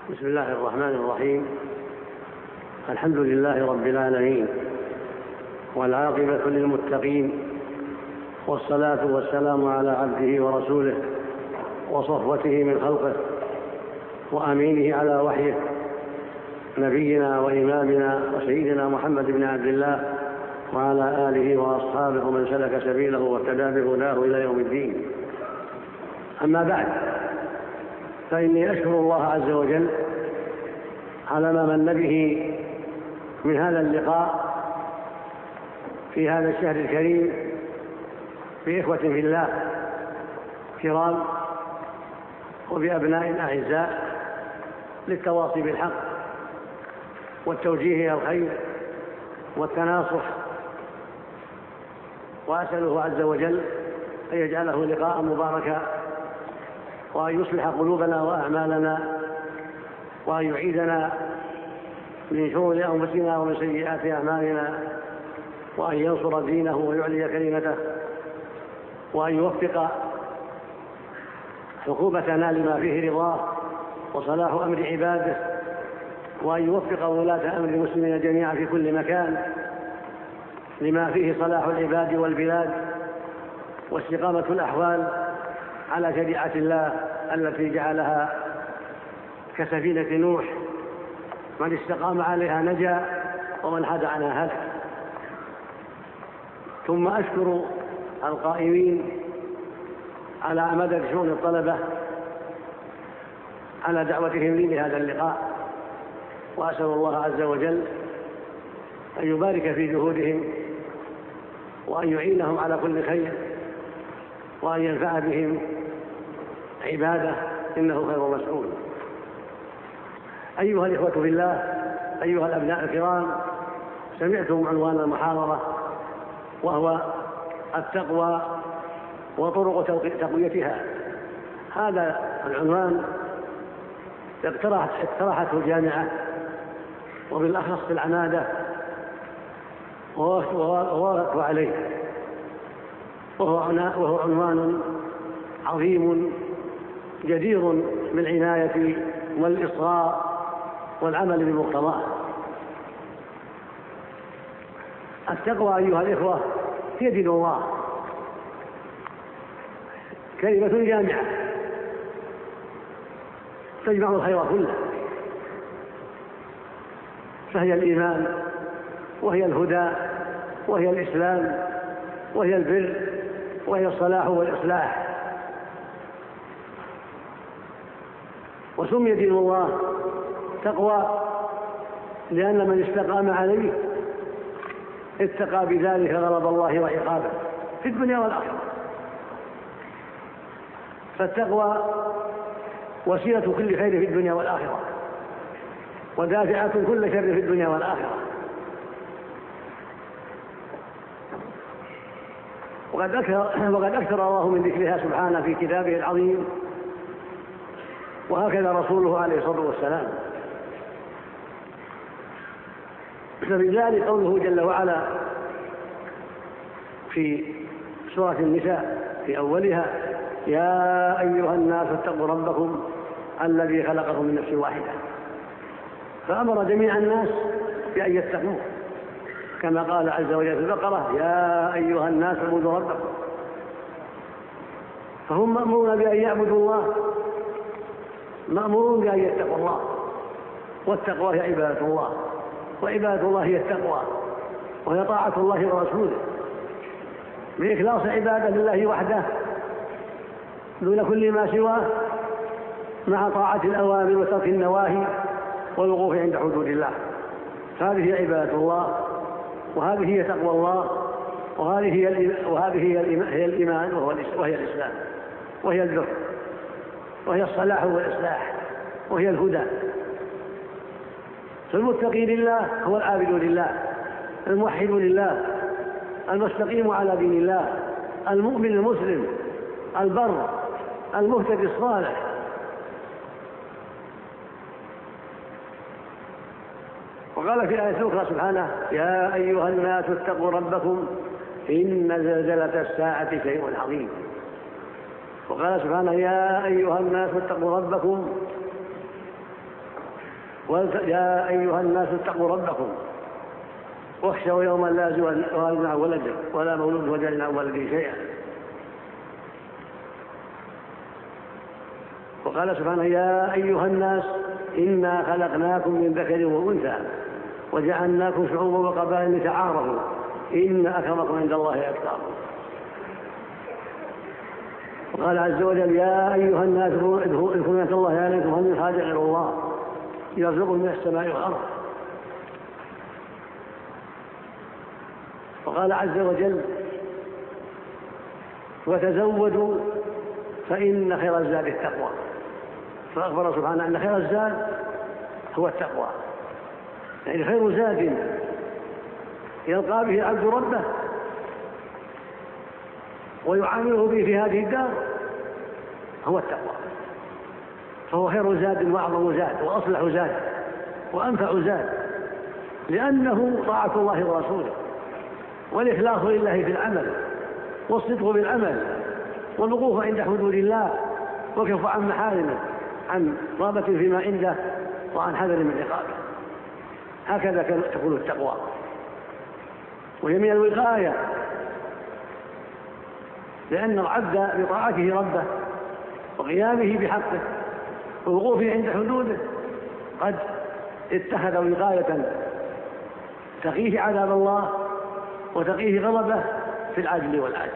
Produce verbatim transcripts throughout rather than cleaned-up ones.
بسم الله الرحمن الرحيم. الحمد لله رب العالمين، والعاقبة للمتقين، والصلاة والسلام على عبده ورسوله وصفوته من خلقه وأمينه على وحيه، نبينا وإمامنا وسيدنا محمد بن عبد الله وعلى آله وأصحابه ومن سلك سبيله واهتدى بهداه إلى يوم الدين. أما بعد، فإني أشكر الله عز وجل على ما من به من هذا اللقاء في هذا الشهر الكريم بإخوة في الله كرام وبأبناء أعزاء للتواصي بالحق والتوجيه إلى الخير والتناصح، وأسأله عز وجل أن يجعله لقاء مباركا، وأن يصلح قلوبنا وأعمالنا، وأن يعيدنا من شرور أنفسنا ومن سيئات أعمالنا، وأن ينصر دينه ويعلي كلمته، وأن يوفق حكومتنا لما فيه رضاه وصلاح أمر عباده، وأن يوفق ولاة أمر المسلمين جميعا في كل مكان لما فيه صلاح العباد والبلاد واستقامة الأحوال على شريعة الله التي جعلها كسفينة نوح، من استقام عليها نجا ومن حاد عنها هلك. ثم أشكر القائمين على مدد شؤون الطلبة على دعوتهم لي لهذا اللقاء، وأسأل الله عز وجل أن يبارك في جهودهم وأن يعينهم على كل خير وأن ينفع بهم عباده، إنه خير مسؤول. أيها الإخوة في الله، أيها الأبناء الكرام، سمعتم عنوان المحاضرة وهو التقوى وطرق تقويتها. هذا العنوان اقترحته الجامعة وبالأخص العمادة ووافقت عليه، وهو عنوان عظيم جدير بالعناية والإصغاء والعمل بمقتضاه. التقوى أيها الإخوة هي دين الله، كلمة جامعة تجمع الخير كله، فهي الإيمان وهي الهدى وهي الإسلام وهي البر وهي الصلاح والإصلاح. وسمي دين الله تقوى لأن من استقام عليه اتقى بذلك غضب الله وعقابه في الدنيا والآخرة. فالتقوى وسيلة كل خير في الدنيا والآخرة، ودافعة كل شر في الدنيا والآخرة. وقد أكثر, وقد أكثر الله من ذكرها سبحانه في كتابه العظيم، وهكذا رسوله عليه الصلاة والسلام. فبذلك قوله جل وعلا في سورة النساء في أولها: يا أيها الناس اتقوا ربكم الذي خلقكم من نفس واحدة، فأمر جميع الناس بأن يتقوه، كما قال عز وجل في البقرة: يا أيها الناس اعبدوا ربكم. فهم مأمورون بأن يعبدوا الله، مأمورون بأن يتقوا الله، والتقوى هي عبادة الله، وعبادة الله هي التقوى، وهي طاعة الله ورسوله بإخلاص عبادة لله وحده دون كل ما سواه، مع طاعة الأوامر وترك النواهي والوقوف عند حدود الله. هذه هي عبادة الله، وهذه هي تقوى الله، وهذه هي وهذه هي الإيمان وهي الإسلام، وهي البر، وهي الصلاح والإصلاح، وهي الهدى. فالمتقي لله هو العابد لله، الموحد لله، المستقيم على دين الله، المؤمن المسلم، البر، المهتدي الصالح. وقال في آية أخرى سبحانه: يا أيها الناس اتقوا ربكم إن زلزلة الساعة شيء عظيم. وقال سبحانه: يا أيها الناس اتقوا ربكم يا أيها الناس اتقوا ربكم واخشوا يوما لا يجزي والد عن ولده ولا مولود هو جاز عن ولده شيئا. وقال سبحانه يا أيها الناس إنا خلقناكم من ذكر وأنثى وجعلناكم شعوبا وقبائل لتعارفوا إن أكرمكم عند الله أتقاكم. وقال عز وجل يا أيها الناس اذكروا نعمة الله عليكم هل من خالق غير الله يرزقكم من السماء والأرض. وقال عز وجل وتزودوا فإن خير الزاد التقوى. فأخبر سبحانه أن خير الزاد هو التقوى، يعني خير زاد يلقى به عبد ربه ويعامله به في هذه الدار هو التقوى. فهو خير زاد وأعظم زاد وأصلح زاد وأنفع زاد، لأنه طاعة الله ورسوله والإخلاص لله في العمل والصدق بالعمل والوقوف عند حدود الله وكف عن محارمه، عن رغبة فيما عنده وعن حذر من عقابه. هكذا تكون التقوى، وهي من الوقاية، لأن العبد بطاعته ربه وقيامه بحقه ووقوفه عند حدوده قد اتخذ وقاية تقيه عذاب الله وتقيه غضبه في العاجل والآجل.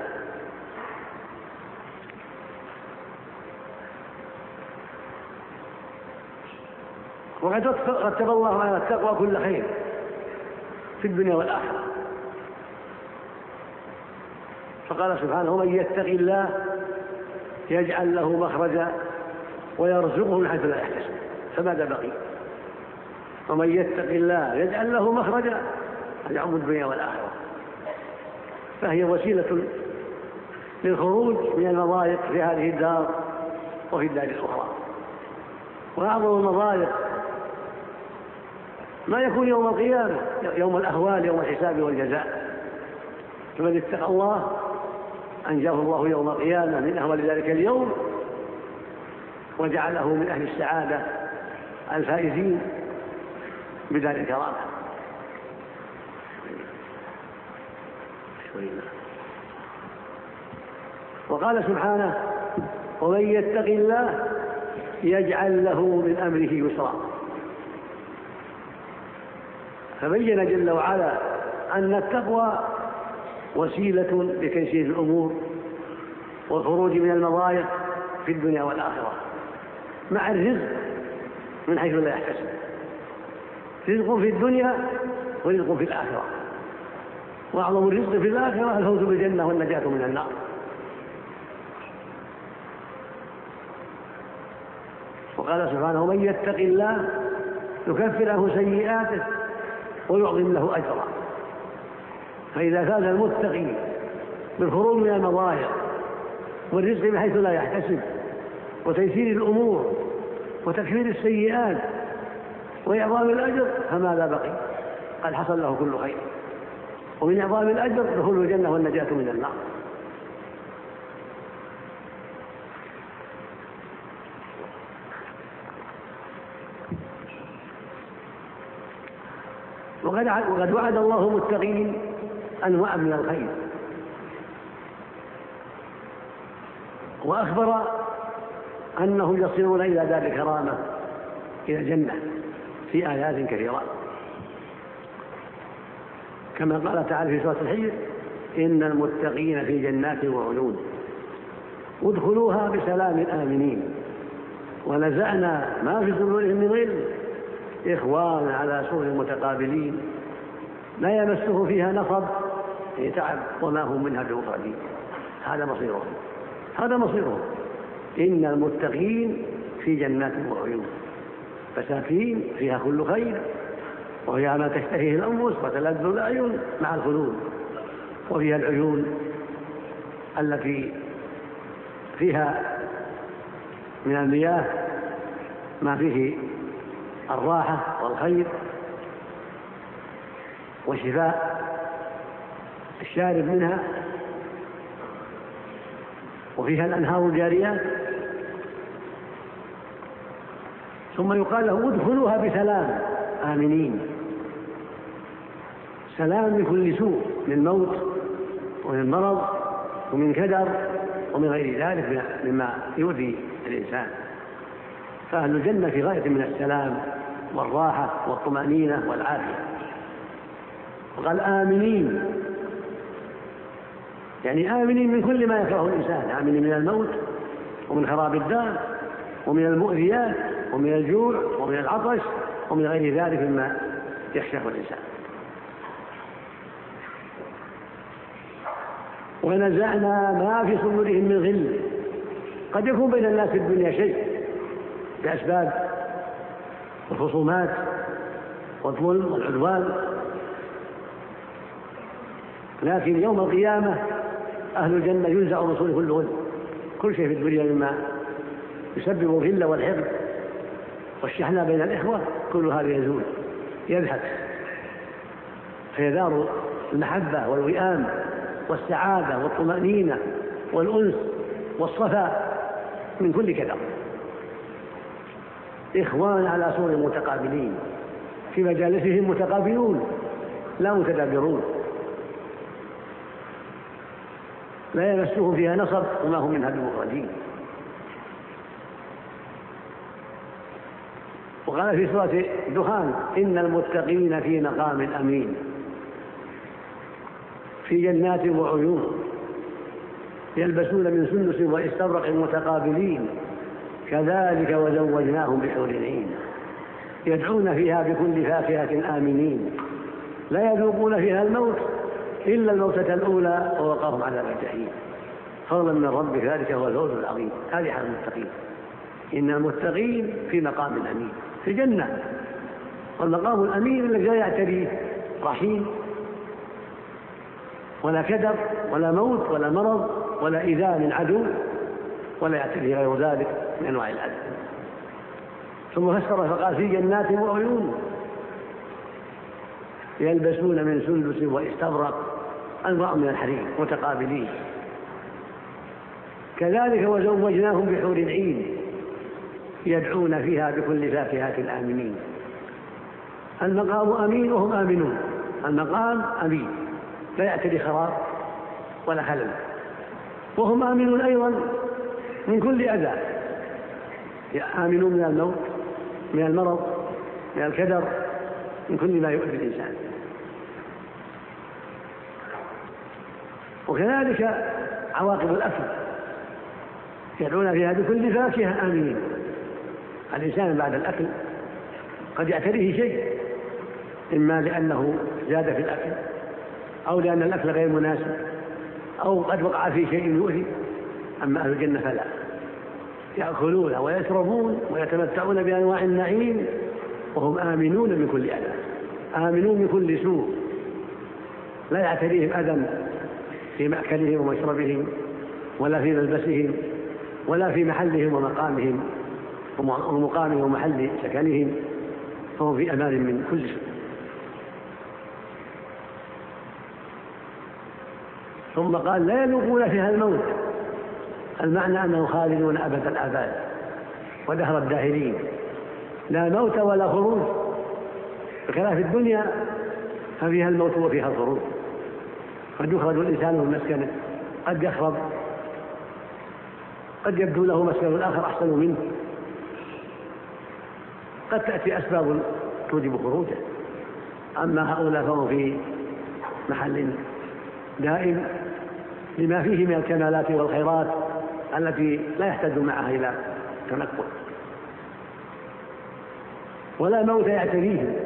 وقد رتب الله على التقوى كل خير في الدنيا والآخرة، فقال سبحانه من يتق الله يجعل له مخرجا ويرزقه من حيث لا يحتسب. فماذا بقي؟ ومن يتق الله يجعل له مخرجا يعم الدنيا والآخرة، فهي وسيلة للخروج من المضايق في هذه الدار وفي الدار الأخرى. وأعظم المضايق ما يكون يوم القيامة، يوم الأهوال، يوم الحساب والجزاء. فمن اتقى الله أنجاه الله يوم القيامة من أهوال ذلك اليوم وجعله من أهل السعادة الفائزين بدار الكرامة. وقال سبحانه ومن يتق الله يجعل له من أمره يسرا. فبين جل وعلا أن التقوى وسيلة لتيسير الأمور والخروج من المضايق في الدنيا والآخرة، مع الرزق من حيث لا يحتسب، رزق في الدنيا ورزق في الآخرة. وأعظم الرزق في الآخرة الفوز بالجنة والنجاة من النار. وقال سبحانه من يتق الله يكفر عنه سيئاته ويعظم له أجرا. فإذا فاز المتقي بالخروج من المضايق والرزق بحيث لا يحتسب وتيسير الأمور وتكفير السيئات وإعظام الأجر فماذا بقي؟ قد حصل له كل خير. ومن إعظام الأجر دخول الجنة والنجاة من النار. وقد وعد الله المتقين أنواع من الخير، وأخبر أنهم يصلون إلى دار الكرامة إلى الجنة في آيات كثيرة، كما قال تعالى في سورة الحجر إن المتقين في جنات وعيون ادخلوها بسلام آمنين ونزعنا ما في صدورهم من غل إخوانا على سرر متقابلين لا يمسه فيها نصب تعب وما هم منها بمخرجين. هذا مصيرهم هذا مصيرهم إن المتقين في جنات وعيون، فساكين فيها كل خير وفيها ما تشتهيه الأنفس وتلذ الأعين مع الخلود، وفيها العيون التي فيها من المياه ما فيه الراحة والخير وشفاء الشارب منها، وفيها الأنهار الجاريات ثم يقال لهم ادخلوها بسلام آمنين، سلام من كل سوء، من موت ومن مرض ومن كدر ومن غير ذلك مما يؤذي الإنسان. فأهل الجنة في غاية من السلام والراحة والطمأنينة والعافية. وقال آمنين، يعني آمنين من كل ما يكره الإنسان، آمنين من الموت ومن خراب الدار ومن المؤذيات ومن الجوع ومن العطش ومن غير ذلك مما يخشاه الإنسان. ونزعنا ما في صدورهم من غل. قد يكون بين الناس في الدنيا شيء بأسباب الخصومات والظلم والعدوان، لكن يوم القيامة أهل الجنة ينزع رسول كل غل، كل شيء في الدنيا مما يسبب الغل والحقد والشحناء بين الإخوة كل هذا يزول يذهب، فيدار المحبة والوئام والسعادة والطمأنينة والأنس والصفاء من كل كدر. إخوان على سور متقابلين، في مجالسهم متقابلون لا متدابرون، لا يمسهم فيها نصب وما هم منها بمخرجين. وقال في سورة الدخان إن المتقين في مقام أمين في جنات وعيون يلبسون من سندس واستبرق متقابلين كذلك وزوجناهم بحور عين يدعون فيها بكل فاكهة آمنين لا يذوقون فيها الموت إلا الموتة الأولى ووقاهم عذاب الجحيم فضلا من ربك ذلك هو الفوز العظيم. هذه حال المتقين، إن المتقين في مقام أمين في الجنة. والمقام الأمين الذي لا يعتريه رحيم ولا كدر ولا موت ولا مرض ولا إيذاء من عدو ولا يعتريه غير ذلك من أنواع الأذى. ثم فسر فقال في جنات وعيون يلبسون من سندس واستبرق أنواع من الحرير متقابلين كذلك وزوجناهم بحور عين يدعون فيها بكل فاكهة آمنين. المقام أمين وهم آمنون، المقام أمين لا يعتري خراب ولا خلل، وهم آمنون أيضا من كل أذى، آمنون من الموت من المرض من الكدر من كل ما يؤذي الإنسان. وكذلك عواقب الأكل يدعون فيها بكل فاكهة آمنين. الإنسان بعد الأكل قد يعتريه شيء إما لأنه زاد في الأكل أو لأن الأكل غير مناسب أو قد وقع في شيء يؤذي. أما أهل الجنة فلا، يأكلون ويشربون ويتمتعون بأنواع النعيم وهم آمنون من كل أذى، آمنون من كل سوء، لا يعتريهم أذى في مأكلهم ومشربهم ولا في ملبسهم ولا في محلهم ومقامهم ومقامهم ومحل سكنهم، فهم في أمان من كل سوء. ثم قال لا يذوقون فيها الموت، المعنى أنهم خالدون أبد الآباد ودهر الداهرين، لا موت ولا خروج. بخلاف الدنيا ففيها الموت وفيها الخروج، قد يخرج الإنسان من مسكنه، قد يخرب، قد يبدو له مسكن آخر أحسن منه، قد تأتي أسباب توجب خروجه. أما هؤلاء فهم في محل دائم لما فيه من الكمالات والخيرات التي لا يحتاج معها إلى تنقل، ولا موت يعتريهم.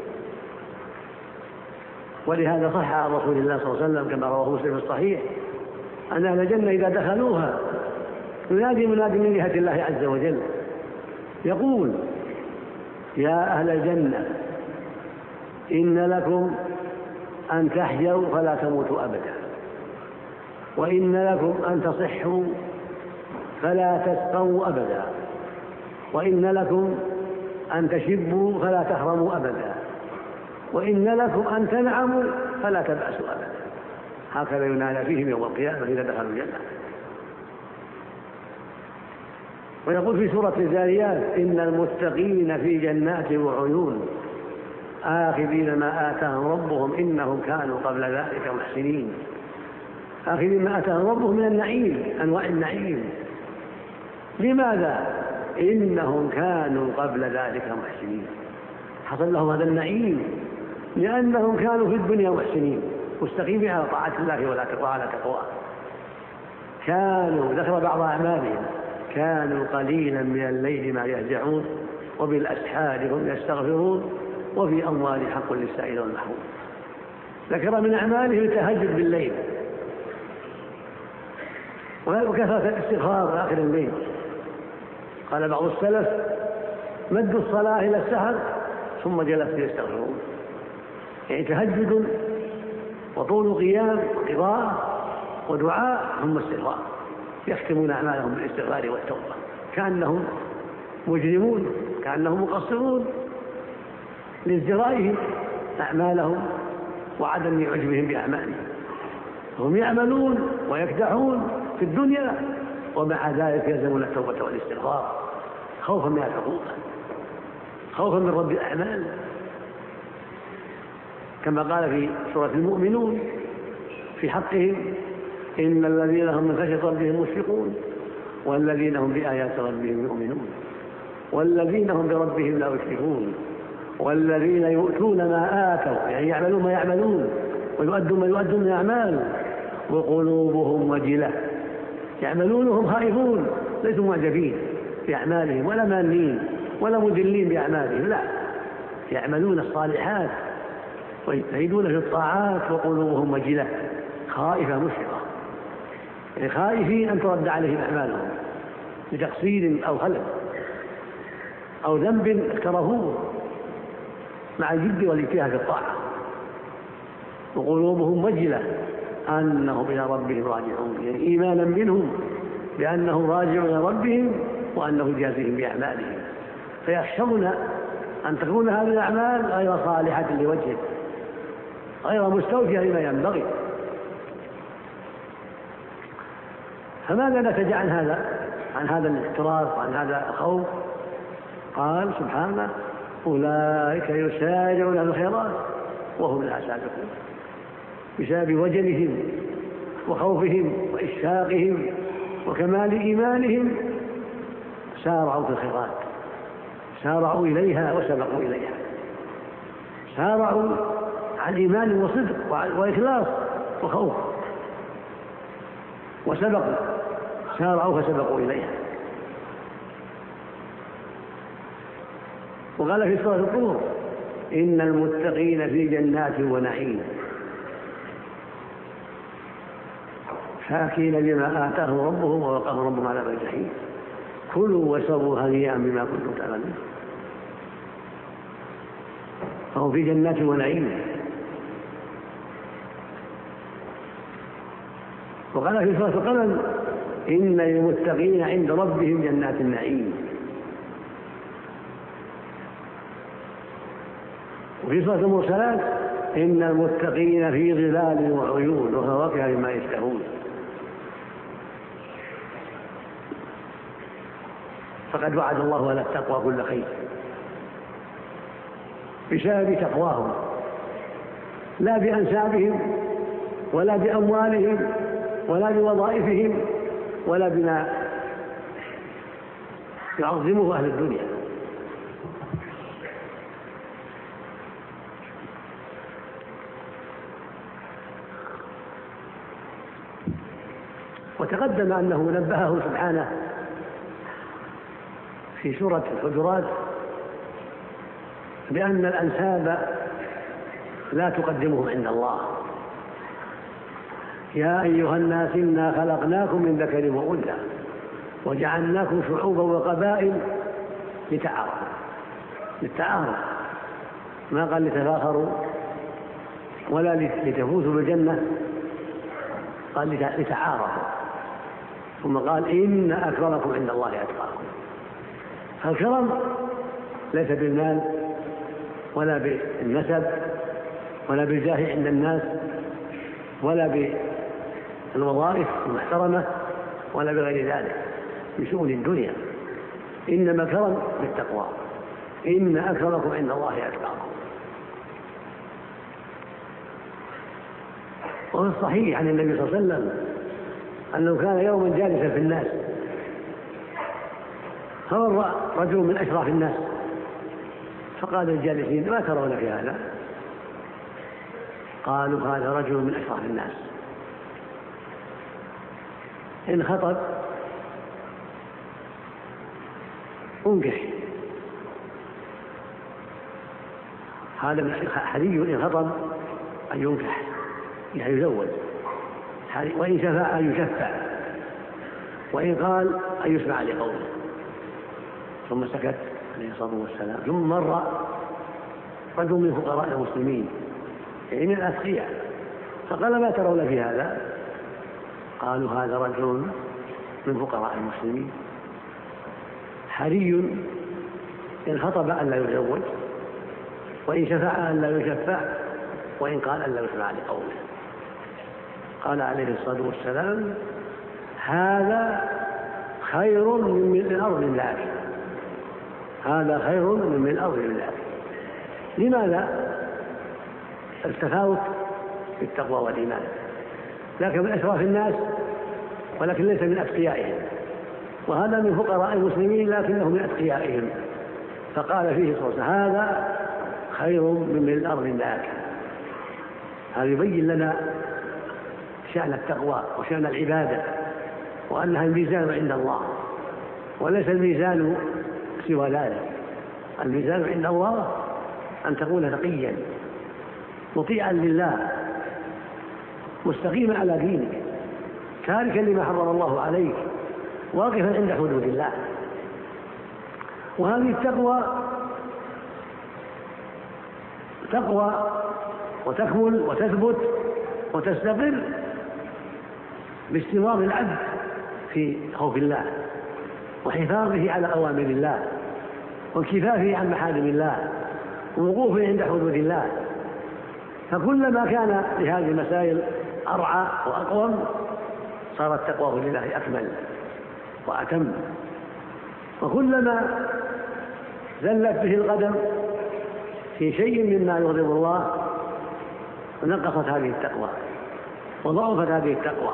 ولهذا صح عن رسول الله صلى الله عليه وسلم كما رواه مسلم في الصحيح أن أهل الجنة إذا دخلوها ينادي منادي من جهة الله عز وجل يقول يا أهل الجنة إن لكم أن تحيوا فلا تموتوا أبدا، وإن لكم أن تصحوا فلا تسقوا أبدا، وإن لكم أن تشبوا فلا تهرموا أبدا، وإن لكم أن تنعموا فلا تبأسوا أبدا. هكذا ينادى فيهم يوم القيامة إذا دخلوا الجنة. ويقول في سورة الذاريات إن المتقين في جنات وعيون آخذين ما آتاهم ربهم إنهم كانوا قبل ذلك محسنين. آخذين ما آتاهم ربهم من النعيم، أنواع النعيم. لماذا؟ إنهم كانوا قبل ذلك محسنين، حصل لهم هذا النعيم لأنهم كانوا في الدنيا محسنين مستقيمين على طاعة الله ولا على تقواه. كانوا، ذكر بعض أعمالهم، كانوا قليلا من الليل ما يهجعون وبالأسحار هم يستغفرون وفي أموال حق للسائل والمحروم. ذكر من أعمالهم التهجد بالليل وكثرة الاستغفار آخر الليل. قال بعض السلف مدوا الصلاة إلى السحر ثم جلسوا يستغفرون، يعني تهجد وطول قيام وقراءة ودعاء ثم استغفار، يختمون أعمالهم بالاستغفار والتوبة كأنهم مجرمون، كأنهم مقصرون لازدرائهم أعمالهم وعدم عجبهم بأعمالهم. هم يعملون ويكدحون في الدنيا ومع ذلك يلزمون التوبة والاستغفار خوفا من العقوبة، خوفا من رد الأعمال، كما قال في سورة المؤمنون في حقهم إن الذين هم من خشية ربهم مشفقون والذين هم بآيات ربهم يؤمنون والذين هم بربهم لا يشركون والذين يؤتون ما آتوا، يعني يعملون ما يعملون ويؤدون ما يؤدون من أعمال وقلوبهم وجلة، يعملون وهم خائفون ليسوا معجبين بأعمالهم ولا مانين ولا مذلين بأعمالهم، لا، يعملون الصالحات ويجتهدون في الطاعات وقلوبهم وجلة خائفة مشفقة، يعني خائفين أن ترد عليهم أعمالهم لتقصير أو خلل أو ذنب اقترفوه مع الجد والاجتهاد في الطاعة، وقلوبهم وجلة أنهم إلى ربهم راجعون، يعني إيمانا منهم بأنهم راجعون إلى ربهم وأنه جازيهم بأعمالهم، فيخشون أن تكون هذه الأعمال غير صالحة لوجهه غير مستوفية لما ينبغي. فماذا نتج عن هذا عن هذا الاعتراف وعن هذا الخوف؟ قال سبحانه أولئك يسارعون الخيرات وهم لها سابقون، بسبب وجلهم وخوفهم وإشفاقهم وكمال إيمانهم سارعوا في الخيرات، سارعوا إليها وسبقوا إليها، سارعوا عن إيمان وصدق وإخلاص وخوف وسبقوا، سارعوا فسبقوا إليها. وقال في سورة الطور إن المتقين في جنات ونعيم فاكين بما آتاهم ربهم ووقاهم ربهم عذاب الجحيم كلوا واشربوا هنيئا بما كنتم تعملون، فهم في جنات ونعيم. وقال في سورة القلم إن المتقين عند ربهم جنات النعيم. وفي سورة المرسلات إن المتقين في ظلال وعيون وفواكه مما يشتهون. فقد وعد الله على التقوى كل خير بسبب تقواهم، لا بأنسابهم ولا بأموالهم ولا بوظائفهم ولا بما يعظمه أهل الدنيا. وتقدم أنه نبهه سبحانه في سورة الحجرات بأن الأنساب لا تقدمهم عند الله. يا أيها الناس إنا خلقناكم من ذكر وأنثى وجعلناكم شعوبا وقبائل لتعارفوا، للتعارف، ما قال لتفاخروا ولا لتفوزوا بالجنة، قال لتعارفوا، ثم قال إن أكرمكم عند الله أتقاكم. فالكرم ليس بالمال ولا بالنسب ولا بالجاه عند الناس ولا بالوظائف المحترمة ولا بغير ذلك بشؤون الدنيا، إنما الكرم بالتقوى، إن أكرمكم عند الله أتقاكم. وفي الصحيح عن النبي صلى الله عليه وسلم أنه كان يوما جالسا في الناس فمر رجل من أشراف الناس فقال للجالسين: ما ترون في هذا؟ قالوا: هذا رجل من أشراف الناس إن خطب انكح، هذا حري إن خطب أن ينكح يعني يزوج، وإن شفع أن يشفع، وإن قال أن يسمع لقوله. ثم سكت عليه الصلاة والسلام. ثم مر رجل من فقراء المسلمين يعني من الأتقياء فقال: ما ترون في هذا؟ قالوا: هذا رجل من فقراء المسلمين حري إن خطب أن لا يزوج، وإن شفع أن لا يشفع، وإن قال أن لا يسمع لقوله. قال عليه الصلاة والسلام: هذا خير من ملء الأرض لله، هذا خير من ملء الأرض لله. لماذا؟ التفاوت في التقوى والإيمان، لكن من أشراف الناس ولكن ليس من أتقيائهم، وهذا من فقراء المسلمين لكنه من أتقيائهم. فقال فيه صلى الله عليه وسلم: هذا خير من ملء الأرض لله. هذا يبين لنا شأن التقوى وشأن العبادة، وأنها الميزان عند الله وليس الميزان سوى ذلك. الميزان عند الله أن تكون تقيا مطيعا لله مستقيما على دينك تاركا لما حرم الله عليك واقفا عند حدود الله. وهذه التقوى تقوى وتكمل وتثبت وتستقر باستمرار العبد في خوف الله وحفاظه على أوامر الله وانكفافه عن محارم الله ووقوفه عند حدود الله. فكلما كان لهذه المسائل أرعى وأقوم صارت تقواه لله أكمل وأتم، وكلما زلت به القدم في شيء مما يغضب الله نقصت هذه التقوى وضعفت هذه التقوى.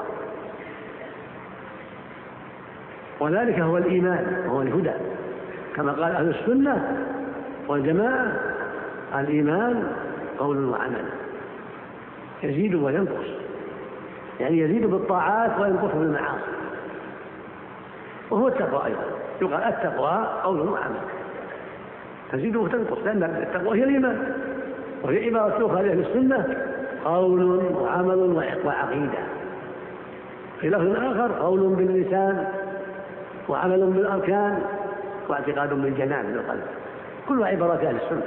وذلك هو الإيمان وهو الهدى، كما قال أهل السنة والجماعة: الإيمان قول وعمل يزيد وينقص، يعني يزيد بالطاعات وينقص بالمعاصي. وهو التقوى أيضا، يقال التقوى قول وعمل تزيد وتنقص، لأن التقوى هي الإيمان، وهي عبارة أخرى لأهل السنة: قول وعمل وعقيدة. في لفظ آخر: قول باللسان وعمل بالأركان واعتقاد بالجنان بالقلب. كل عبارات أهل السنة.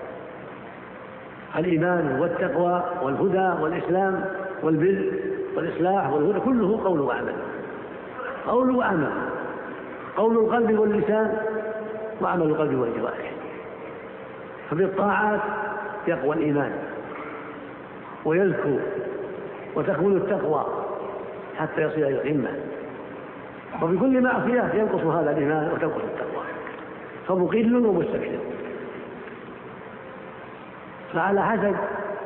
الإيمان والتقوى والهدى والإسلام والبر والإصلاح والهدى كله قول وعمل، قول وعمل، قول القلب واللسان وعمل القلب والجوارح. فبالطاعات يقوى الإيمان ويزكو وتكون التقوى حتى يصل إلى القمة، وبكل معصية ينقص هذا الإيمان وتنقص التقوى، فمقل ومستكثر. فعلى حسب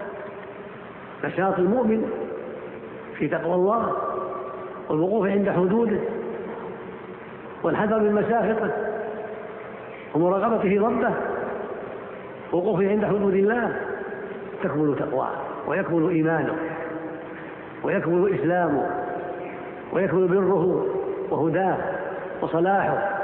نشاط المؤمن في تقوى الله والوقوف عند حدوده والحذر من مساخطه ومراقبته ربه ووقوفه عند حدود الله تكمل تقواه ويكمل إيمانه ويكمل إسلامه ويكمل بره وهداه وصلاحه.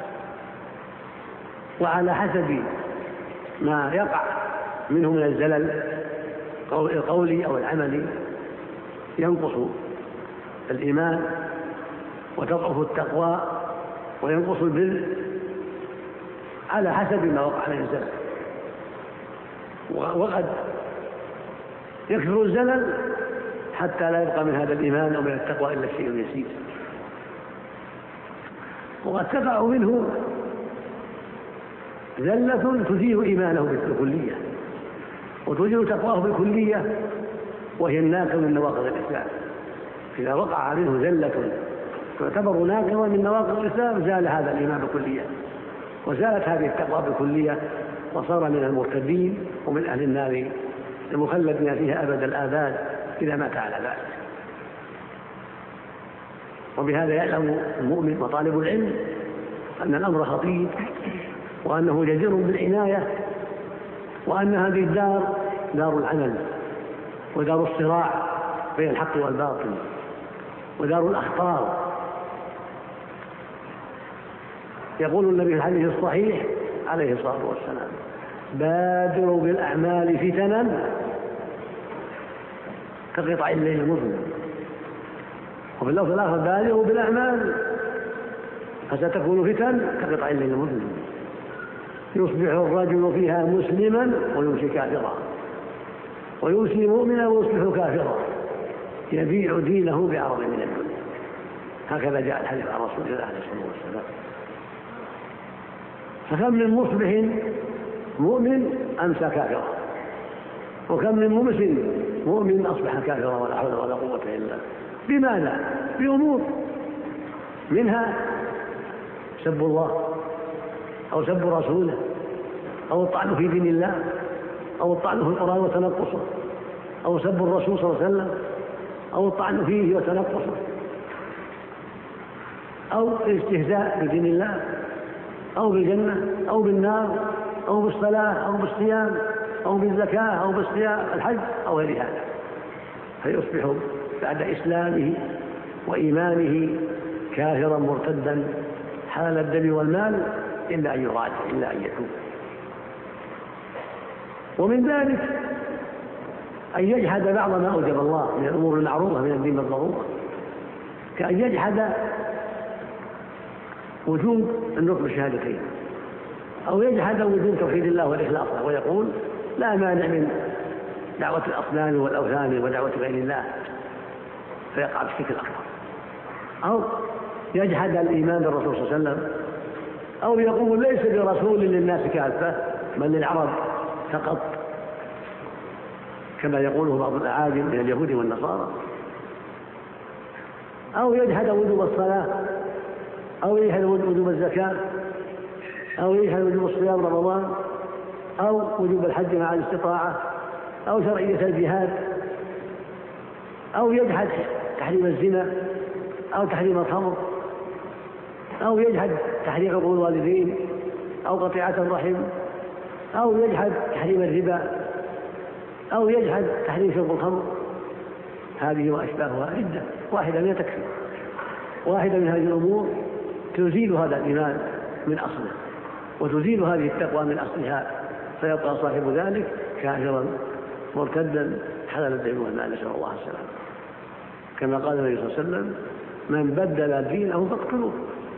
وعلى حسب ما يقع منه من الزلل القولي أو العملي ينقص الإيمان وتضعف التقوى وينقص البر على حسب ما وقع من الزلل. وقد يكثر الزلل حتى لا يبقى من هذا الإيمان أو من التقوى إلا الشيء اليسير، وقد تقع منه زلة تزيل إيمانه بالكلية وتزيل تقواه بالكلية، وهي الناقض من نواقض الإسلام. إذا وقع منه زلة تعتبر ناقضا من نواقض الإسلام زال هذا الإيمان بالكلية وزالت هذه التقوى بالكلية، وصار من المرتدين ومن أهل النار المخلدين فيها أبد الآباد إذا مات على ذلك. وبهذا يعلم المؤمن وطالب العلم أن الأمر خطير، وأنه جدير بالعناية، وأن هذه الدار دار العمل، ودار الصراع بين الحق والباطل، ودار الأخطار. يقول النبي في الحديث الصحيح عليه الصلاة والسلام: بادروا بالأعمال فتنا كقطع الليل المظلم. وفي اللفظ الآخر: بادروا بالأعمال فستكون فتن كقطع الليل المظلم، يصبح الرجل فيها مسلما ويمسي كافرا، ويمسي مؤمنا ويصبح كافرا، يبيع دينه بعرض من الدنيا. هكذا جاء الحديث عن رسول الله عليه الصلاة والسلام. فكم من مصبح مؤمن أمسى كافرا، وكم من ممس مؤمن أصبح كافرا، ولا حول ولا قوة إلا بالله. بماذا؟ بأمور منها سب الله، أو سب رسوله، أو الطعن في دين الله، أو الطعن في القرآن وتنقصه، أو سب الرسول صلى الله عليه وسلم، أو الطعن فيه وتنقصه، أو الاستهزاء بدين الله، أو بالجنة، أو بالنار، أو بالصلاة، أو بالصيام، أو بالزكاة، أو بالصيام الحج، أو غير هذا. فيصبح بعد إسلامه وإيمانه كافرا مرتدا حال الدم والمال، إلا أن يراجع، إلا أن يتوب. ومن ذلك أن يجحد بعض ما أوجب الله من الأمور المعروفة من الدين بالضرورة، كأن يجحد وجود النطق بالشهادتين، أو يجحد وجود توحيد الله والإخلاص، ويقول لا مانع من دعوة الأصنام والأوثان ودعوة غير الله، فيقع في الشرك الأكبر. أو يجحد الإيمان بالرسول صلى الله عليه وسلم، أو يقول ليس برسول للناس كافة بل للعرب فقط، كما يقوله بعض الأعاجم من اليهود والنصارى. أو يجحد وجوب الصلاة، أو يجحد وجوب الزكاة، أو يجحد وجوب الصيام رمضان، أو وجوب الحج مع الاستطاعة، أو شرعية الجهاد، أو يجحد تحريم الزنا، أو تحريم الخمر، أو يجحد تحريم عقوق الوالدين، أو قطيعة الرحم، أو يجحد تحريم الربا، أو يجحد تحريم شرب الخمر. هذه وأشباهها عدة، واحدة منها تكفي. واحدة من هذه الأمور تزيل هذا الإيمان من أصله، وتزيل هذه التقوى من أصلها، فيبقى صاحب ذلك كافرا مرتدا حلال الدين والمال، نسأل الله السلامة. كما قال النبي صلى الله عليه وسلم: من بدل دينه فاقتلوه.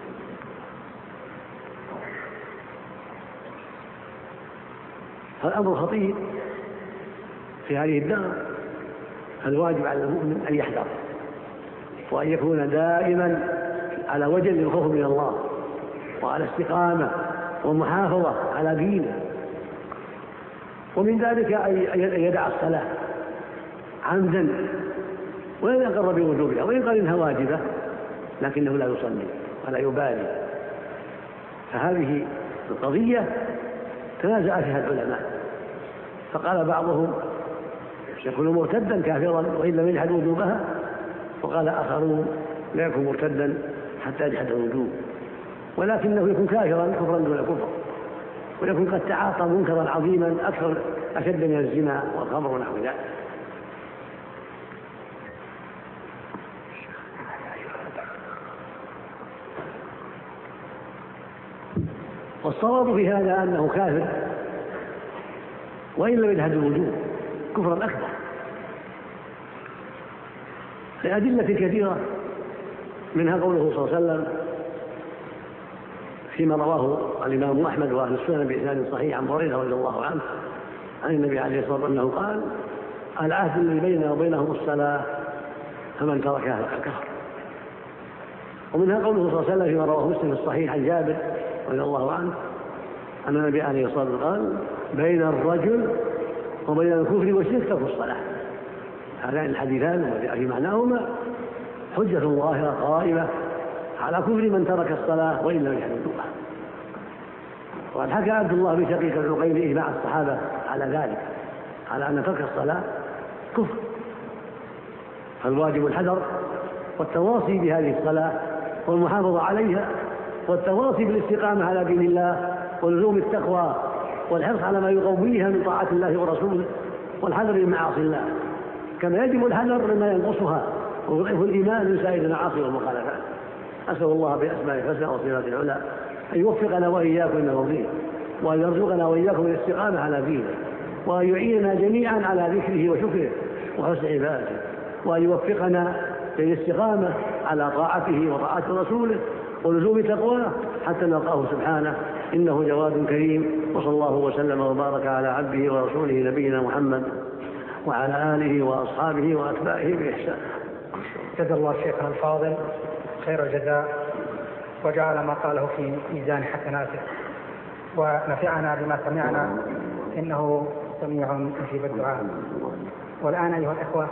فالأمر خطير في هذه الدار. الواجب على المؤمن أن يحذر، وأن يكون دائما على وجه الخوف من الله، وعلى استقامة ومحافظة على دينه. ومن ذلك أن يدع الصلاة عمدا، ولا يقر بوجوبها، وإن قال إنها واجبة لكنه لا يصلي ولا يبالي. فهذه القضية تنازع فيها العلماء، فقال بعضهم يكون مرتدا كافرا وإن لم يجحد وجوبها، وقال آخرون لا يكون مرتدا حتى يجحد الوجوب، ولكنه يكون كافرا كفرا دون كفر، ويكون قد تعاطى منكرا عظيما أكثر أشد من الزنا والخمر ونحو ذلك. والصواب في هذا أنه كافر وإن لم يجحد الوجوب كفرا أكبر، لأدلة كثيرة، منها قوله صلى الله عليه وسلم فيما رواه الإمام أحمد وأهل السنن بإسناد صحيح عن بريدة رضي الله عنه عن النبي عليه الصلاة والسلام أنه قال: العهد الذي بيننا وبينهم الصلاة، فمن تركها فقد كفر. ومنها قوله صلى الله عليه وسلم فيما رواه مسلم في الصحيح عن جابر رضي الله عنه أن النبي عليه الصلاة والسلام قال: بين الرجل وبين الكفر والشرك ترك الصلاة. هذان الحديثان وجاء في معناهما حجة ظاهرة قائمة على كفر من ترك الصلاة وإن لم يجحد وجوبها. وقد حكى عبد الله بن شقيق العقيل إجماع الصحابة على ذلك، على أن ترك الصلاة كفر. فالواجب الحذر والتواصي بهذه الصلاة والمحافظة عليها، والتواصي بالاستقامة على دين الله ولزوم التقوى والحرص على ما يقويها من طاعة الله ورسوله والحذر من معاصي الله، كما يجب الحذر مما ينقصها ويضعف الإيمان من سائر المعاصي والمخالفات. أسأل الله بأسمائه الحسنى وصفاته العلى أن يوفقنا وإياكم إنه فيه، وأن يرزقنا وإياكم الاستقامة على دينه، وأن يعيننا جميعا على ذكره وشكره وحسن عبادته، وأن يوفقنا للاستقامة على طاعته وطاعة رسوله ولزوم تقواه حتى نلقاه سبحانه إنه جواد كريم. وصلى الله وسلم وبارك على عبده ورسوله نبينا محمد وعلى آله وأصحابه وأتباعه بإحسان. جزا الله شيخنا الفاضل خير الجزاء، وجعل ما قاله في ميزان حسناته، ونفعنا بما سمعنا إنه سميع مجيب الدعاء. والآن أيها الإخوة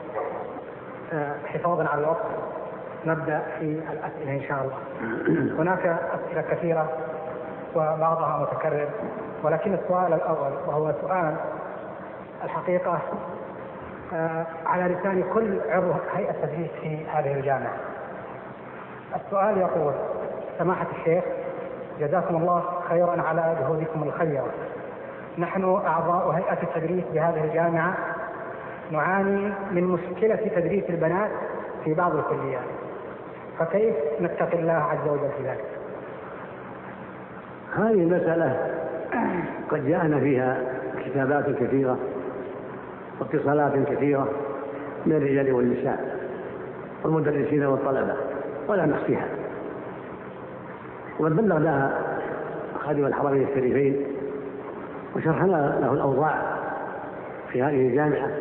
حفاظا على الوقت نبدأ في الأسئلة إن شاء الله. هناك أسئلة كثيرة وبعضها متكرر، ولكن السؤال الأول وهو سؤال الحقيقة على لسان كل عضو هيئة تدريس في هذه الجامعة. السؤال يقول: سماحة الشيخ جزاكم الله خيرا على جهودكم الخيرة، نحن أعضاء هيئة التدريس بهذه الجامعة نعاني من مشكلة تدريس البنات في بعض الكليات، فكيف نتقي الله عز وجل في ذلك؟ هذه المسألة قد جاءنا فيها كتابات كثيرة واتصالات كثيرة من الرجال والنساء والمدرسين والطلبة ولا نحصيها، وقد بلغناها خادم الحرمين الشريفين وشرحنا له الأوضاع في هذه الجامعة،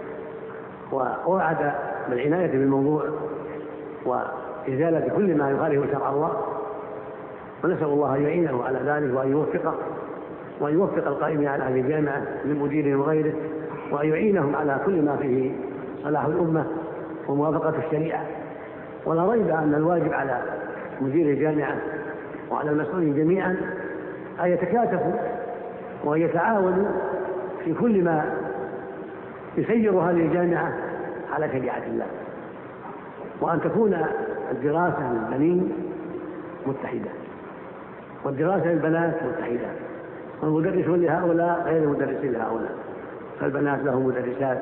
ووعد بالعناية بالموضوع وإزالة كل ما يخالف شرع الله، ونسأل الله أن يعينه على ذلك وأن يوفقه وأن يوفق القائمين على هذه الجامعة من مديره وغيره، وأن يعينهم على كل ما فيه صلاح الأمة وموافقة الشريعة. ولا ريب أن الواجب على مدير الجامعة وعلى المسؤولين جميعا أن يتكاتفوا وأن يتعاونوا في كل ما يسير هذه الجامعة على شريعة الله، وأن تكون الدراسة للبنين متحدة والدراسة للبنات متحدة، والمدرسون لهؤلاء غير المدرسين لهؤلاء، فالبنات لهم مدرسات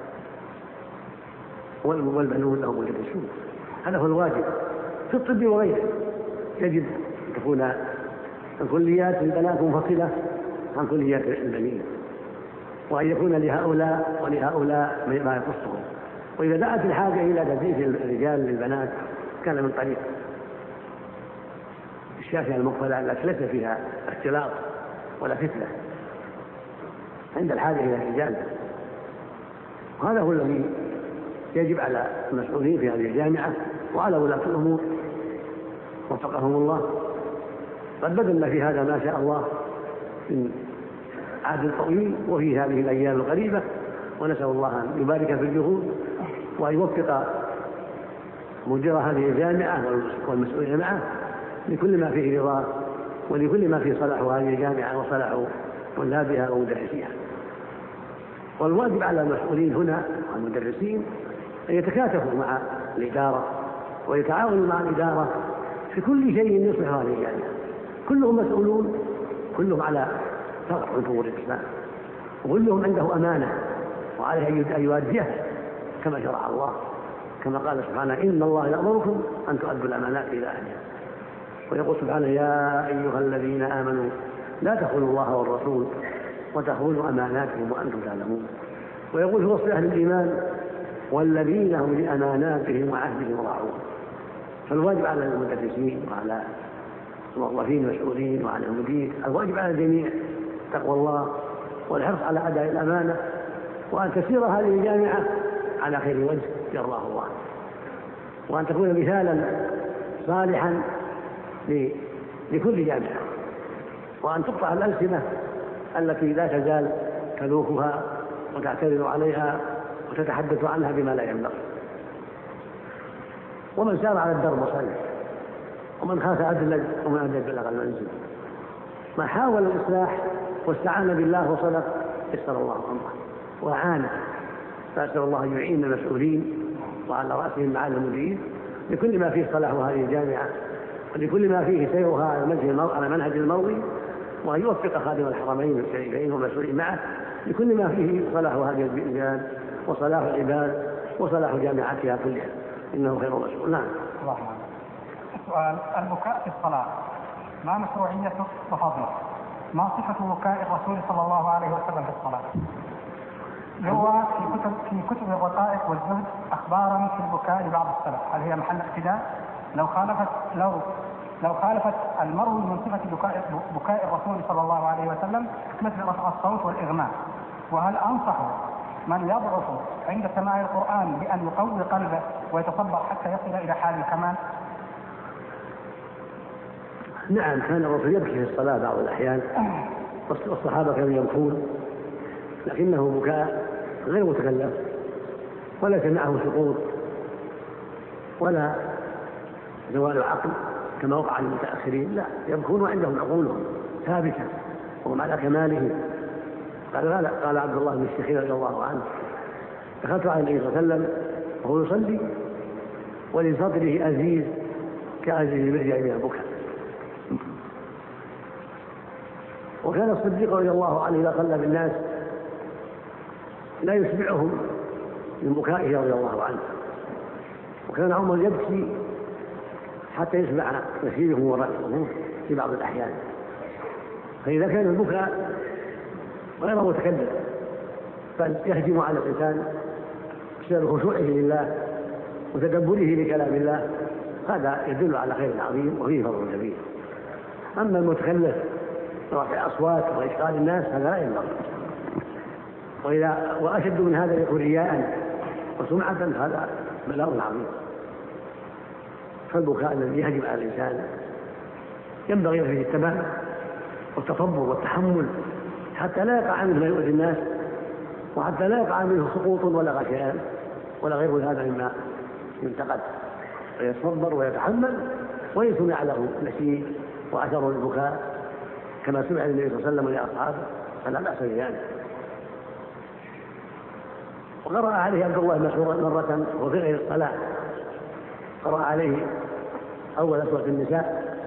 والبنون لهم مدرسون. هذا هو الواجب في الطب وغيره. يجب أن تكون الكليات للبنات منفصلة عن كليات البنين، وأن يكون لهؤلاء ولهؤلاء ما يخصهم. وإذا دعت الحاجة إلى تدريس الرجال للبنات كان من طريق الشافعة المقبلة التي ليس فيها اختلاط ولا فتنة عند الحاجة إلى الرجال. وهذا هو الذي يجب على المسؤولين في هذه الجامعة وعلى ولاة الأمور وفقهم الله. قد بذلنا في هذا ما شاء الله من عهد طويل وفي هذه الأيام القريبة، ونسأل الله أن يبارك في الجهود وأن يوفق مدير هذه الجامعة والمسؤولين معه لكل ما فيه رضاه ولكل ما فيه صلاح هذه الجامعة وصلاح طلابها ومدرسيها. والواجب على المسؤولين هنا والمدرسين أن يتكاتفوا مع الإدارة ويتعاونوا مع الإدارة في كل شيء يصلح هذه الجامعة. كلهم مسؤولون، كلهم على شرع حضور الإسلام، وكلهم عنده أمانة وعليه أن يؤديها كما شرع الله، كما قال سبحانه: إن الله يأمركم أن تؤدوا الأمانات إلى أهلها. ويقول سبحانه: يا أيها الذين آمنوا لا تخونوا الله والرسول وتخونوا أماناتكم وأنتم تعلمون. ويقول في وصف أهل الإيمان: والذين هم لأماناتهم وعهدهم راعون. فالواجب على المدرسين وعلى الموظفين المسؤولين وعلى المدير، الواجب على الجميع تقوى الله والحرص على أداء الأمانة، وأن تسير هذه الجامعة على خير وجه يرضاه الله، وأن تكون مثالا صالحا لكل جامعة، وأن تقطع الألسنة التي لا تزال تلوكها وتعترض عليها وتتحدث عنها بما لا ينبغي. ومن سار على الدرب صلى، ومن خاف أدلج، ومن أدلج بلغ المنزل. ما حاول الإصلاح واستعان بالله وصدق يسر الله أمره وأعانه. فأسأل الله أن يعين المسؤولين وعلى رأسهم معالي المديرين لكل ما فيه صلاح هذه الجامعة ولكل ما فيه سيرها على منهج المرضي، وأن يوفق خادم الحرمين الشريفين والمسؤولين معه لكل ما فيه صلاح هذه البلدان وصلاح العباد وصلاح جامعتها كلها، إنه خير مسؤول. نعم. اللهم آمين. السؤال: البكاء في الصلاة ما مشروعيته وفضله؟ ما صفة بكاء الرسول صلى الله عليه وسلم في الصلاة؟ هو في كتب في كتب الرقائق والزهد أخبارا في البكاء لبعض السلف، هل هي محل اقتداء؟ لو خالفت لو لو خالفت المروي من صفة بكاء بكاء الرسول صلى الله عليه وسلم مثل رفع الصوت والإغماء؟ وهل أنصح من يضعف عند سماع القرآن بأن يقوي قلبه ويتصبر حتى يصل إلى حال الكمال؟ نعم، كان الرسول يبكي في الصلاة بعض الأحيان والصحابة كانوا يبكون، لكنه بكاء غير متكلف وليس معه سقوط ولا زوال عقل كما وقع للمتأخرين، لا، يبكون وعندهم عقولهم ثابتة وهم على كماله. قال قال عبد الله بن الشخير رضي الله عنه: دخلت على النبي صلى الله عليه وسلم وهو يصلي ولصدره أزيز كأزيز المرجع من البكاء. وكان الصديق رضي الله عنه إذا صلى بالناس لا يسمعهم من بكائه رضي الله عنه، وكان عمر يبكي حتى يسمع نشيده ورأسه في بعض الأحيان. فإذا كان البكاء غير متكلف بل يهجم على الإنسان بسبب خشوعه لله وتدبره لكلام الله، هذا يدل على خير عظيم وفيه فضل كبير. أما المتكلف رفع أصوات وإشغال الناس هذا لا ينبغي، وإذا وأشد من هذا يكون رياء وسمعة هذا بلاء عظيم. فالبكاء الذي يهجم على الإنسان ينبغي فيه التمام والتصبر والتحمل حتى لا يقع منه ما يؤذي الناس، وحتى لا يقع منه سقوط ولا غشيان ولا غير هذا مما ينتقد، ويصبر ويتحمل وإن سمع له نشيد وأثر البكاء كما سمع النبي صلى الله عليه وسلم لأصحابه فلا بأس بذلك. وقرأ عليه عبد الله مسعود مرة وفي غير الصلاة، قرأ عليه أول سورة النساء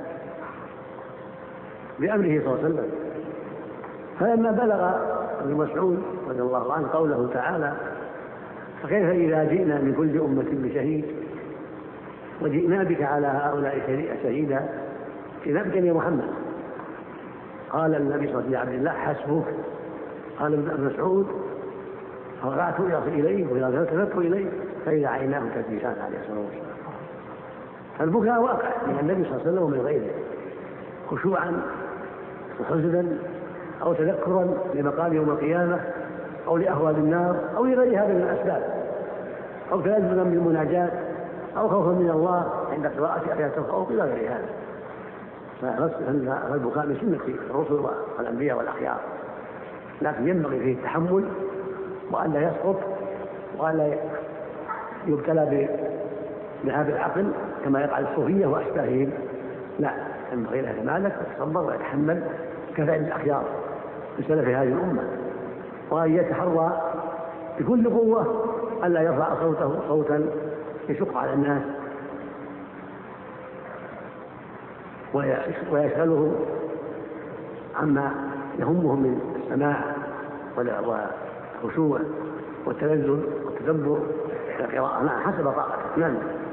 بأمره صلى الله عليه وسلم، فلما بلغ ابن مسعود رضي الله عنه قوله تعالى: فكيف إذا جئنا من كل أمة بشهيد وجئنا بك على هؤلاء شهيدا إذا بك يا محمد، قال النبي صلى الله عليه وسلم: عبد الله حسبك. قال ابن مسعود: فرجعت إليه وإذا التفت إليه فإذا عيناه تذبيحان عليه الصلاة والسلام. فالبكاء واقع من النبي صلى الله عليه وسلم ومن غيره، خشوعا وحزنا أو تذكرا لمقام يوم القيامة أو لأهوال النار أو لغير هذا من الأسباب، أو تلذذا بالمناجاة أو خوفا من الله عند قراءة آيات الخوف إلى غير هذا. فالبكاء من سنة الرسل والأنبياء والأخيار، لكن ينبغي فيه التحمل وأن لا يسقط وأن لا يبتلى بهذا العقل كما يفعل الصوفية وأشباههم، لا، ينبغي له مالك ويتصبر ويتحمل كفعل الأخيار من سلف هذه الأمة، وأن يتحرى بكل قوة ألا يرفع صوته صوتا يشق على الناس ويشغله عما يهمهم من السماع والخشوع والتلذذ والتدبر في القراءة مع حسب طاقته. نعم.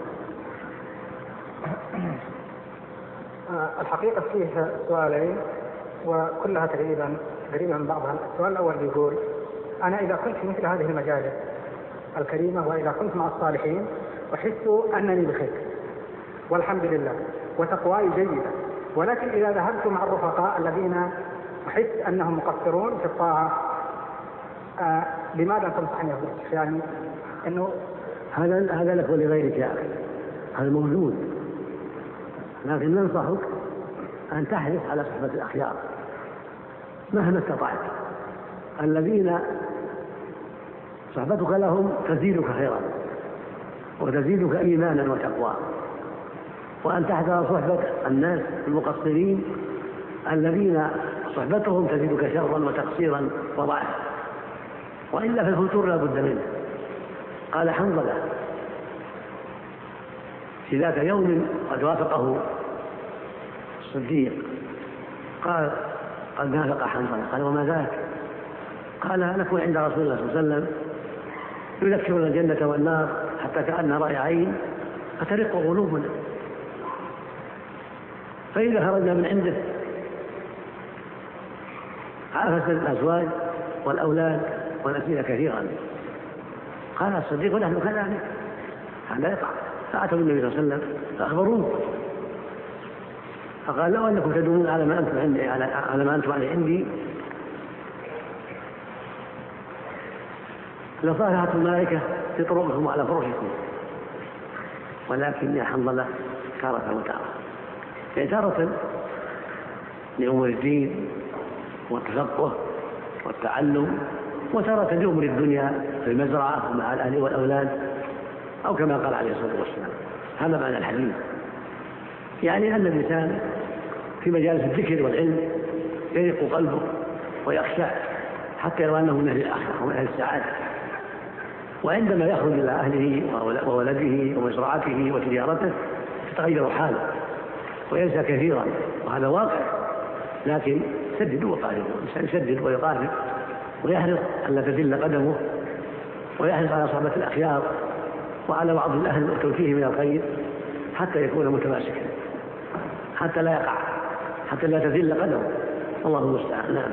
الحقيقة فيه سؤالين وكلها تقريبا قريبة من بعضها. السؤال الأول يقول: أنا إذا كنت في مثل هذه المجالس الكريمة وإذا كنت مع الصالحين أحس أنني بخير والحمد لله وتقواي جيدة، ولكن إذا ذهبت مع الرفقاء الذين أحس أنهم مقصرون في الطاعة آه لماذا تنصحني يا أخي؟ يعني أنه هذا هذا لك ولغيرك يا أخي، هذا موجود، لكن ننصحك أن تحرص على صحبة الأخيار مهما استطعت، الذين صحبتك لهم تزيدك خيرا وتزيدك إيمانا وتقوى، وأن تحذر صحبة الناس المقصرين الذين صحبتهم تزيدك شرا وتقصيرا وضعفا، وإلا في الفتور لا بد منه. قال حنظلة في ذات يوم قد وافقه الصديق، قال قد نافق حنظلة. قال وما ذاك؟ قال نكون عند رسول الله صلى الله عليه وسلم يذكرنا الجنة والنار حتى كأن رأي عين فترق قلوبنا، فإذا خرجنا من عنده عافسنا الأزواج والأولاد ونسينا كثيرا. قال الصديق ونحن كذلك، هذا يقع. فأتوا النبي صلى الله عليه وسلم فأخبروه، فقال لو أنكم تدومون على ما أنتم عندي على ما أنتم عليه عندي لصافحت الملائكة في طرقكم وعلى فرشكم، ولكن يا حنظلة تارة وتارة، يعني تارة لأمور الدين والتفقه والتعلم، وتارة لأمور الدنيا في المزرعة ومع الأهل والأولاد، أو كما قال عليه الصلاة والسلام. هذا معنى الحديث، يعني أن الإنسان في مجالس الذكر والعلم يرق قلبه ويخشع حتى يرى أنه من أهل الآخرة ومن أهل السعادة، وعندما يخرج إلى أهله وولده ومزرعته وتجارته تتغير حاله وينسى كثيرا، وهذا واقع. لكن سددوا وقاربوا، الإنسان يسدد ويقارب ويحرص ألا تزل قدمه، ويحرص على صحبة الأخيار وعلى بعض الأهل وتوفيه من الخير حتى يكون متماسكا، حتى لا يقع، حتى لا تزل قدمه. الله المستعان. نعم.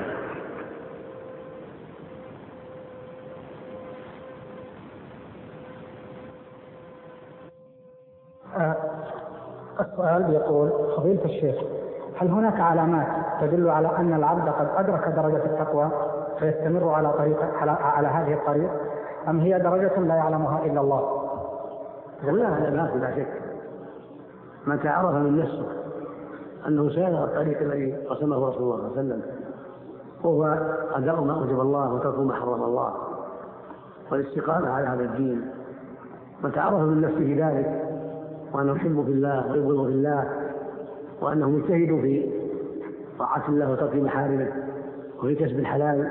السؤال يقول: فضيلة الشيخ، هل هناك علامات تدل على أن العبد قد أدرك درجة التقوى فيستمر على طريق على, على هذه الطريق، أم هي درجة لا يعلمها إلا الله؟ لا علامات لا شك. متى عرف من نفسه أنه سير الطريق الذي رسمه رسول الله صلى الله عليه وسلم، وهو أداء ما أوجب الله وترك ما حرم الله والاستقامة على هذا الدين، متى عرف من نفسه ذلك وأنه يحب في الله ويبغض في الله، وأنه مجتهد في طاعة الله وترك محارمه وفي كسب الحلال،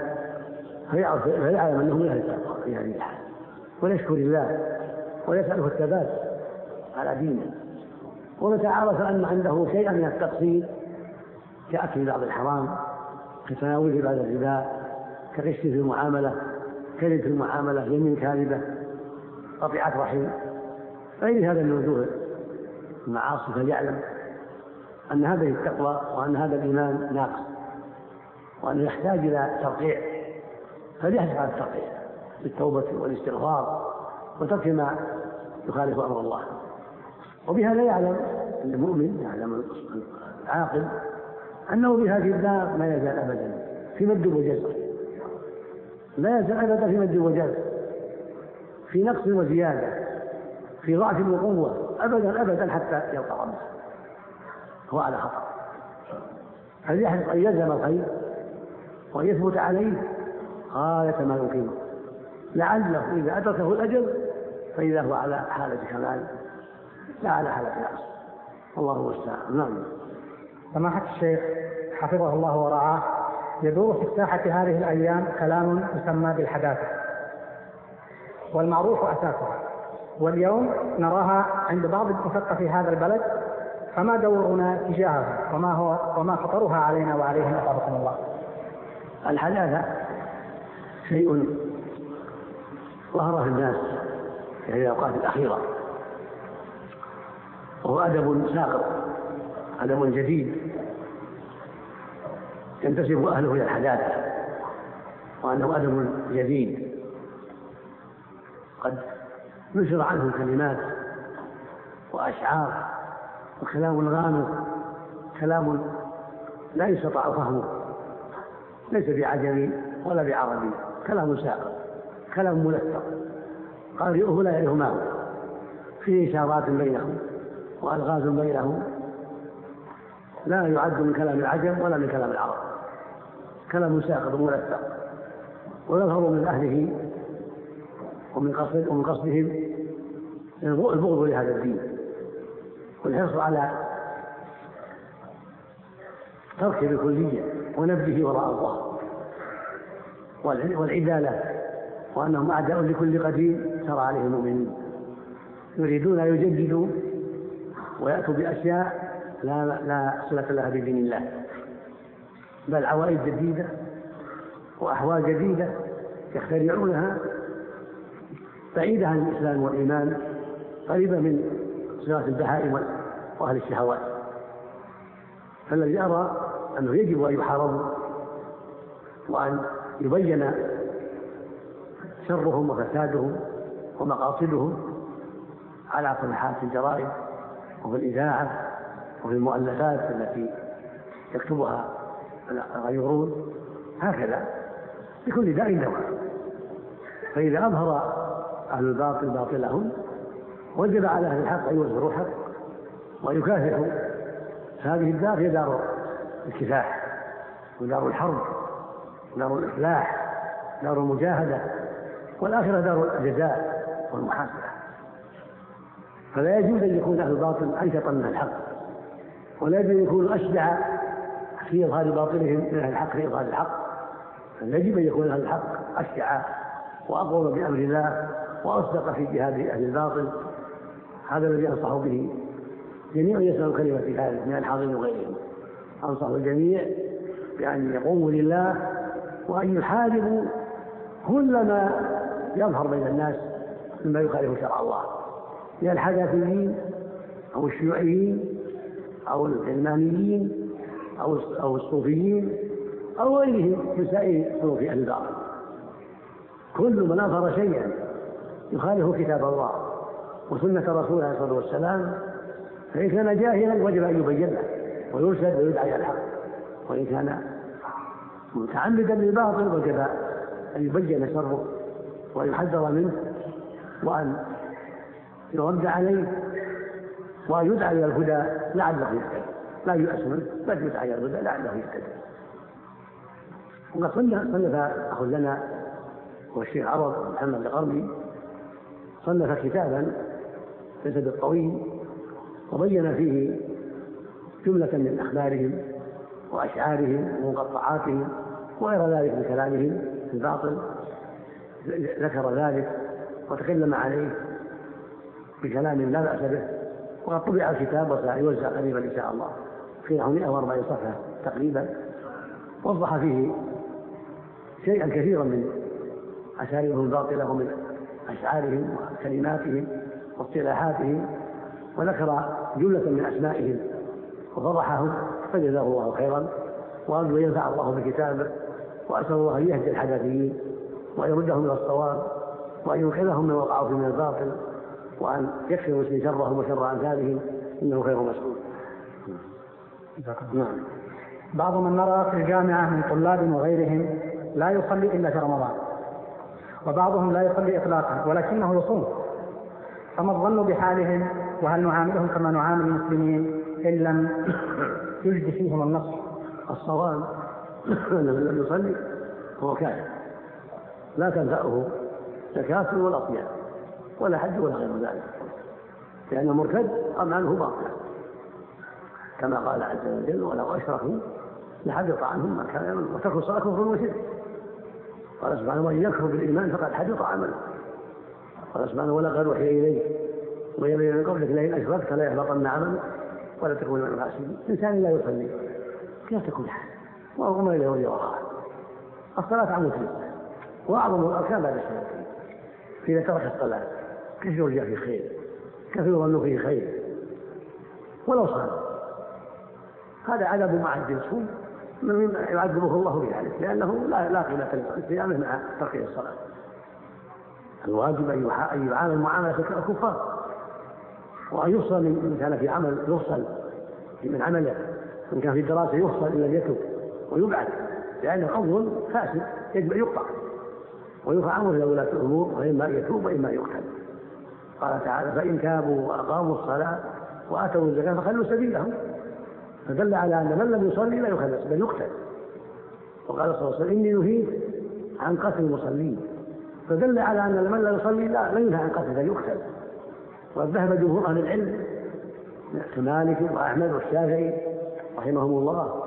فيعلم أنه من أهل التقوى في هذه الحال، ويشكر الله ويسأله الثبات على دينه. ومتى عرف أن عنده شيئا من التقصير كأكل بعض الحرام، كتناول بعض الربا، كغش في المعاملة، كذب في المعاملة، يمين كاذبة، قطيعة رحم، غير هذا من وجوه المعاصي، فليعلم أن هذه التقوى وأن هذا الإيمان ناقص، وأنه يحتاج إلى ترقيع، فليحرص على الترقيع بالتوبة والاستغفار وترك ما يخالف أمر الله. وبهذا يعلم المؤمن، يعلم العاقل، أنه بهذه الدار ما يزال أبدا في مد وجزر، لا يزال أبدا في مد وجزر، في نقص وزيادة، في ضعف وقوة، أبدا أبدا حتى يلقى ربه، هو على خطر. فليحرص أن يلزم الخير وأن يثبت عليه غاية ما يمكنه، لعله إذا أدركه الأجل فإذا هو على حالة كمال لا على حالة نقص. الله المستعان. نعم. سماحة الشيخ حفظه الله ورعاه، يدور في الساحة هذه الأيام كلام يسمى بالحداثة، والمعروف أساسها، واليوم نراها عند بعض المثقفي هذا البلد، فما دورنا تجاهها وما هو وما خطرها علينا وعليهم أثابكم الله؟ الحداثة شيء ظهر في الناس في هذه الأوقات الأخيرة، وهو أدب ساقط، أدب جديد ينتسب أهله إلى الحداثة، وأنه أدب جديد قد نشر عنه كلمات وأشعار وكلام غامض، كلام لا يستطاع فهمه، ليس بعجمي ولا بعربي، كلام ساقط، كلام ملفق قارئه لا يعرف ما هو، فيه إشارات بينهم وألغاز بينهم، لا يعد من كلام العجم ولا من كلام العرب، كلام ساقط ملفق، ويظهر من أهله ومن قصد ومن قصدهم البغض لهذا الدين والحرص على ترك بالكلية ونبذه وراء الظهر والعدالة، وأنهم أعداء لكل قديم ترى عليه المؤمنين يريدون أن يجددوا ويأتوا بأشياء لا لا صلة لها بدين الله، بل عوائد جديدة وأحوال جديدة يخترعونها بعيدة عن الإسلام والإيمان، قريبة من صراط البهائم وأهل الشهوات. فالذي أرى أنه يجب أن يحاربوا وأن يبين شرهم وفسادهم ومقاصدهم على صفحات الجرائد وفي الإذاعة وفي المؤلفات التي يكتبها الغيورون، هكذا لكل داء دواء. فإذا أظهر أهل الباطل باطلهم وجب على أهل الحق أن يظهروا الحق ويكافحوا. هذه الدار هي دار الكفاح ودار الحرب ودار الإصلاح، دار المجاهدة، والآخرة دار الجزاء والمحاسبة. فلا يجوز أن يكون أهل الباطل أنشط من الحق، ولا يجوز أن يكونوا أشجع في إظهار باطلهم من أهل الحق في إظهار الحق. يجب أن يكون أهل الحق أشجع وأقوم بأمر الله وأصدق في جهاد أهل الباطل. هذا الذي أنصح به جميع يسمع كلمة هذه من الحاضرين وغيرهم. أنصح الجميع بأن يقوموا لله وأن يحاربوا كل ما يظهر بين الناس مما يخالف شرع الله من الحداثيين أو الشيوعيين أو العلمانيين أو أو الصوفيين أو غيرهم من سائر صنوف أهل الباطل. كل من أظهر شيئا يخالف كتاب الله وسنة رسوله عليه الصلاة والسلام فإن كان جاهلا وجب أن يبين له ويرشد ويدعى إلى الحق، وإن كان متعمدا للباطل وجب أن يبين شره ويحذر منه وأن يرد عليه وأن يدعى إلى الهدى لعله يهتدي، لا ييأس منه بل يدعى إلى الهدى لعله يهتدي. وقد صنف أخ لنا هو الشيخ عرب محمد القرني صنف كتابا ليس بالطويل وبين فيه جملة من أخبارهم وأشعارهم ومقطعاتهم وغير ذلك من كلامهم في الباطل، ذكر ذلك وتكلم عليه بكلام لا بأس به. وقد طبع الكتاب وسيوزع قريبا إن شاء الله في نحو مئة وأربعين صفحة تقريبا، وضح فيه شيئا كثيرا من أساليبهم الباطلة ومن أشعارهم وكلماتهم واصطلاحاتهم، وذكر جملة من أسمائهم وفضحهم فجزاه الله خيرا وأرجو أن ينفع الله بكتابه، وأسأل الله أن يهدي الحداثيين ويردهم إلى الصواب وأن ينقذهم من وقعوا من الباطل وأن يكفي المسلمين شرهم وشر أمثالهم إنه خير مسؤول. نعم. بعض من نرى في الجامعة من طلاب وغيرهم لا يصلي إلا في رمضان، وبعضهم لا يصلي إطلاقا ولكنه يصوم، فما الظن بحالهم؟ وهل نعاملهم كما نعامل المسلمين إن لم يجد فيهم النصر؟ الصواب أن من لم يصلي هو كافر لا تنفعه زكاة ولا صيام ولا حج ولا غير ذلك، لأن المرتد أعماله باطلة كما قال عز وجل ولو أشركوا لحبط عنهم ما كانوا يعملون وتركوا الصلاة كفر وشرك. قال سبحانه ومن يكفر بالإيمان فقد حبط عمله. قال سبحانه ولقد أوحي إليك وإلى من قبلك لئن أشركت لا يحبطن عملك ولا تكون من الخاسرين. إنسان لا يصلي كيف تكون حاله وأغمى إليه ولي وراءه. الصلاة عمود فيه وأعظم الأركان بعد الشهادتين، فإذا ترك الصلاة كيف يرجع فيه خير؟ كيف يظن فيه خير؟ ولو صلى هذا عذاب معد يصوم من يعذبه الله بذلك، لأنه لا لا قيمة للصيام مع ترك الصلاة. الواجب أن يعامل معاملة الكفار وأن يفصل من كان في عمل يفصل من عمله، إن كان في دراسة يفصل إلى أن يتوب ويبعد، لأنه أمر فاسد يجب أن يقطع ويرفع عنه إلى ولاة الأمور، وإما يتوب وإما يقتل. قال تعالى فإن تابوا وأقاموا الصلاة وآتوا الزكاة فخلوا سبيلهم، فدل على أن من لم يصلي لا يخلص بل يقتل. وقال صلى الله عليه وسلم إني نهيت عن قتل المصلين، فدل على أن من لا يصلي لا ينهى عن قتل بل يقتل. وذهب جمهور أهل العلم كمالك وأحمد والشافعي رحمهم الله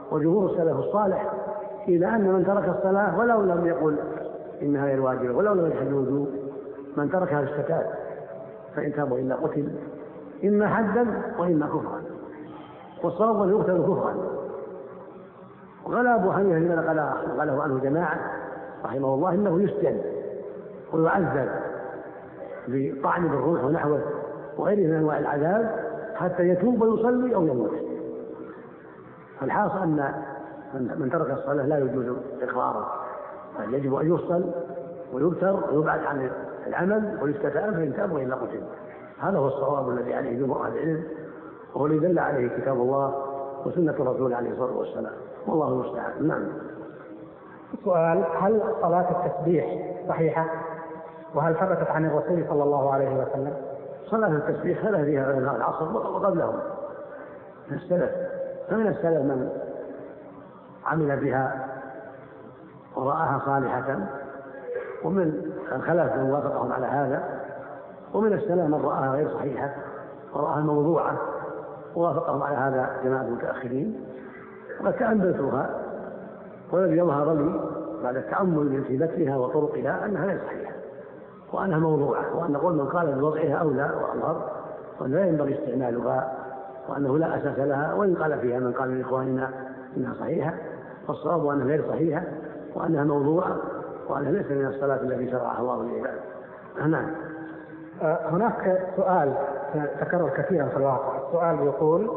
وجمهور السلف الصالح إلى أن من ترك الصلاة ولو لم يقل إنها غير واجبة ولو لم يجحد الوجوب من تركها استتاب، فإن تاب إلا قتل إما حدا وإما كفرا، والصواب أن يقتل كفرا. وقال أبو حنيفة لما قاله عنه جماعة رحمه الله إنه يسجن ويعذب بطعن بالروح ونحوه وغيره من أنواع العذاب حتى يتوب ويصلي أو يموت. فالحاصل أن من ترك الصلاة لا يجوز إقراره، بل يجب أن يفصل ويبتر ويبعد عن العمل ويستتاب فإن تاب وإلا قتل. هذا هو الصواب الذي عليه جمهور أهل العلم، وهو الذي دل عليه كتاب الله وسنة الرسول عليه الصلاة والسلام، والله المستعان. نعم. سؤال: هل صلاة التسبيح صحيحة؟ وهل ثبتت عن الرسول صلى الله عليه وسلم؟ صلاة التسبيح ثلاث فيها علماء العصر وقبلهم من السلف، فمن السلف من عمل بها ورآها صالحة، ومن الخلف من وافقهم على هذا، ومن السلف من رآها غير صحيحة ورآها موضوعة ووافقهم على هذا جماعة المتأخرين. وقد تأملتها والذي يظهر لي بعد التأمل في ذكرها وطرقها أنها غير صحيحة وأنها موضوعة، وأن نقول من قال بوضعها أولى وأظهر، وأن لا ينبغي استعمالها، وأنه لا أساس لها، وإن قال فيها من قال من إخواننا إنها صحيحة، فالصواب أنها غير صحيحة وأنها موضوعة وأنها ليس من الصلاة التي شرعها الله للعباد. نعم. هناك سؤال تكرر كثيرا في الواقع. السؤال يقول: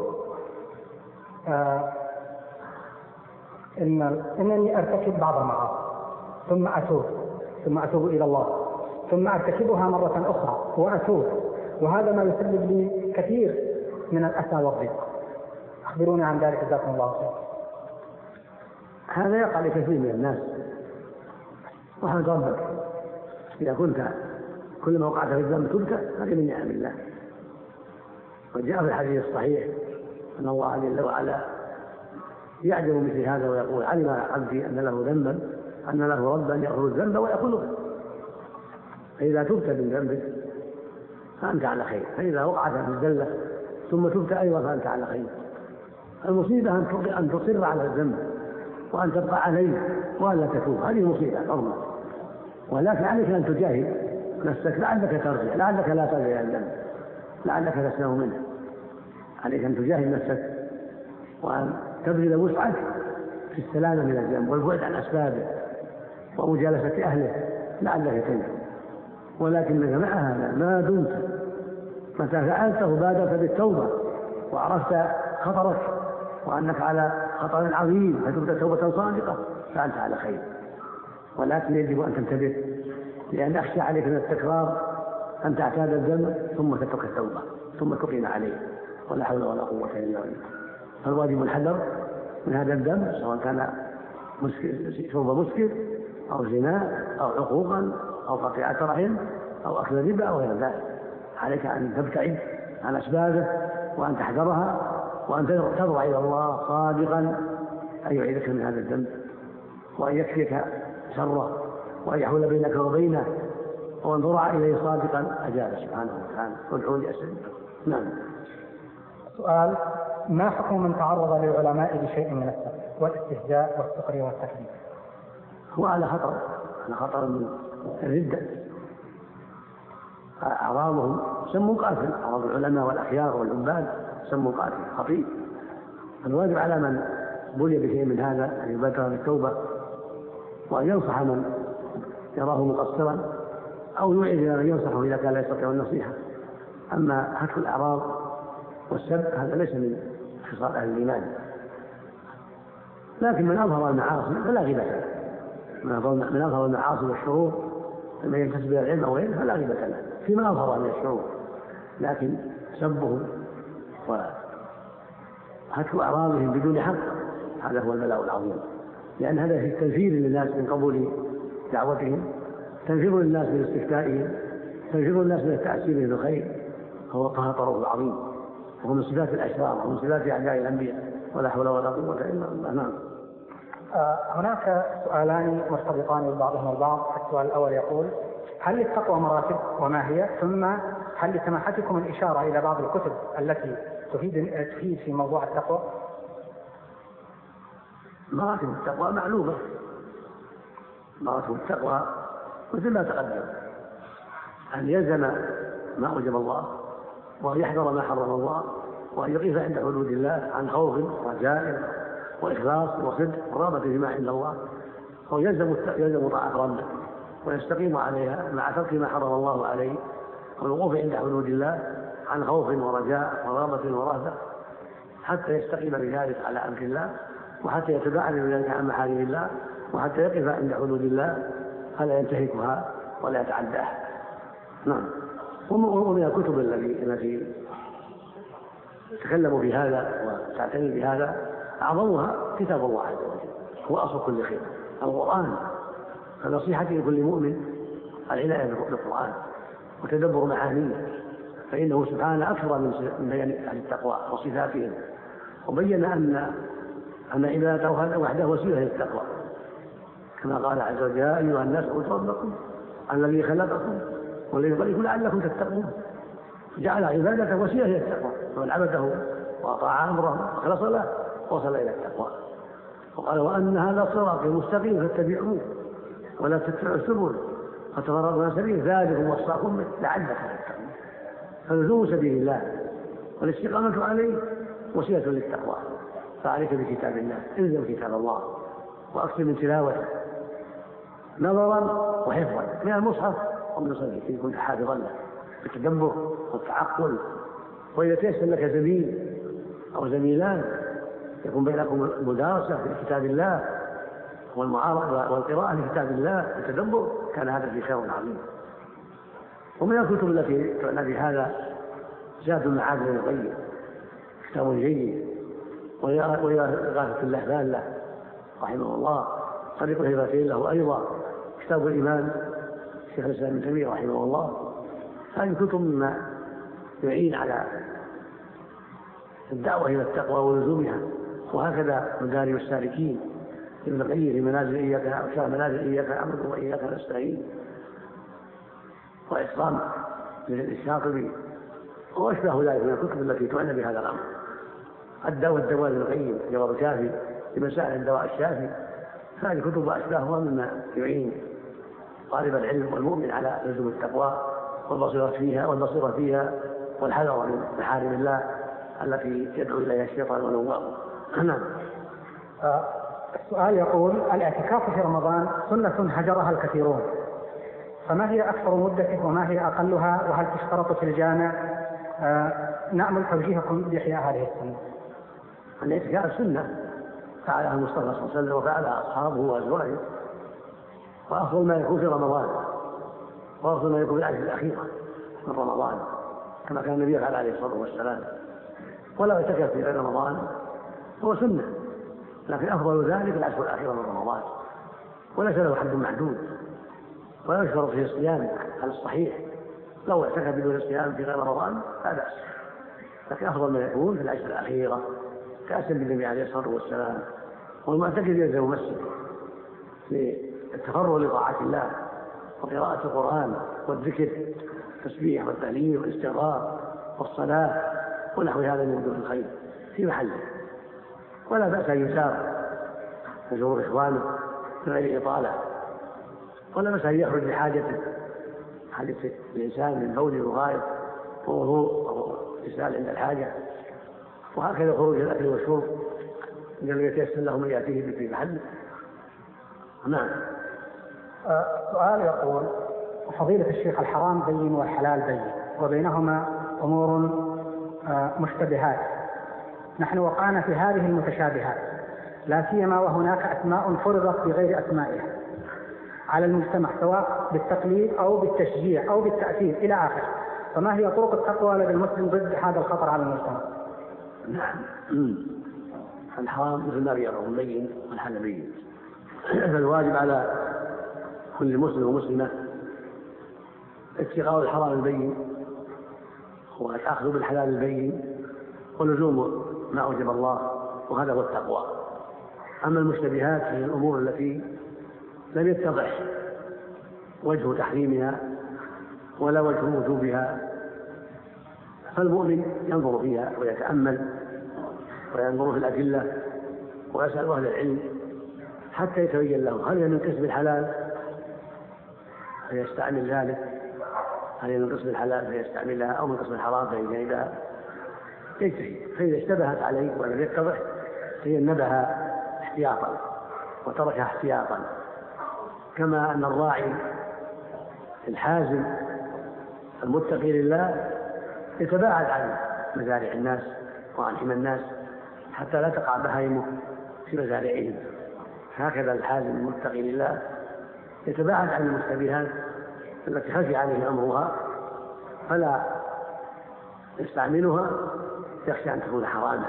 آه إن إنني أرتكب بعض المعاصي ثم أتوب ثم أتوب إلى الله ثم أرتكبها مرة أخرى وأتوب، وهذا ما يسبب لي كثير من الأسى والضيق، أخبروني عن ذلك جزاكم الله خيرا. هذا يقع لكثير من الناس، وحمد ربك إذا كنت كل ما وقعت في الذنب تبت هذه من نعم الله. وجاء في الحديث الصحيح أن الله جل وعلا يعجب مثل هذا ويقول: علم عبدي أن له ذنبا أن له ربا يغفر الذنب ويأخذه. فإذا تبت من ذنبك فأنت على خير، فإذا وقعت في الزلة ثم تبت أيضا فأنت على خير. المصيبة أن تصر على الذنب وأن تبقى عليه وألا تتوب، هذه مصيبة عظمى. ولكن عليك أن تجاهد نفسك لعلك ترجع، لعلك لا ترجع إلى الذنب، لعلك تسلم منه. عليك أن تجاهد نفسك وأن تبذل وسعك في السلامة من الذنب والبعد عن أسبابه ومجالسة أهله لعلك تنجو. ولكنك مع هذا ما دمت متى فعلته بادرت بالتوبة وعرفت خطرك وأنك على خطر عظيم فتبت توبة صادقة فأنت على خير. ولكن يجب أن تنتبه، لأن أخشى عليك من التكرار أن تعتاد الذنب ثم تترك التوبة ثم تقيم عليه، ولا حول ولا قوة إلا بالله. فالواجب الحذر من هذا الذنب، سواء كان شرب مسكر أو زنا أو عقوقا أو قطيعة رحم أو أكل ربا أو غير ذلك. عليك أن تبتعد عن أسبابه وأن تحذرها وأن تضرع إلى الله صادقا أن يعيذك من هذا الذنب وأن يكفيك شره وأن يحول بينك وبينه، وأن تضرع إليه صادقا أجاب سبحانه وتعالى: ادعوني أستجب. نعم. سؤال: ما حكم من تعرض للعلماء بشيء من السب والاستهزاء والسخرية والتكذيب؟ هو على خطر، على خطر من الردة. أعراضهم سم قاتل، أعراض العلماء والأخيار والعباد سم قاتل خطير. الواجب على من بلي بشيء من هذا أن يبادر بالتوبة وأن ينصح من يراه مقصرا أو يوعد من ينصحه إذا كان لا يستطيع النصيحة. أما هتك الأعراض والسب هذا ليس من خصال أهل الإيمان. لكن من أظهر المعاصي فلا غيبة له، من أظهر المعاصي والشرور لما ينتسب إلى العلم أو غيره فلا غيبة له فيما أظهر من الشرور. لكن سبهم وهتك أعراضهم بدون حق هذا هو البلاء العظيم، لأن هذا في تنفير للناس من قبول دعوتهم، تنفير للناس من استفتائهم، تنفير للناس من التعسير بالخير، هو خطره العظيم، وهو من صفات الأشرار ومن صفات أعداء الأنبياء، ولا حول ولا قوة إلا بالله. نعم. هناك سؤالان مرتبطان ببعضهما البعض. السؤال الأول يقول: هل للتقوى مراتب وما هي؟ ثم هل لسماحتكم الإشارة إلى بعض الكتب التي تفيد تفيد في موضوع التقوى؟ مراتب التقوى معلومة. مراتب التقوى مثل ما تقدم، أن يلزم ما أوجب الله، وأن يحذر ما حرم الله، وأن يقف عند حدود الله عن خوف ورجاء وإخلاص وصدق ورغبة فيما عند الله، وأن يلزم يلزم طاعة ربه ويستقيم عليها مع ترك ما حرم الله عليه، والوقوف عند حدود الله عن خوف ورجاء ورغبة ورهبة، حتى يستقيم بذلك على أمر الله، وحتى يتباعد بذلك عن محارم الله، وحتى يقف عند حدود الله فلا ينتهكها ولا يتعداها. نعم. ومن الكتب التي تتكلم في هذا وتعتني بهذا أعظمها كتاب الله عز وجل، هو أصل كل خير، القرآن. فنصيحتي لكل مؤمن العناية بالقرآن وتدبر معانيه، فإنه سبحانه أكثر من بيان أهل التقوى وصفاتهم، وبين أن أن عبادته وحده وسيلة للتقوى، كما قال عز وجل: يا أيها الناس اعبدوا ربكم الذي خلقكم والذي خلقكم لعلكم تتقون. جعل عبادته وسيلة للتقوى، فمن عبده وأطاع أمره وخلص له وصل إلى التقوى. وقال: وأن هذا صراطي مستقيم فاتبعوه ولا تتبعوا السبل فتفرق عن سبيله ذلكم وصاكم به لعلكم تتقون. فلزوم سبيل الله والاستقامة عليه وسيلة للتقوى. فعليك بكتاب الله، الزم كتاب الله وأكثر من تلاوته نظرا وحفظا من المصحف ومن صديق يكون حافظا له بالتدبر والتعقل. وإذا تيسر لك زميل أو زميلان يكون بينكم مدارسة في كتاب الله والمعارضة والقراءة في كتاب الله والتدبر، كان هذا في خير عظيم. ومن الكتب التي تعنى بهذا زاد المعاد ابن القيم، كتاب جيد، وإلى إغاثة اللهفان له رحمه الله، طريق الهباتين له أيضا، كتاب الإمام شيخ الإسلام ابن تيمية رحمه الله. هذه كتب مما يعين على الدعوة إلى التقوى ولزومها. وهكذا مدارج السالكين ابن القيم في منازل إياك منازل إياك نعبد وإياك نستعين، وإسلام للشاطبي وأشبه ذلك من الكتب التي تعنى بهذا الأمر. الدواء والدواء ابن القيم جواب الكافي لمسائل الدواء الشافي. هذه كتب وأشباهها مما يعين طالب العلم والمؤمن على لزوم التقوى والبصيرة فيها والبصيرة فيها والحذر من محارم الله التي يدعو إليها الشيطان ونوابه. نعم. السؤال يقول: الاعتكاف في رمضان سنة هجرها الكثيرون، فما هي أكثر مدته وما هي أقلها، وهل تشترط في الجامع؟ نعمل توجيهكم بإحياء هذه السنة. الاعتكاف سنة فعلها المصطفى صلى الله عليه وسلم وفعلها أصحابه وأزواجه، وأفضل ما يكون في رمضان، وأفضل ما يكون في العشر الأخيرة من رمضان، كما كان النبي يفعل عليه الصلاة والسلام. ولا اعتكف في غير رمضان هو سنة، لكن أفضل ذلك العشر الأخيرة من رمضان، وليس له حد محدود، ولا يشترط فيه الصيام على الصحيح. لو اعتكف بدون الصيام في غير رمضان لا بأس، لكن أفضل ما يكون في العشر الأخيرة كأسا بالنبي عليه الصلاة والسلام. والمعتكف يلزم مسجد للتفرغ لطاعة الله وقراءة القرآن والذكر والتسبيح والتهليل والاستغفار والصلاة ونحو هذا من وجوه الخير في محله. ولا بأس أن يسار يزور إخوانه بغير إطالة، ولا بأس أن يخرج لحاجته، حاجة الإنسان من بول وغائط ووضوء أو إسهال عند الحاجة، وهكذا خروج الأكل والشرب الذي يتيسر له من يأتيه في محله. نعم. سؤال يقول: فضيلة الشيخ، الحرام بين والحلال بين وبينهما أمور مشتبهات، نحن وقعنا في هذه المتشابهات، لا سيما وهناك أسماء فرضت بغير أسمائها على المجتمع، سواء بالتقليد أو بالتشجيع أو بالتأثير إلى آخره، فما هي طرق التقوى لدى المسلم ضد هذا الخطر على المجتمع؟ نعم. الحرام مثل ما بيره بين والحلال بين، فالواجب على كل مسلم ومسلمة اتقاء الحرام البين والأخذ بالحلال البين ولزوم ما أوجب الله، وهذا هو التقوى. أما المشتبهات هي الأمور التي لم يتضح وجه تحريمها ولا وجه وجوبها، فالمؤمن ينظر فيها ويتأمل وينظر في الأدلة ويسأل أهل العلم حتى يتبين له هل هي من كسب الحلال فيستعمل ذلك، هل هي من كسب الحلال فيستعملها أو من كسب الحرام فيجتنبها، يجتهد. فإذا اشتبهت عليه ولم يتضح فينبها احتياطا وتركها احتياطا، كما أن الراعي الحازم المتقي لله يتباعد عن مزارع الناس وعن حمى الناس حتى لا تقع بهائمه في مزارعهم. هكذا الحازم المتقي لله يتباعد عن المشتبهات التي خفي عليه أمرها فلا يستعملها، يخشى أن تكون حراما.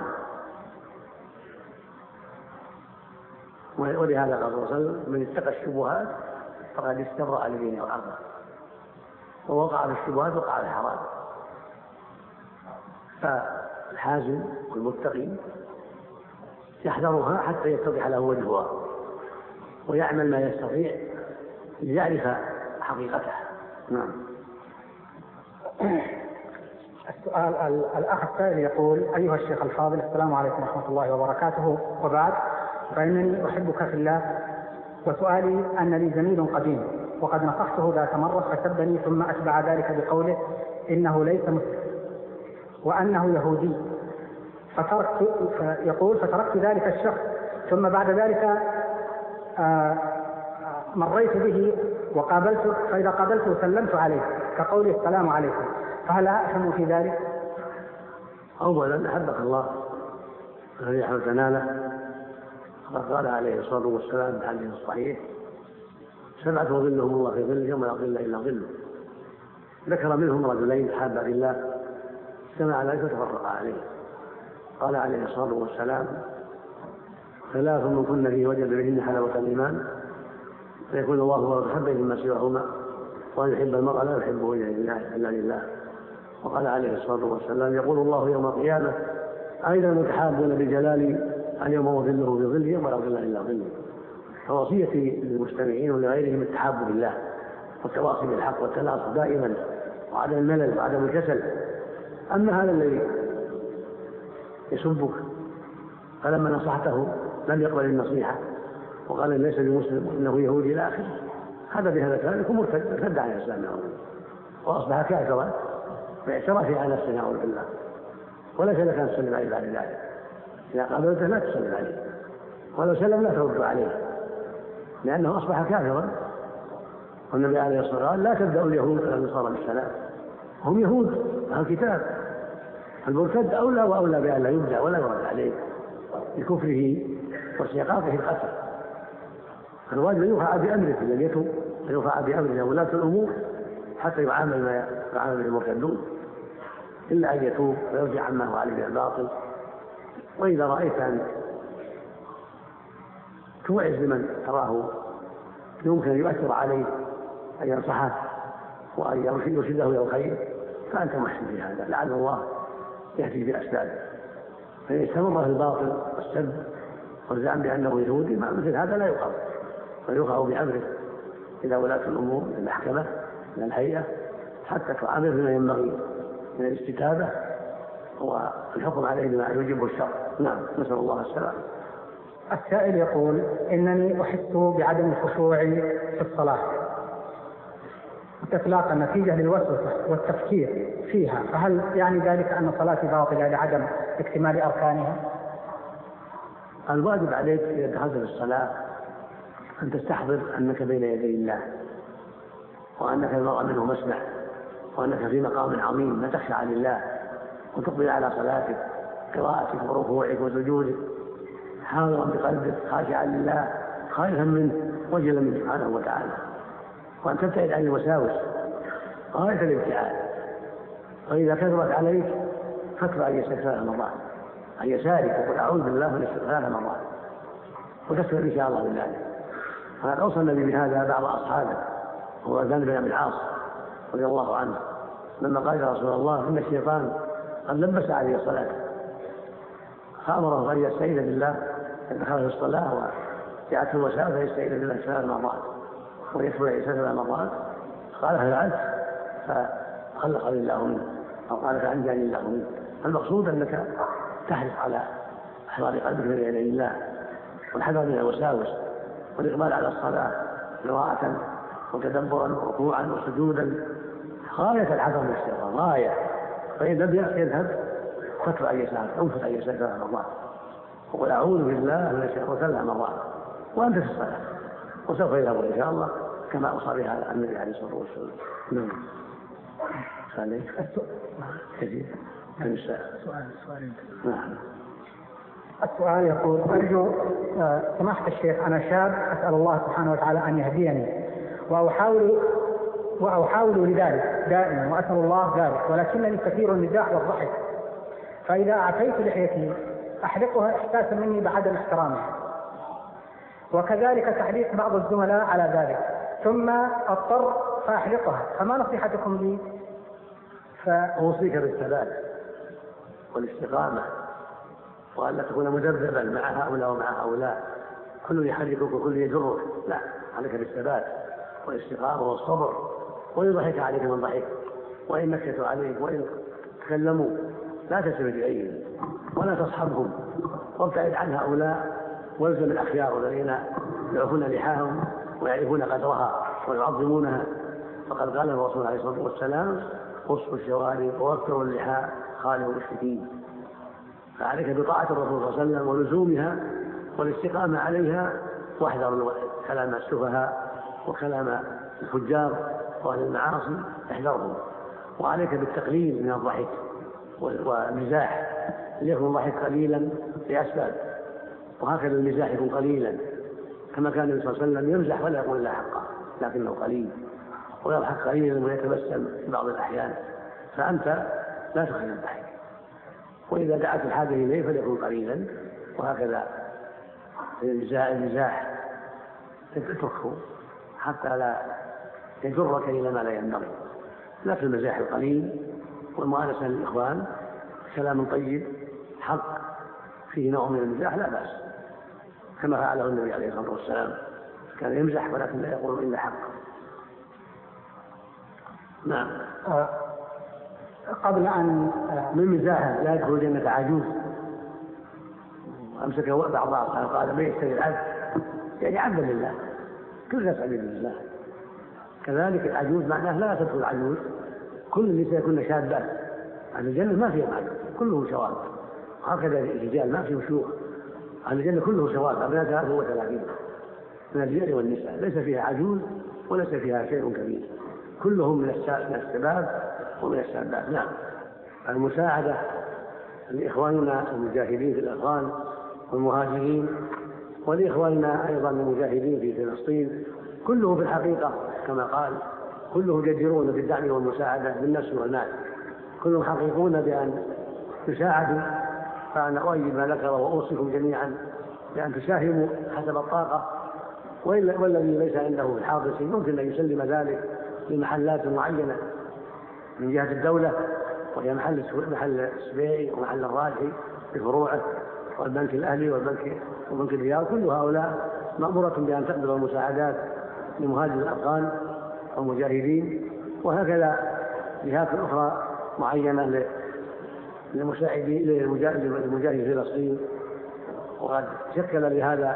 ولهذا قال الله صلى الله عليه وسلم: من اتقى الشبهات فقد استبرأ لدينه وعرضه، ووقع في الشبهات وقع في الحرام. فالحازم والمتقي يحذرها حتى يتضح له وجهها ويعمل ما يستطيع ليعرف حقيقتها. نعم. السؤال الأخ السائل يقول: أيها الشيخ الفاضل، السلام عليكم ورحمة الله وبركاته، وبعد، فإنني أحبك في الله، وسؤالي أن لي زميل قديم وقد نصحته ذات مرة فسبني، ثم أتبع ذلك بقوله إنه ليس مسلم وأنه يهودي، فتركت يقول فتركت ذلك الشخص، ثم بعد ذلك مريت به وقابلته، فإذا قابلته سلمت عليه كقولي السلام عليكم، فهل أفهم في ذلك؟ أولا أحبك الله الذي أحببتنا له، فقد قال عليه الصلاة والسلام في الحديث الصحيح: سبعة ظلهم الله في ظله يوم لا ظل إلا ظله. ذكر منهم رجلين تحابا في الله اجتمعا عليه وتفرقا عليه. قال عليه الصلاة والسلام: ثلاث من كن فيه وجد بهن حلاوة الإيمان، فيكون الله ورسوله مما سواهما، وأن يحب المرء لا يحبه إلا لله. وقال عليه الصلاة والسلام: يقول الله يوم القيامة: أين المتحابون بجلالي اليوم أظله في ظله ولا ظل إلا ظله. فوصيتي للمستمعين ولغيرهم التحاب بالله والتواصي بالحق والتلاصي دائما وعدم الملل وعدم الكسل. أما هذا الذي يسبك فلما نصحته لم يقبل النصيحة وقال ليس بمسلم إنه يهودي إلى آخره، هذا بهذا كان يكون مرتد ارتد عن الإسلام وأصبح كافرا باعترافه على نفسه نعوذ بالله، وليس لك أن تسلم عليه بعد ذلك. إذا قابلته لا تسلم عليه، ولو سلم لا ترد عليه، لأنه أصبح كافرا. والنبي عليه الصلاة والسلام قال: لا تبدأ اليهود ولا النصارى بالسلام، هم يهود أهل الكتاب. المرتد أولى وأولى بأن لا يبدأ ولا يرد عليه بكفره واستيقاظه القتل. الواجب أن يفعل بأمره إذا لم يتب، أن يفعل بأمره ولاة الأمور حتى يعامل ما يعامل المرتدون، إلا أن يتوب ويرجع عما هو عليه من الباطل. وإذا رأيت أن توعظ لمن تراه يمكن أن يؤثر عليه أن ينصحه وأن يرشده إلى الخير فأنت محسن في هذا، لعل الله يهدي بأسبابه. فإن استمر في الباطل والسب والزعم بأنه يهودي مثل هذا لا يقام، ويقع بأمره إلى ولاة الأمور، إلى المحكمة، إلى الهيئة، حتى تعامل بما ينبغي من الاستتابة والحكم عليه بما يوجبه الشرع. نعم، نسأل الله السلامة. السائل يقول: إنني أحس بعدم الخشوع في الصلاة إطلاقا نتيجة للوسوسة والتفكير فيها، فهل يعني ذلك أن صلاتي باطلة لعدم اكتمال أركانها؟ الواجب عليك إذا دخلت في الصلاة أن تستحضر أنك بين يدي الله، وأنك المرء منه مسمع، وأنك في مقام عظيم، لا تخشى عن الله وتقبل على صلاتك، قراءتك وركوعك وسجودك، حاضرا بقلبك خاشعا لله خائفا منه وجلا منه سبحانه وتعالى، وأن تبتعد عن الوساوس غاية الابتعاد. وإذا كثرت عليك فاتبع أن يسأل ثلاث مرات عن يسارك وقل أعوذ بالله من الشيطان ثلاث مرات وتسأل إن شاء الله بالله. فقد أوصى النبي بهذا بعض أصحابه هو ذنب بن العاص رضي الله عنه لما قال: يا رسول الله إن الشيطان قد لبس عليه الصلاة، فأمره أن يستعيذ بالله دخل في الصلاة وجاءته الوساوس فيستعيذ بالله ثلاث مرات ويتبع الإنسان ثلاث مرات. قال: فعلت فخلق الله منه، أو قال: فأنجاني الله منه. المقصود أنك تحرص على إحضار قلبك بين يدي الله والحذر من الوساوس والإقبال على الصلاة قراءة وتدبرا وركوعا وسجودا غاية العظم والاستغفار غاية. فإن لم يذهب فتر أي ساعة أنفت أي ساعة ثلاث مرات وقل أعوذ بالله من الشيطان ثلاث مرات وأنت في الصلاة، وسوف يذهب إن شاء الله كما أوصى بها النبي عليه الصلاة والسلام. نعم. سؤال كثير. سؤال سؤال نعم. السؤال يقول: أرجو سماحة الشيخ، أنا شاب أسأل الله سبحانه وتعالى أن يهديني وأحاول وأحاول لذلك دائما وأسأل الله ذلك، ولكنني كثير المزاح والضحك، فإذا أعفيت لحيتي أحرقها إحساسا مني بعدم احترامها، وكذلك تعليق بعض الزملاء على ذلك، ثم أضطر فأحرقها، فما نصيحتكم لي؟ فأوصيك بالثبات والاستقامة، وأن لا تكون مذبذبا مع هؤلاء ومع هؤلاء، كل يحركك وكل يجرك، لا، عليك بالثبات والاستقامة والصبر، ويضحك عليك من ضحك، وإن نكتوا عليك وإن تكلموا لا تسمع إليهم ولا تصحبهم، وابتعد عن هؤلاء والزم الأخيار الذين يعرفون لحاهم ويعرفون قدرها ويعظمونها. فقد قال الرسول عليه الصلاة والسلام: قصوا الشوارب ووفروا اللحى خالوا المشركين. فعليك بطاعة الرسول صلى الله عليه وسلم ولزومها والاستقامة عليها، واحذر كلام السفهاء وكلام الفجار وأهل المعاصي، احذرهم. وعليك بالتقليل من الضحك والمزاح، ليكن الضحك قليلا لأسباب، وهكذا المزاح يكون قليلا، كما كان النبي صلى الله عليه وسلم يمزح ولا يقول إلا حقا لكنه قليل، ويضحك قليلا ويتبسم في بعض الأحيان، فأنت لا تخرج الضحك، وإذا دعت الحاجة إليه فليكن قليلا. وهكذا المزاح تتركه حتى لا يجرك إلى ما لا ينبغي، لكن المزاح القليل والمؤانسة للإخوان كلام طيب حق فيه نوع من المزاح لا بأس، كما فعله النبي عليه الصلاة والسلام، كان يمزح ولكن لا يقول إلا حق. نعم. آه قبل أن آه من مزاحه لا يدخل جنة عجوز، أمسك بعض بعض قال ما يشتري العبد، يعني عبدا لله، كل ذات عبد لله. كذلك العجوز معناه لا تدخل العجوز، كل النساء يكون شابات، أهل الجنة ما فيها عجوز كلهم شباب، هكذا الرجال ما فيهم شيوخ، أهل الجنة كلهم شباب أبناء ثلاثة وثلاثين من الرجال والنساء، ليس فيها عجوز وليس فيها شيء كبير، كلهم من الشباب ومن الشابات. نعم. المساعدة لإخواننا المجاهدين في الأفغان والمهاجرين، ولإخواننا أيضا المجاهدين في فلسطين، كلهم في الحقيقة كما قال كلهم جديرون بالدعم والمساعدة بالنفس والمال، كلهم حقيقون بأن تساعدوا. فأنا أؤيد ما ذكر وأوصيكم جميعا بأن تساهموا حسب الطاقة، والذي ليس عنده في الحاضر شيء ممكن أن يسلم ذلك لمحلات معينة من جهة الدولة، وهي محل محل السبيعي ومحل الراجحي بفروعه والبنك الأهلي والبنك وبنك الرياض، كل هؤلاء مأمورة بأن تقبل المساعدات لمهاجر الأفغان والمجاهدين، وهكذا جهات أخرى معينة للمساعدين للمجاهدين في فلسطين. وقد شكل لهذا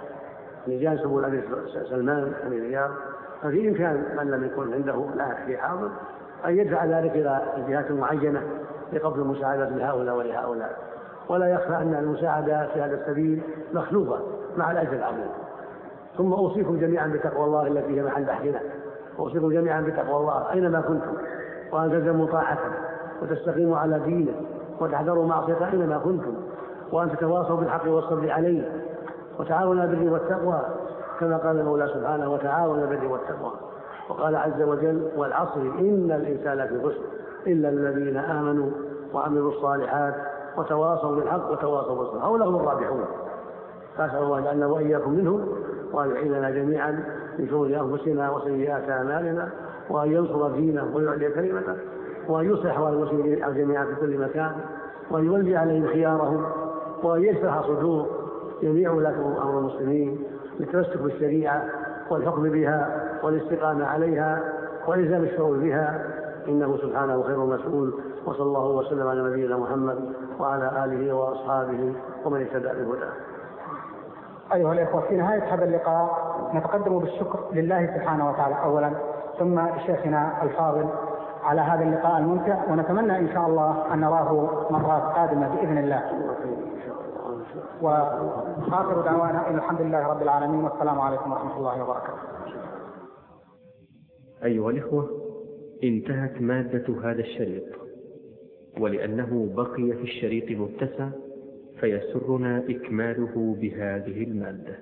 لجان سمو الأمير سلمان أمير الرياض، ففي إمكان من لم يكن عنده لا في حاضر أن يدفع ذلك إلى الجهات المعينة لقبض المساعدة لهؤلاء ولهؤلاء. ولا يخفى أن المساعدة في هذا السبيل مخلوفة مع الأجر العظيم. ثم أوصيكم جميعا بتقوى الله التي هي محل بحثنا، أوصيكم جميعا بتقوى الله أينما كنتم، وأن تلزموا طاعته وتستقيموا على دينه وتحذروا معصيته أينما كنتم، وأن تتواصوا بالحق والصبر عليه، وتعاونوا بالبر والتقوى كما قال المولى سبحانه: وتعاونوا بالبر والتقوى. وقال عز وجل: والعصر إن الإنسان في خسر إلا الذين آمنوا وعملوا الصالحات وتواصوا بالحق وتواصوا بالصبر هؤلاء هم الرابحون. فأسأل الله أن وإياكم منهم، وأن يعيننا جميعا من شرور أنفسنا وسيئات أعمالنا، وأن ينصر دينه ويعلي كلمته، وأن يصلح المسلمين جميعا في كل مكان، وأن يولي عليهم خيارهم، وأن يشرح صدور جميع ولاة أمر المسلمين للتمسك بالشريعة والحكم بها والاستقامة عليها وإلزام الشعور بها، إنه سبحانه خير مسؤول. وصلى الله وسلم على نبينا محمد وعلى آله وأصحابه ومن اهتدى بهداه. أيها الإخوة، في نهاية هذا اللقاء نتقدم بالشكر لله سبحانه وتعالى أولا، ثم لشيخنا الفاضل على هذا اللقاء الممتع، ونتمنى إن شاء الله أن نراه مرات قادمة بإذن الله. وآخر دعوانا إن الحمد لله رب العالمين، والسلام عليكم ورحمة الله وبركاته. أيها الإخوة، انتهت مادة هذا الشريط، ولأنه بقي في الشريط متسع فيسرنا إكماله بهذه المادة.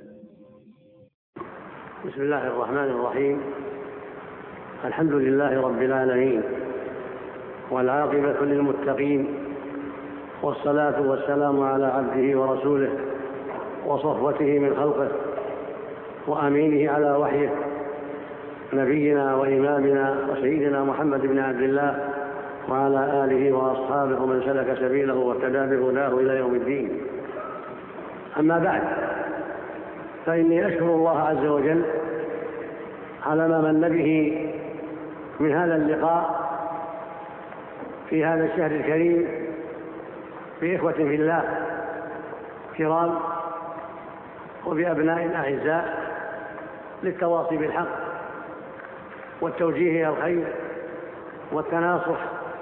بسم الله الرحمن الرحيم. الحمد لله رب العالمين، والعاقبة للمتقين، والصلاة والسلام على عبده ورسوله وصفوته من خلقه وأمينه على وحيه، نبينا وإمامنا وسيدنا محمد بن عبد الله وعلى آله وأصحابه ومن سلك سبيله واهتدى بهداه إلى يوم الدين. أما بعد، فإني أشكر الله عز وجل على ما من به من هذا اللقاء في هذا الشهر الكريم بإخوة في الله كرام وبأبناء أعزاء للتواصي بالحق والتوجيه إلى الخير والتناصح،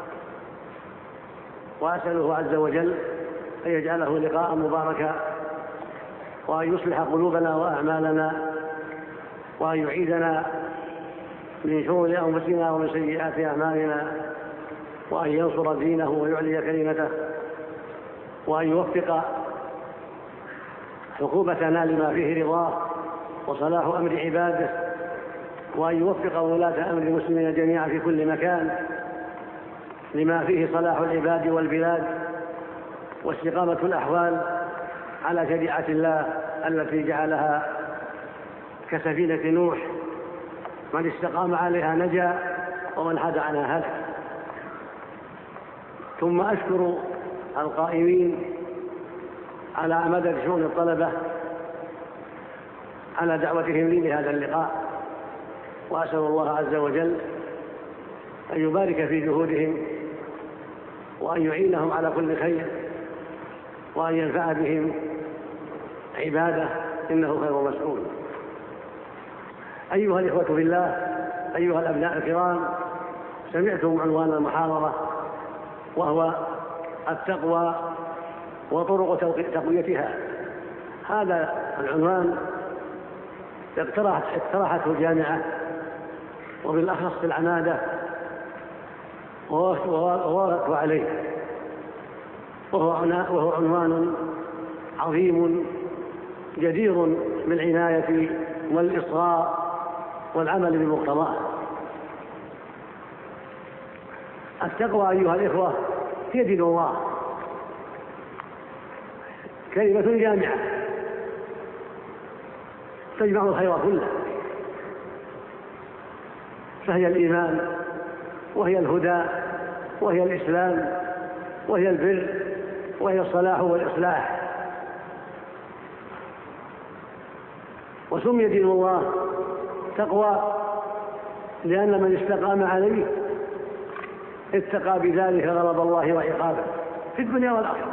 وأسأله عز وجل أن يجعله لقاء مباركا، وأن يصلح قلوبنا وأعمالنا، وأن يعيذنا من شرور أنفسنا ومن سيئات أعمالنا، وأن ينصر دينه ويعلي كلمته، وأن يوفق حكومتنا لما فيه رضاه وصلاح أمر عباده، وأن يوفق ولاة أمر المسلمين جميعا في كل مكان لما فيه صلاح العباد والبلاد واستقامة الأحوال على شريعة الله التي جعلها كسفينة نوح، من استقام عليها نجا ومن حاد عنها هلك. ثم أشكر القائمين على مدد شؤون الطلبة على دعوتهم لي لهذا اللقاء، وأسأل الله عز وجل أن يبارك في جهودهم، وأن يعينهم على كل خير، وأن ينفع بهم عباده، إنه خير مسؤول. أيها الإخوة في الله، أيها الأبناء الكرام، سمعتم عنوان المحاضرة، وهو التقوى وطرق تقويتها. هذا العنوان اقترحته الجامعة وبالأخص العمادة، ووافقت عليه، وهو عنوان عظيم جدير بالعناية والإصغاء والعمل بمقتضاه. التقوى أيها الإخوة هي دين الله، كلمة جامعة تجمع الخير كله، فهي الإيمان، وهي الهدى، وهي الإسلام، وهي البر، وهي الصلاح والإصلاح. وسمي دين الله تقوى لأن من استقام عليه اتقى بذلك غضب الله وعقابه في الدنيا والآخرة.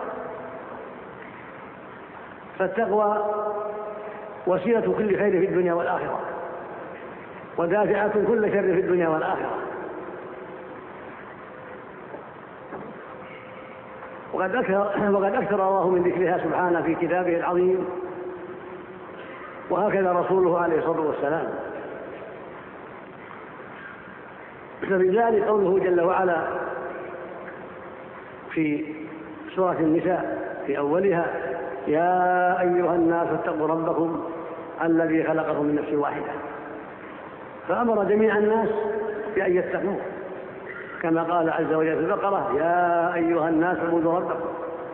فالتقوى وسيلة كل خير في الدنيا والآخرة، ودافعة كل شر في الدنيا والآخرة. وقد أكثر, وقد أكثر الله من ذكرها سبحانه في كتابه العظيم، وهكذا رسوله عليه الصلاة والسلام. فبذلك قوله جل وعلا في سورة النساء في أولها: يا أيها الناس اتقوا ربكم الذي خلقكم من نفس واحدة، فأمر جميع الناس بأن يتقوه، كما قال عز وجل في البقرة: يا أيها الناس اعبدوا ربكم.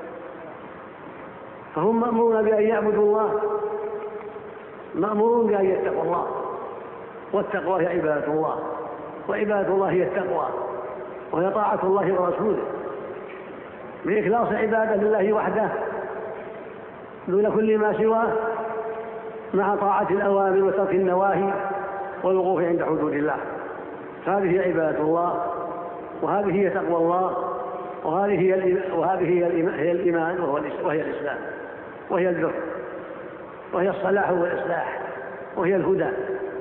فهم مأمورون بأن يعبدوا الله، مأمورون بأن يتقوا الله، والتقوى هي عبادة الله، وعبادة الله هي التقوى، وهي طاعة الله ورسوله بإخلاص عبادة لله وحده دون كل ما سواه، مع طاعة الأوامر وترك النواهي والوقوف عند حدود الله. هذه عبادة الله، وهذه هي تقوى الله، وهذه هي وهذه هي الإيمان، وهي الإسلام، وهي البر. وهي الصلاح والإصلاح وهي الهدى.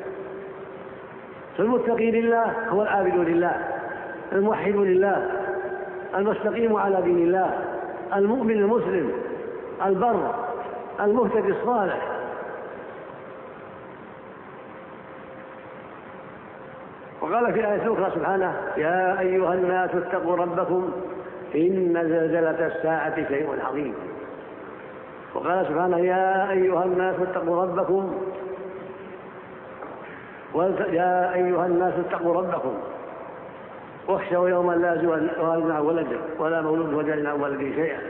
فالمتقي لله هو العابد لله، الموحد لله، المستقيم على دين الله، المؤمن المسلم، البر، المهتدي الصالح. وقال في آية أخرى سبحانه: يا أيها الناس اتقوا ربكم إن زلزلة الساعة شيء عظيم. وقال سبحانه: يا أيها الناس اتقوا ربكم يا أيها الناس اتقوا ربكم واخشوا يوما لا يجزي والد عن ولده ولا مولود هو جاز عن ولده شيئا.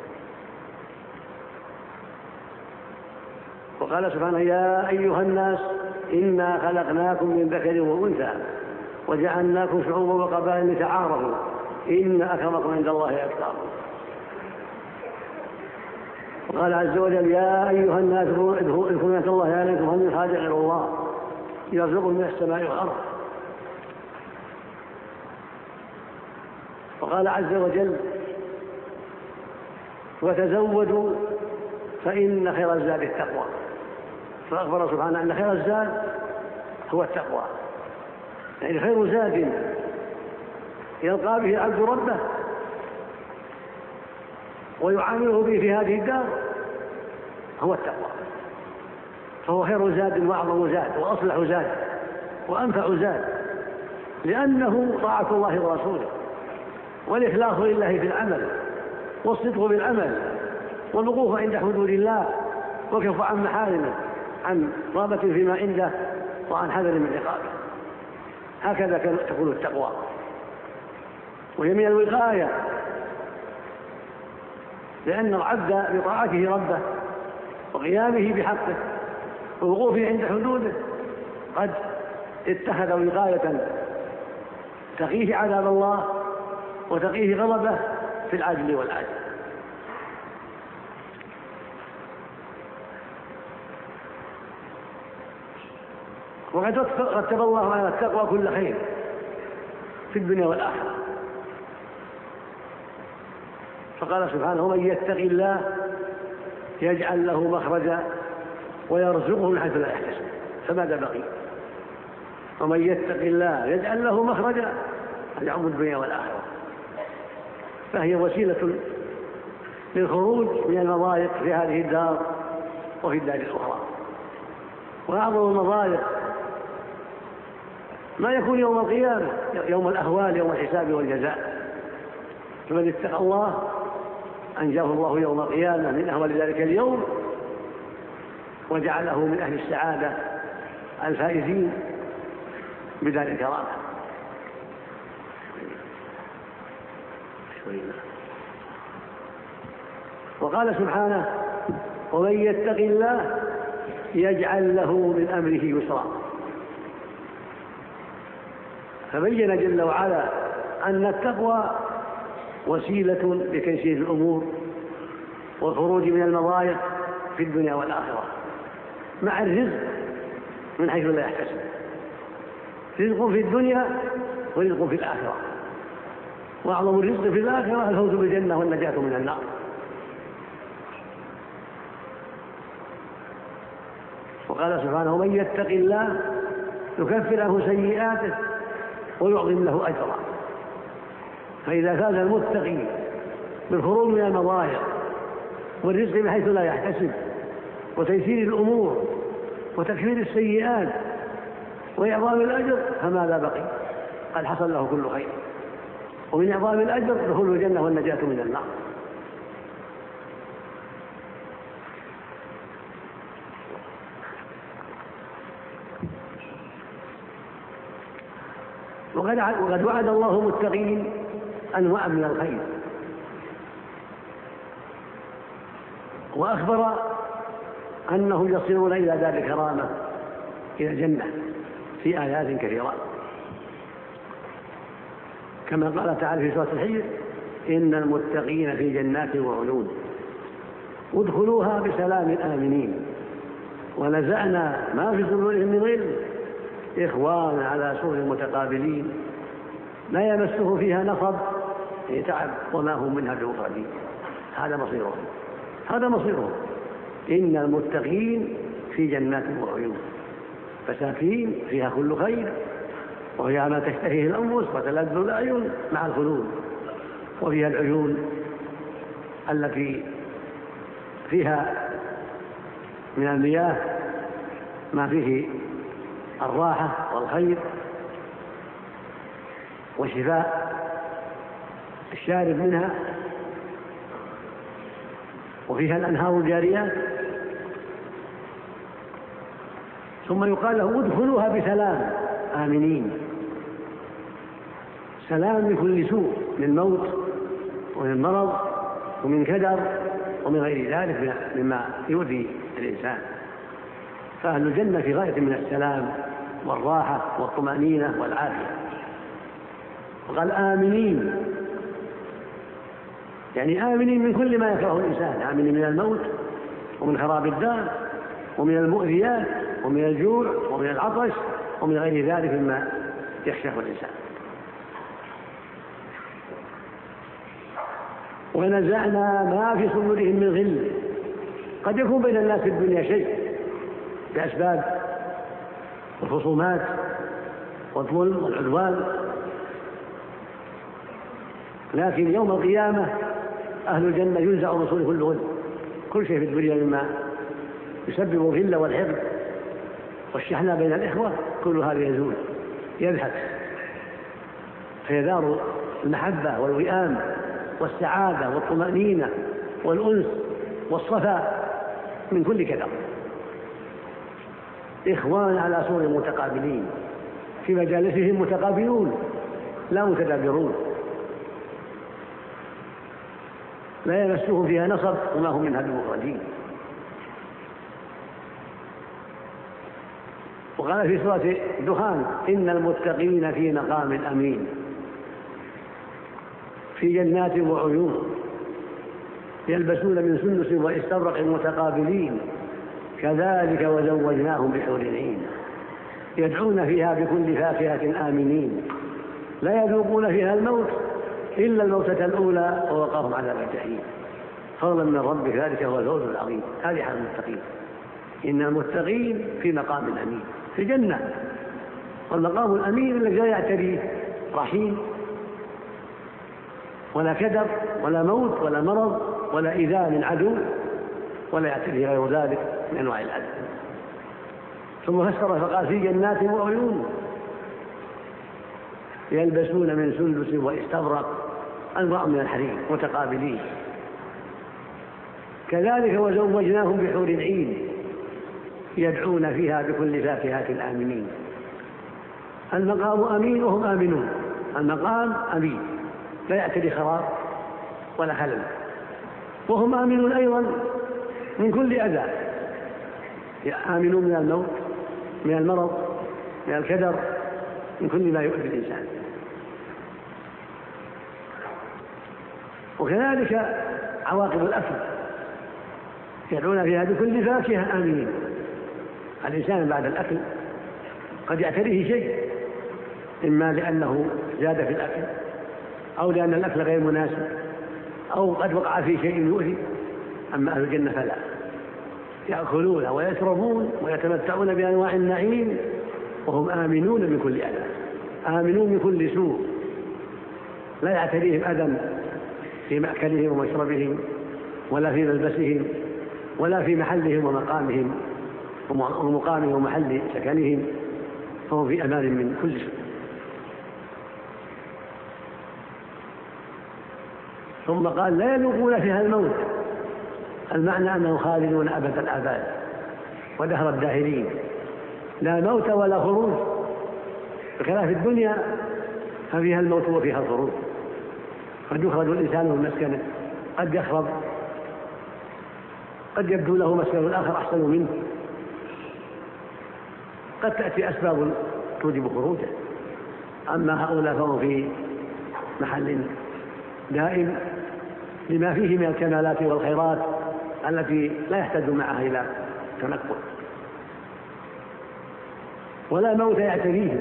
وقال سبحانه: يا أيها الناس إنا خلقناكم من ذكر وأنثى وجعلناكم شعوبا وقبائل لتعارفوا إن أكرمكم عند الله أتقاكم. وقال عز وجل: يا أيها الناس ادخلوا نعمة الله عليكم هل من خالق غير الله يرزقكم من السماء والأرض. وقال عز وجل: وتزودوا فإن خير الزاد التقوى. فأخبر سبحانه أن خير الزاد هو التقوى، يعني خير زاد يلقى به العبد ربه ويعامله به في هذه الدار هو التقوى. فهو خير زاد وأعظم زاد وأصلح زاد وأنفع زاد، لأنه طاعة الله ورسوله والإخلاص لله في العمل والصدق بالعمل والوقوف عند حدود الله وكف عن محارمه، عن رغبة فيما عنده وعن حذر من عقابه. هكذا تكون التقوى، وهي من الوقاية، لأن العبد بطاعته ربه وقيامه بحقه ووقوفه عند حدوده قد اتخذ وقاية تقيه عذاب الله وتقيه غضبه في العاجل والآجل. وقد رتب الله على التقوى كل خير في الدنيا والآخرة، فقال سبحانه: ومن يتق الله يجعل له مخرجا ويرزقه من حيث لا يحتسب. فماذا بقي؟ ومن يتق الله يجعل له مخرجا يعم الدنيا والآخرة، فهي وسيلة للخروج من المضايق في هذه الدار وفي الدار الأخرى. وأعظم المضايق ما يكون يوم القيامة، يوم الأهوال، يوم الحساب والجزاء. فمن اتقى الله أنجاه الله يوم القيامة من أهوال ذلك اليوم وجعله من أهل السعادة الفائزين بدار الكرامة. وقال سبحانه: ومن يتق الله يجعل له من أمره يسرا. فبين جل وعلا أن التقوى وسيلة لتيسير الأمور والخروج من المضايق في الدنيا والآخرة، مع الرزق من حيث لا يحتسب. رزق في الدنيا ورزق في الآخرة، وأعظم الرزق في الآخرة الفوز بالجنة والنجاة من النار. وقال سبحانه: ومن يتق الله يكفر عنه سيئاته ويعظم له أجرا. فإذا فاز المتقي بالخروج من المضايق والرزق بحيث لا يحتسب وتيسير الأمور وتكفير السيئات وإعظام الأجر، فماذا بقي؟ قد حصل له كل خير. ومن إعظام الأجر دخول الجنة والنجاة من النار. وقد وعد الله المتقين أنواع من الخير، وأخبر أنهم يصلون إلى دار الكرامة إلى الجنة في آيات كثيرة، كما قال تعالى في سورة الحجر: إن المتقين في جنات وعيون ادخلوها بسلام آمنين ونزعنا ما في صدورهم من غل إخوانا على سرر متقابلين لا يمسه فيها نصب تعب وما هم منها بمخرجين. هذا مصيرهم هذا مصيرهم إن المتقين في جنات وعيون، فساكين فيها كل خير، وفيها ما تشتهيه الأنفس وتلذ الأعين مع الخلود، وفيها العيون التي فيها من المياه ما فيه الراحة والخير وشفاء الشارب منها، وفيها الأنهار الجاريات. ثم يقال له ادخلوها بسلام آمنين، سلام من كل سوء، من موت ومن مرض ومن كدر ومن غير ذلك مما يؤذي الإنسان. فأهل الجنة في غاية من السلام والراحة والطمأنينة والعافية. وقال آمنين، يعني آمنين من كل ما يكره الإنسان، آمنين من الموت ومن خراب الدار ومن المؤذيات ومن الجوع ومن العطش ومن غير ذلك مما يخشاه الإنسان. ونزعنا ما في صدورهم من غل. قد يكون بين الناس في الدنيا شيء بأسباب الخصومات والظلم والعدوان، لكن يوم القيامة أهل الجنة ينزع من صدورهم كل غل، كل شيء في الدنيا مما يسبب الغل والحقد والشحناء بين الإخوة كل هذا يزول يذهب، فيدار المحبة والوئام والسعادة والطمأنينة والأنس والصفاء من كل كدر. إخوان على سور متقابلين، في مجالسهم متقابلون لا متدابرون، لا يمسهم فيها نصب وما هم منها بمخرجين. وقال في سورة الدخان إن المتقين في مقام أمين في جنات وعيون يلبسون من سندس واستبرق متقابلين كذلك وزوجناهم بحور عين يدعون فيها بكل فاكهة آمنين لا يذوقون فيها الموت إلا الموتة الأولى ووقاهم عذاب الجحيم فضلا من ربك ذلك هو الفوز العظيم. هذه حال المتقين، إن المتقين في مقام أمين في جنة، والمقام الأمين الذي لا يعتريه رحيم ولا كدر ولا موت ولا مرض ولا إيذاء من عدو ولا يعتريه غير ذلك من أنواع الأذى. ثم فسر فقال في جنات وعيون يلبسون من سندس واستبرق أنواع من الحرير متقابلين كذلك وزوجناهم بحور عين يدعون فيها بكل فاكهة آمنين. المقام أمين وهم آمنون، المقام أمين لا يعتري خراب ولا خلل، وهم آمنون أيضا من كل أذى، آمنون من الموت من المرض من الكدر من كل ما يؤذي الإنسان. وكذلك عواقب الأكل يدعون فيها بكل فاكهة آمنين. الإنسان بعد الأكل قد يعتريه شيء، إما لأنه زاد في الأكل أو لأن الأكل غير مناسب أو قد وقع في شيء يؤذي. أما أهل الجنة فلا، يأكلون ويشربون ويتمتعون بأنواع النعيم وهم آمنون من كل أذى، آمنون من كل سوء، لا يعتريهم أذى في مأكلهم ومشربهم ولا في ملبسهم ولا في محلهم ومقامهم ومقامهم ومحل سكنهم، فهم في أمان من كل سوء. ثم قال لا يذوقون فيها الموت، المعنى أنهم خالدون أبد الآباد ودهر الداهرين، لا موت ولا خروج. بخلاف الدنيا ففيها الموت وفيها الخروج، قد يخرج الإنسان من مسكنه، قد يخرب، قد يبدو له مسكن الآخر أحسن منه، قد تأتي أسباب توجب خروجه. أما هؤلاء فهم في محل دائم لما فيه من الكمالات والخيرات التي لا يحتاج معها إلى تنقل، ولا موت يعتريه.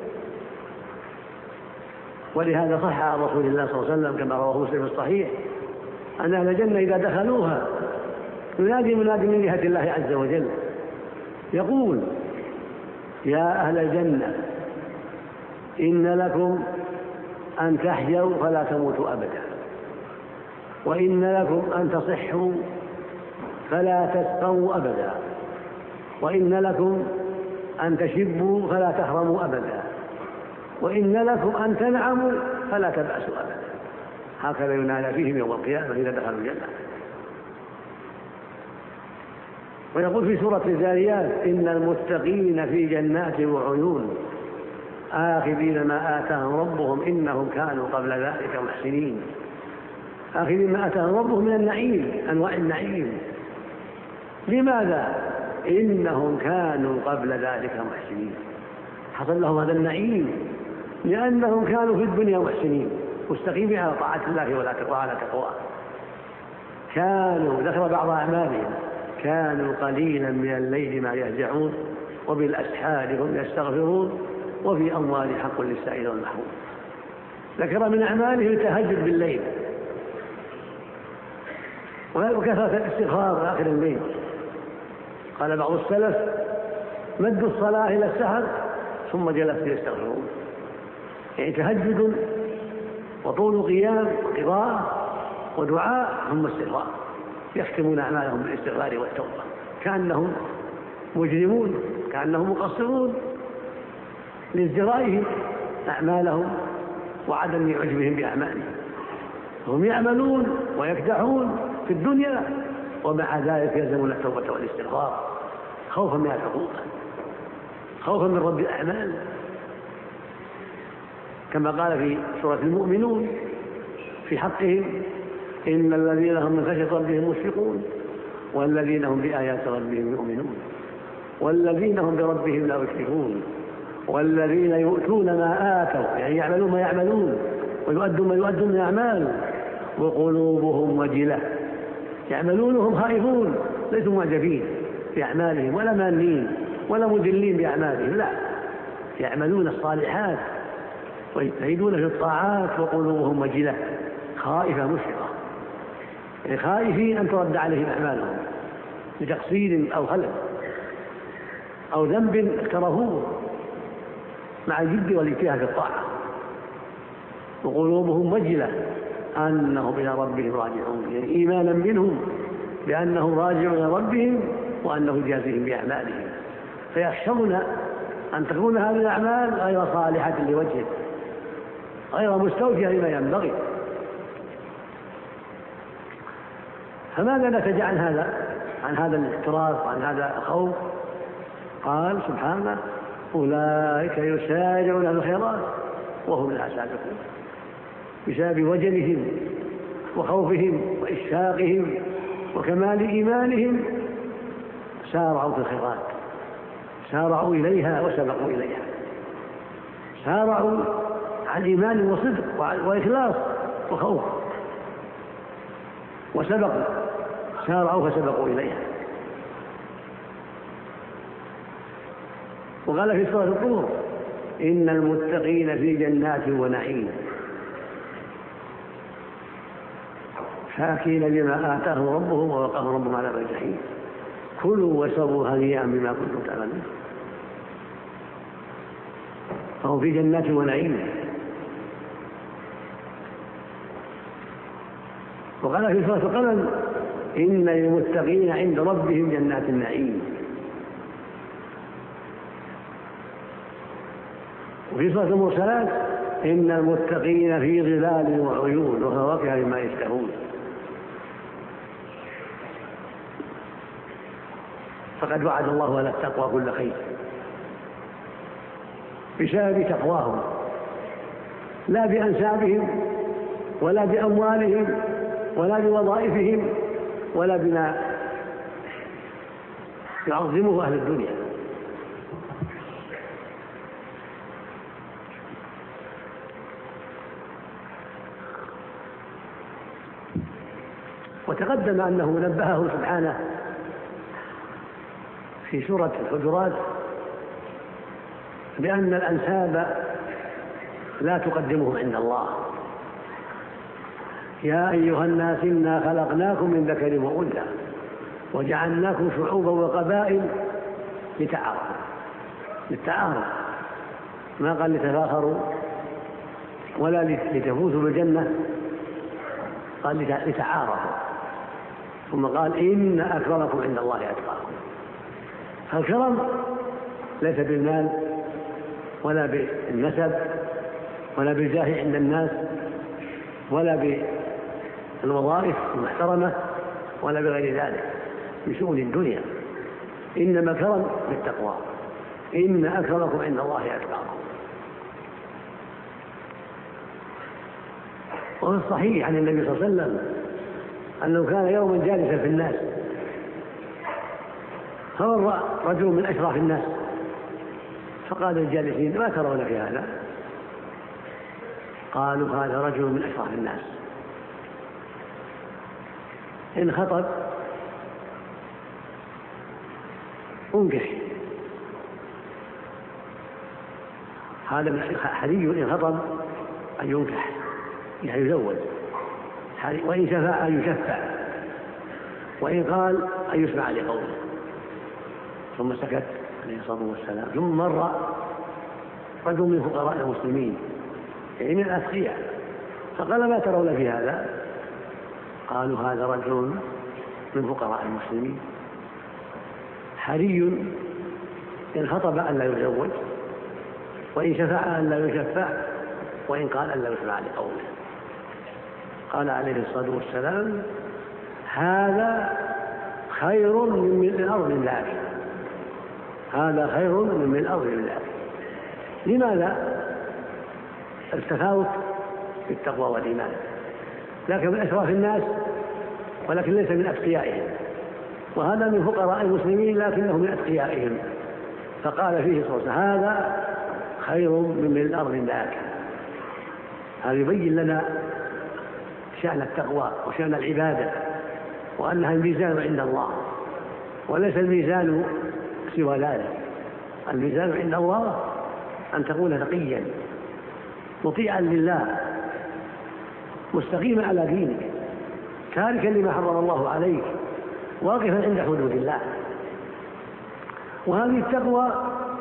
ولهذا صح عن رسول الله صلى الله عليه وسلم كما رواه مسلم في الصحيح أن أهل الجنة إذا دخلوها ينادي منادي من جهة الله عز وجل يقول: يا أهل الجنة إن لكم أن تحيوا فلا تموتوا أبدا، وإن لكم أن تصحوا فلا تسقوا أبدا، وإن لكم أن تشبوا فلا تحرموا أبدا، وإن لكم أن تنعموا فلا تبأسوا أبدا. هكذا ينادى فيهم يوم القيامة إذا دخلوا الجنة. ويقول في سورة الذاريات: إن المتقين في جنات وعيون آخذين ما آتاهم ربهم إنهم كانوا قبل ذلك محسنين. آخذين ما آتاهم ربهم من النعيم، أنواع النعيم. لماذا؟ إنهم كانوا قبل ذلك محسنين. حصل لهم هذا النعيم لأنهم كانوا في الدنيا محسنين مستقيمين على طاعة الله وعلى تقواه. كانوا، ذكر بعض أعمالهم: كانوا قليلا من الليل ما يهجعون وبالأسحار هم يستغفرون وفي أموال حق للسائل والمحروم. ذكر من أعمالهم التهجد بالليل وكثرة الاستغفار آخر الليل. قال بعض السلف: مدوا الصلاة إلى السحر ثم جلسوا يستغفرون. يعني تهجد وطول قيام وقراءة ودعاء ثم استغفار، يختمون أعمالهم بالاستغفار والتوبة، كأنهم مجرمون، كأنهم مقصرون لازدرائهم أعمالهم وعدم عجبهم بأعمالهم. هم يعملون ويكدحون في الدنيا ومع ذلك يلزمون التوبة والاستغفار خوفا من العقوبة، خوفا من رب الأعمال، كما قال في سورة المؤمنون في حقهم: إن الذين هم من خشية ربهم مشفقون والذين هم بآيات ربهم يؤمنون والذين هم بربهم لا يشركون والذين يؤتون ما آتوا، يعني يعملون ما يعملون ويؤدون ما يؤدون من أعمال وقلوبهم وجلة. يعملون وهم خائفون، ليسوا معجبين بأعمالهم ولا مانين ولا مدلين بأعمالهم، لا، يعملون الصالحات ويجتهدون في الطاعات وقلوبهم وجلة، خائفة مشفقة، يعني خائفين أن ترد عليهم أعمالهم لتقصير أو خلل أو ذنب اقترفوه مع الجد والاجتهاد في الطاعة. وقلوبهم وجلة أنهم إلى ربهم راجعون، يعني إيمانا منهم بأنهم راجعون إلى ربهم وأنه جازيهم بأعمالهم، فيخشون أن تكون هذه الأعمال غير صالحة لوجهه، غير مستوفية لما ينبغي. فماذا نتج عن هذا عن هذا الاعتراف وعن هذا الخوف؟ قال سبحانه: أولئك يسارعون في الخيرات وهم لها سابقون، بسبب وجلهم وخوفهم وإشفاقهم وكمال إيمانهم سارعوا في الخيرات، سارعوا إليها وسبقوا إليها، سارعوا عن إيمان وصدق وإخلاص وخوف وسبقوا، سارعوا فسبقوا إليها. وقال في سورة الطور: إن المتقين في جنات ونعيم فاكهين بما آتاهم ربهم ووقاهم ربهم عذاب الجحيم كلوا واشربوا هنيئا بما كنتم تعملون. فهم في جنات ونعيم. وقال في سورة القلم: إن للمتقين عند ربهم جنات النعيم. وفي سورة المرسلات: إن المتقين في ظلال وعيون وفواكه مما يشتهون. فقد وعد الله على التقوى كل خير بسبب تقواهم، لا بأنسابهم ولا بأموالهم ولا بوظائفهم ولا بما يعظمه أهل الدنيا. وتقدم أنه نبهه سبحانه في سورة الحجرات بأن الأنساب لا تقدمهم عند الله. يا أيها الناس إنا خلقناكم من ذكر وأنثى وجعلناكم شعوبا وقبائل لتعارفوا، للتعارف، ما قال لتفاخروا ولا لتفوزوا بالجنة، قال لتعارفوا، ثم قال إن أكرمكم عند الله أتقاكم. فالكرم ليس بالمال ولا بالنسب ولا بالجاه عند الناس ولا بالوظائف المحترمة ولا بغير ذلك من شؤون الدنيا، إنما الكرم بالتقوى، إن أكرمكم عند الله أتقاكم. وفي الصحيح عن النبي صلى الله عليه وسلم أنه كان يوما جالسا في الناس، فمر رجل من أشراف الناس فقال للجالسين ما ترون في هذا؟ قالوا هذا رجل من أشراف الناس إن خطب انكح، هذا من حري إن خطب أن ينكح يعني يزوج، وإن شفع أن يشفع، وإن قال أن يسمع لقوله. ثم سكت عليه الصلاة والسلام. ثم مر رجل من فقراء المسلمين يعني من الأتقياء فقال ما ترون في هذا؟ قالوا هذا رجل من فقراء المسلمين حري إن خطب أن لا يزوج، وإن شفع أن لا يشفع، وإن قال أن لا يسمع لقوله. قال عليه الصلاة والسلام هذا خير من ملء الأرض من ذاك، هذا خير من ملء الأرض من ذاك. لماذا؟ التفاوت في التقوى والإيمان، لكن من أشراف الناس ولكن ليس من أتقيائهم، وهذا من فقراء المسلمين لكنه من أتقيائهم، فقال فيه صلى الله عليه وسلم هذا خير من ملء الأرض من ذاك. هذا يبين لنا شأن التقوى وشأن العبادة، وأنها الميزان عند الله وليس الميزان سوى ذلك. الميزان عند الله أن تكون تقيا مطيعا لله مستقيما على دينك تاركا لما حرم الله عليك واقفا عند حدود الله. وهذه التقوى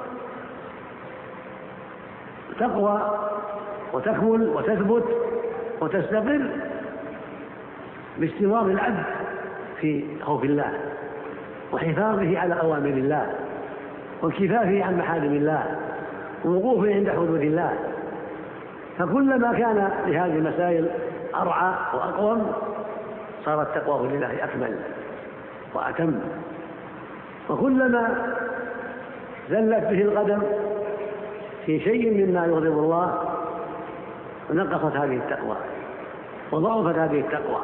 تقوى وتكمل وتثبت وتستقر باستمرار العبد في خوف الله وحفاظه على أوامر الله وانكفافه عن محارم الله ووقوفه عند حدود الله. فكلما كان لهذه المسائل أرعى وأقوم صارت تقواه لله أكمل وأتم، وكلما زلت به القدم في شيء مما يغضب الله نقصت هذه التقوى وضعفت هذه التقوى.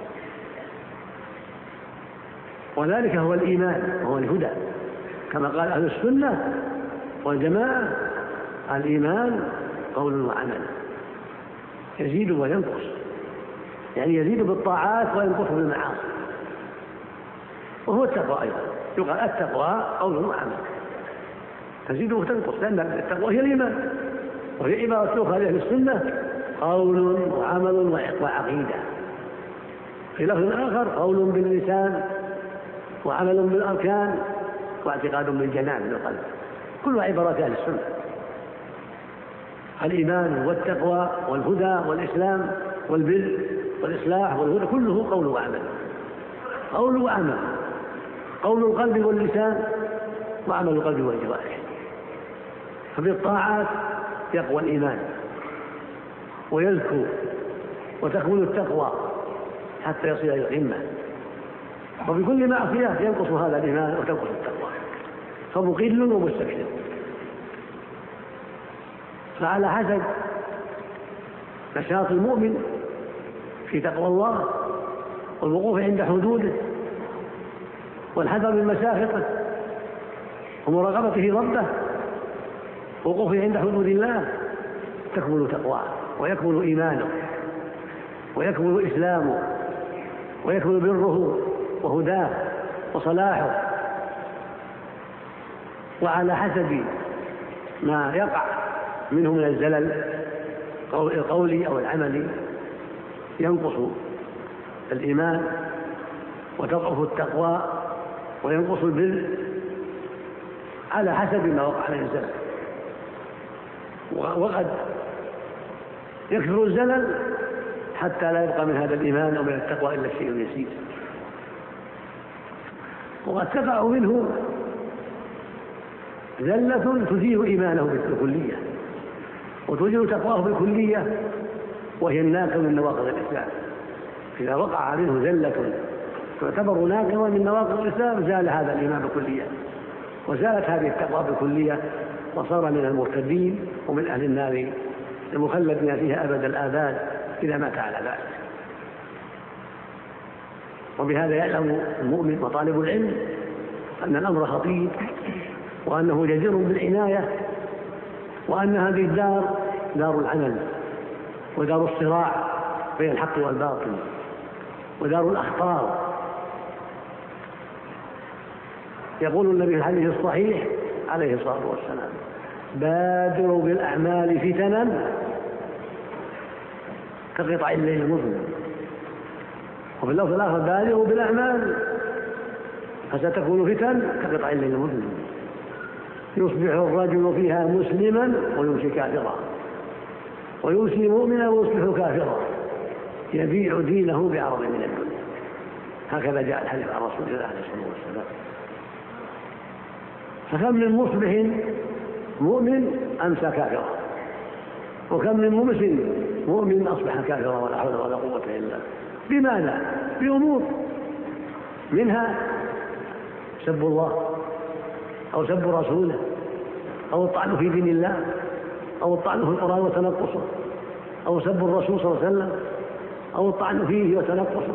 وذلك هو الإيمان وهو الهدى، كما قال أهل السنة والجماعة الإيمان قول وعمل يزيد وينقص، يعني يزيد بالطاعات وينقص بالمعاصي، وهو التقوى أيضا يقال التقوى قول وعمل تزيد وتنقص، لأن التقوى هي الإيمان، وهي عبارة أخرى لأهل السنة قول وعمل وعقيدة. في لفظ آخر قول باللسان وعمل بالأركان واعتقاد بالجنان بالقلب، كل عبارات أهل السنة. الإيمان والتقوى والهدى والإسلام والبر والإصلاح والهدى كله قول وعمل، قول وعمل، قول القلب واللسان وعمل القلب والجوارح. فبالطاعات يقوى الإيمان ويزكو وتكمل التقوى حتى يصل إلى القمة، وبكل معصية ينقص هذا الإيمان وتنقص التقوى، فمقل ومستكثر. فعلى حسب نشاط المؤمن في تقوى الله والوقوف عند حدوده والحذر من مساخطه ومراقبته ربه ووقوفه عند حدود الله تكمل تقواه ويكمل إيمانه ويكمل إسلامه ويكمل بره وهداه وصلاحه. وعلى حسب ما يقع منه من الزلل القولي أو العملي ينقص الإيمان وتضعف التقوى وينقص البر على حسب ما وقع عليه الزلل، وقد يكثر الزلل حتى لا يبقى من هذا الإيمان أو من التقوى إلا الشيء اليسير، وقد تقع منه زلة تزيل إيمانه بالكلية وتزيل تقواه بالكلية، وهي الناقض من نواقض الإسلام. إذا وقع منه زلة تعتبر ناقضا من نواقض الإسلام زال هذا الإيمان بالكلية وزالت هذه التقوى بالكلية، وصار من المرتدين ومن أهل النار المخلدين فيها أبد الآباد إذا مات على ذلك. وبهذا يعلم المؤمن وطالب العلم أن الأمر خطير، وأنه جدير بالعناية، وأن هذه الدار دار العمل ودار الصراع بين الحق والباطل ودار الأخطار. يقول النبي في الحديث الصحيح عليه الصلاة والسلام: بادروا بالأعمال فتنا كقطع الليل المظلم. وفي اللفظ الآخر: بادروا بالأعمال فستكون فتن كقطع الليل المظلم، يصبح الرجل فيها مسلما ويمسي كافرا، ويمسي مؤمنا ويصبح كافرا، يبيع دينه بعرض من الدنيا. هكذا جاء الحديث عن رسول الله عليه الصلاة والسلام. فكم من مصبح مؤمن أمسى كافرا، وكم من ممس مؤمن أصبح كافرا ولا حول ولا قوة إلا بالله. بماذا؟ بأمور، منها سب الله أو سب رسوله أو الطعن في دين الله أو الطعن في القرآن وتنقصه أو سب الرسول صلى الله عليه وسلم أو الطعن فيه وتنقصه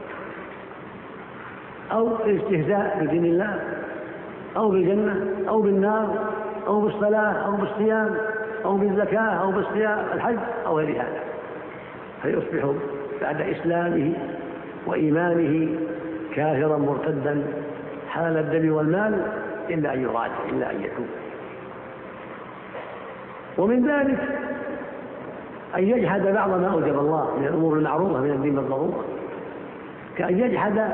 أو الاستهزاء بدين الله أو بالجنة أو بالنار أو بالصلاة أو بالصيام أو بالزكاة أو بالصيام الحج أو غير هذا، فيصبح بعد إسلامه وإيمانه كافرا مرتدا حلال الدم والمال إلا أن يراجع إلا أن يتوب. ومن ذلك أن يجحد بعض ما أوجب الله من الأمور المعروفة من الدين بالضرورة، كأن يجحد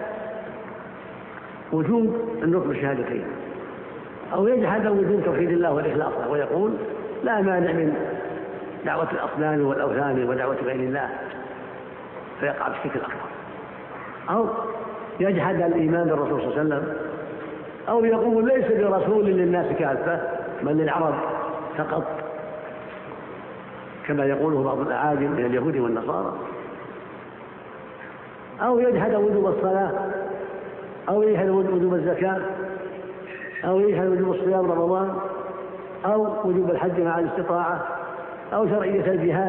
وجوب النطق بالشهادتين، أو يجحد وجوب توحيد الله والإخلاص ويقول لا مانع من دعوة الأصنام والأوثان ودعوة غير الله، فيقع بالشرك الأكبر. أو يجحد الإيمان بالرسول صلى الله عليه وسلم، أو يقول ليس برسول للناس كافة بل للعرب فقط، كما يقوله بعض الأعاجم من اليهود والنصارى. أو يجحد وجوب الصلاة، أو يجحد وجوب الزكاة، أو يجحد وجوب صيام رمضان، أو وجوب الحج مع الاستطاعة، أو شرعية الجهاد،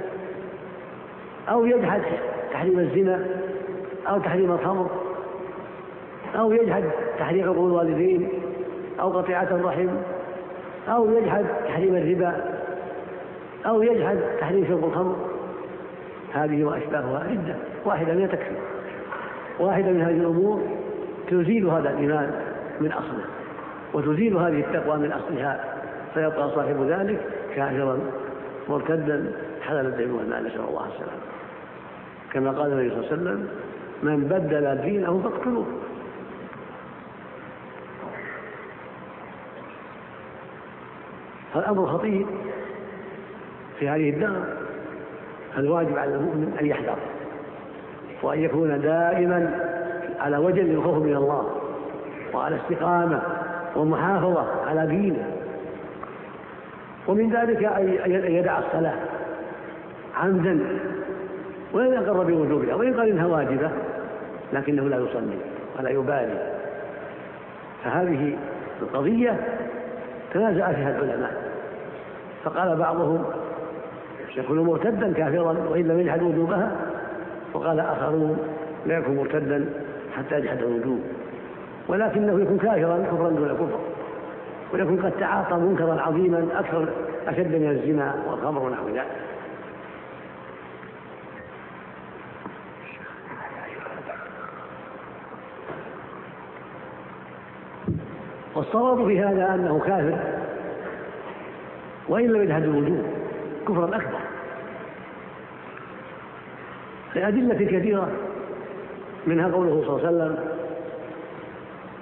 أو يجحد تحريم الزنا أو تحريم الخمر، أو يجحد تحريم عقوق الوالدين أو قطيعة الرحم، أو يجحد تحريم الربا، أو يجحد تحريم شرب الخمر. هذه وأشباهها عدة، واحدة من تكفي، واحدة من هذه الأمور تزيل هذا الإيمان من أصله وتزيل هذه التقوى من أصلها، فيبقى صاحب ذلك كافرا مرتدا حلال الدم والمال، نسأل الله السلامة. كما قال النبي صلى الله عليه وسلم: من بدل دينه فاقتلوه. فالأمر خطير في هذه الدار، الواجب على المؤمن أن يحذر وأن يكون دائما على وجه للخوف من الله وعلى استقامة ومحافظة على دينه. ومن ذلك أن يدع الصلاة عمدا ولا يقر بوجوبها، وإن قال إنها واجبة لكنه لا يصلي ولا يبالي. فهذه القضية تنازع فيها العلماء، فقال بعضهم يكون مرتدا كافرا وإن لم يجحد وجوبها، وقال آخرون لا يكون مرتدا حتى يجحد الوجوب، ولكنه يكون كافرا كفرا دون كفر، ويكون قد تعاطى منكرا عظيما أكثر أشد من الزنا والخمر ونحو ذلك. والصواب في هذا أنه كافر وإن لم يجحد الوجوب كفرا أكبر، لأدلة كثيرة، منها قوله صلى الله عليه وسلم: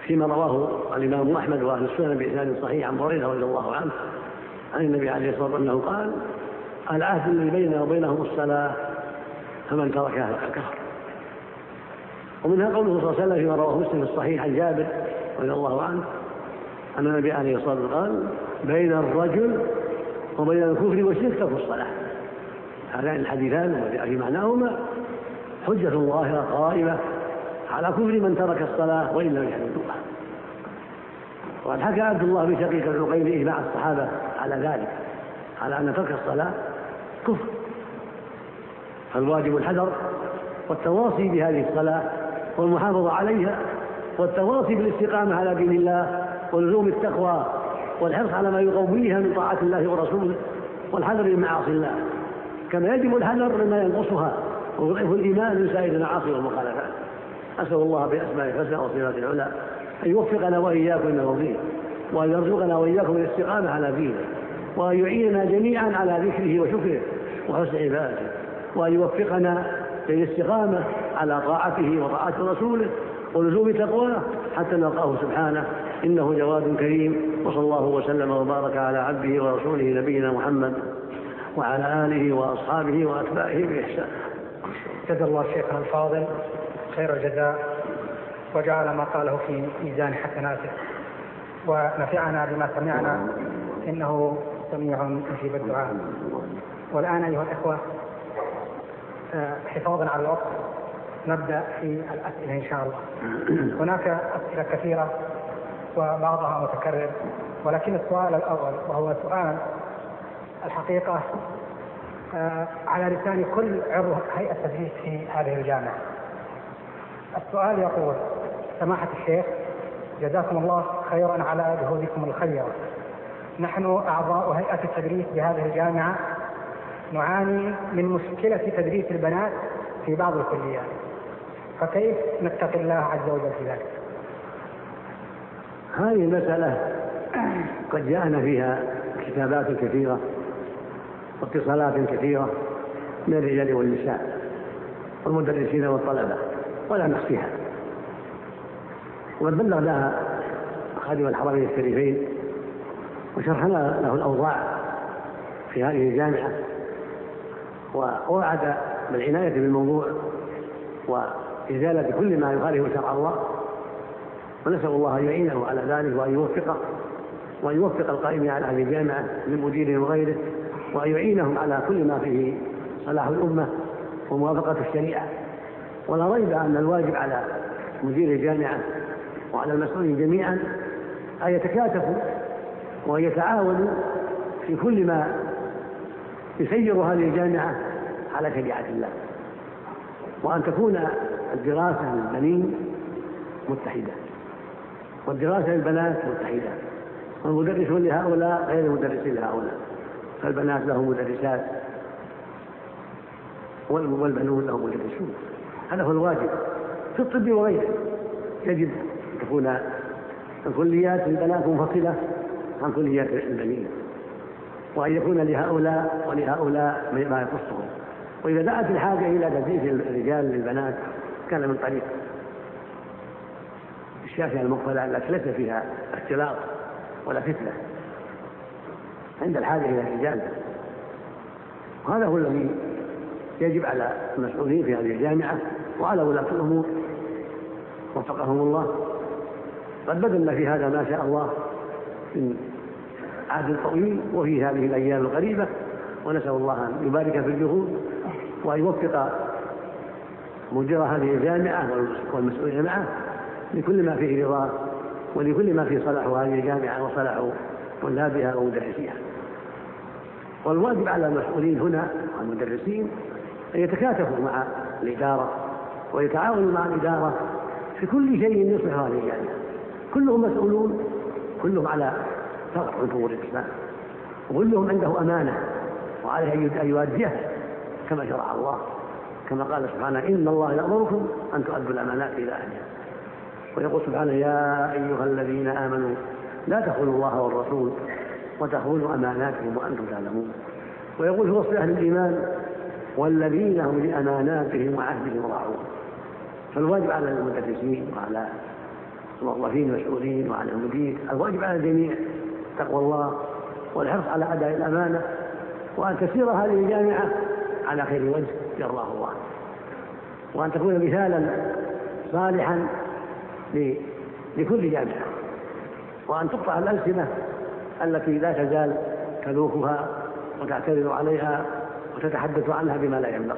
فيما رواه الإمام أحمد وأهل السنن بإسناد صحيح عن بريدة رضي الله عنه عن النبي عليه الصلاة والسلام أنه قال: العهد الذي بيننا وبينهم الصلاة، فمن تركها فقد كفر. ومنها قوله صلى الله عليه وسلم فيما رواه مسلم في الصحيح عن جابر رضي الله عنه أن النبي عليه الصلاة والسلام قال: بين الرجل وبين الكفر والشرك ترك الصلاة. هذان الحديثان وجاء في معناهما حجة ظاهرة قائمة على كفر من ترك الصلاة وإن لم يحدثوها. وقد حكى عبد الله بن شقيق العقيلي إجماع الصحابة على ذلك، على أن ترك الصلاة كفر. فالواجب الحذر والتواصي بهذه الصلاة والمحافظة عليها، والتواصي بالاستقامة على دين الله ولزوم التقوى والحرص على ما يقويها من طاعة الله ورسوله، والحذر من معاصي الله، كما يجب الحذر مما ينقصها ويضعف الإيمان من سائر المعاصي والمخالفات. أسأل الله بأسمائه الحسنى وصفاته العلى أن يوفقنا وإياكم إنه دين، وأن يرزقنا وإياكم الاستقامة على دينه، وأن يعيننا جميعا على ذكره وشكره وحسن عبادته، وأن يوفقنا للاستقامة على طاعته وطاعة رسوله ولزوم تقواه حتى نلقاه سبحانه إنه جواد كريم. وصلى الله وسلم وبارك على عبده ورسوله نبينا محمد وعلى آله وأصحابه وأتباعه بإحسان. جزا الله شيخنا الفاضل خير الجزاء، وجعل ما قاله في ميزان حسناته، ونفعنا بما سمعنا، إنه سميع مجيب الدعاء. والآن أيها الإخوة، حفاظا على الوقت نبدأ في الأسئلة إن شاء الله. هناك أسئلة كثيرة وبعضها متكرر، ولكن السؤال الأول وهو سؤال الحقيقة على لسان كل عضو هيئة تدريس في هذه الجامعة. السؤال يقول: سماحة الشيخ، جزاكم الله خيرا على جهودكم الخيرة. نحن أعضاء هيئة التدريس بهذه الجامعة نعاني من مشكلة تدريس البنات في بعض الكليات، فكيف نتقي الله عز وجل في ذلك؟ هذه المسألة قد جاءنا فيها كتابات كثيرة واتصالات كثيرة من الرجال والنساء والمدرسين والطلبة ولا نحصيها، وقد بلغ لها خادم الحرمين الشريفين وشرحنا له الأوضاع في هذه الجامعة، ووعد بالعناية بالموضوع وإزالة كل ما يخالف شرع الله، ونسأل الله أن يعينه على ذلك وأن يوفقه وأن يوفق القائمين على هذه الجامعة من مديره وغيره، وأن يعينهم على كل ما فيه صلاح الأمة وموافقة الشريعة. ولا ريب أن الواجب على مدير الجامعة وعلى المسؤولين جميعا أن يتكاتفوا وأن يتعاونوا في كل ما يسير هذه الجامعة على شريعة الله، وأن تكون الدراسة للبنين متحدة والدراسة للبنات متحدة، والمدرسون لهؤلاء غير المدرسين لهؤلاء، فالبنات لهم مدرسات والبنون لهم مدرسون. هذا هو الواجب في الطب وغيره. يجب أن تكون الكليات للبنات منفصلة عن كليات البنين، وأن يكون لهؤلاء ولهؤلاء ما يخصهم. وإذا دعت الحاجة إلى تدريس الرجال للبنات كان من طريق الشافعي المقبلة التي ليس فيها اختلاط ولا فتنة عند الحاجة إلى الرجال. وهذا هو الذي يجب على المسؤولين في هذه الجامعة وعلى ولاة الأمور وفقهم الله. قد بذلنا في هذا ما شاء الله من عهد طويل وفي هذه الأيام القريبة، ونسأل الله أن يبارك في الجهود وأن يوفق مدير هذه الجامعة والمسؤولين معه لكل ما فيه رضاه ولكل ما فيه صلاح هذه الجامعة وصلاح طلابها ومدرسيها. والواجب على المسؤولين هنا والمدرسين أن يتكاتفوا مع الإدارة ويتعاونوا مع الإدارة في كل شيء يصلح هذه الجامعة. كلهم مسؤولون، كلهم على فرع من فروع الإسلام، وكلهم عنده أمانة وعليه أن يؤديها كما شرع الله، كما قال سبحانه: إن الله يأمركم أن تؤدوا الأمانات إلى أهلها. ويقول سبحانه: يا أيها الذين آمنوا لا تخونوا الله والرسول وتخونوا أماناتكم وأنتم تعلمون. ويقول في وصف أهل الإيمان: والذين هم لأماناتهم وعهدهم راعون. فالواجب على المدرسين وعلى الموظفين المسؤولين وعلى المدير. الواجب على الجميع تقوى الله والحرص على أداء الأمانة، وأن تسير هذه الجامعة على خير وجه يرضاه الله، وأن تكون مثالا صالحا لكل جامعة، وأن تقطع الألسنة التي لا تزال تذوقها وتعترض عليها وتتحدث عنها بما لا ينبغي.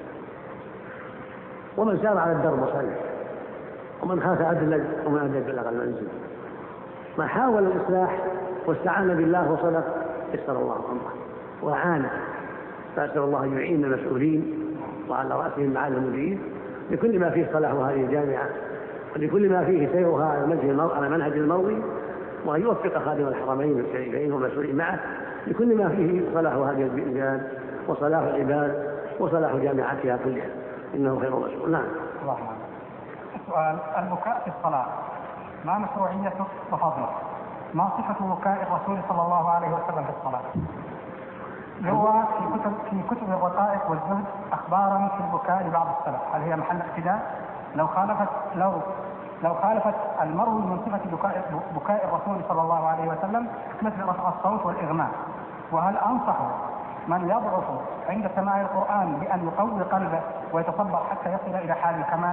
ومن سار على الدرب وصلى، ومن خاف أدلج، ومن أدلج بلغ المنزل. من حاول الإصلاح واستعان بالله وصدق يسر الله أمره وأعانه. فأسأل الله أن يعين المسؤولين وعلى رأسهم معالي المدير لكل ما فيه صلاح هذه الجامعة، ولكل ما فيه سيرها على منهج المرضي، وأن يوفق خادم الحرمين الشريفين والمسؤولين معه لكل ما فيه صلاح هذه البلدان وصلاح العباد وصلاح جامعاتها كلها، إنه خير مسؤول. نعم. الله. السؤال: البكاء في الصلاة ما مشروعيته وفضله؟ ما صفة بكاء الرسول صلى الله عليه وسلم في الصلاة؟ هو في كتب في كتب الرقائق والزهد أخبارا في البكاء لبعض السلف، هل هي محل اقتداء؟ لو خالفت لو لو خالفت المروي من صفة بكاء بكاء الرسول صلى الله عليه وسلم مثل رفع الصوت والإغماء؟ وهل أنصح من يضعف عند سماع القرآن بأن يقوي قلبه ويتصبر حتى يصل إلى حال الكمال؟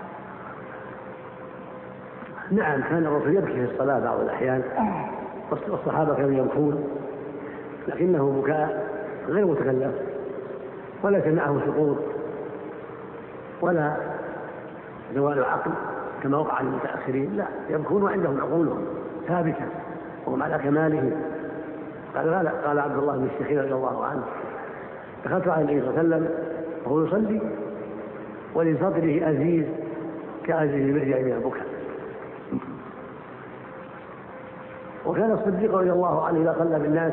نعم، كان الرسول يبكي في الصلاة بعض الأحيان، والصحابة كانوا يبكون، لكنه بكاء غير متكلف، وليس معه سقوط ولا زوال عقل كما وقع للمتأخرين، لا، يبكون وعندهم عقولهم ثابتة وهم على كمالهم. قال قال عبد الله بن الشخير رضي الله عنه: دخلت على النبي صلى الله عليه وسلم وهو يصلي ولصدره أزيز كأزيز المرجع من البكاء. وكان الصديق رضي الله عنه إذا صلى بالناس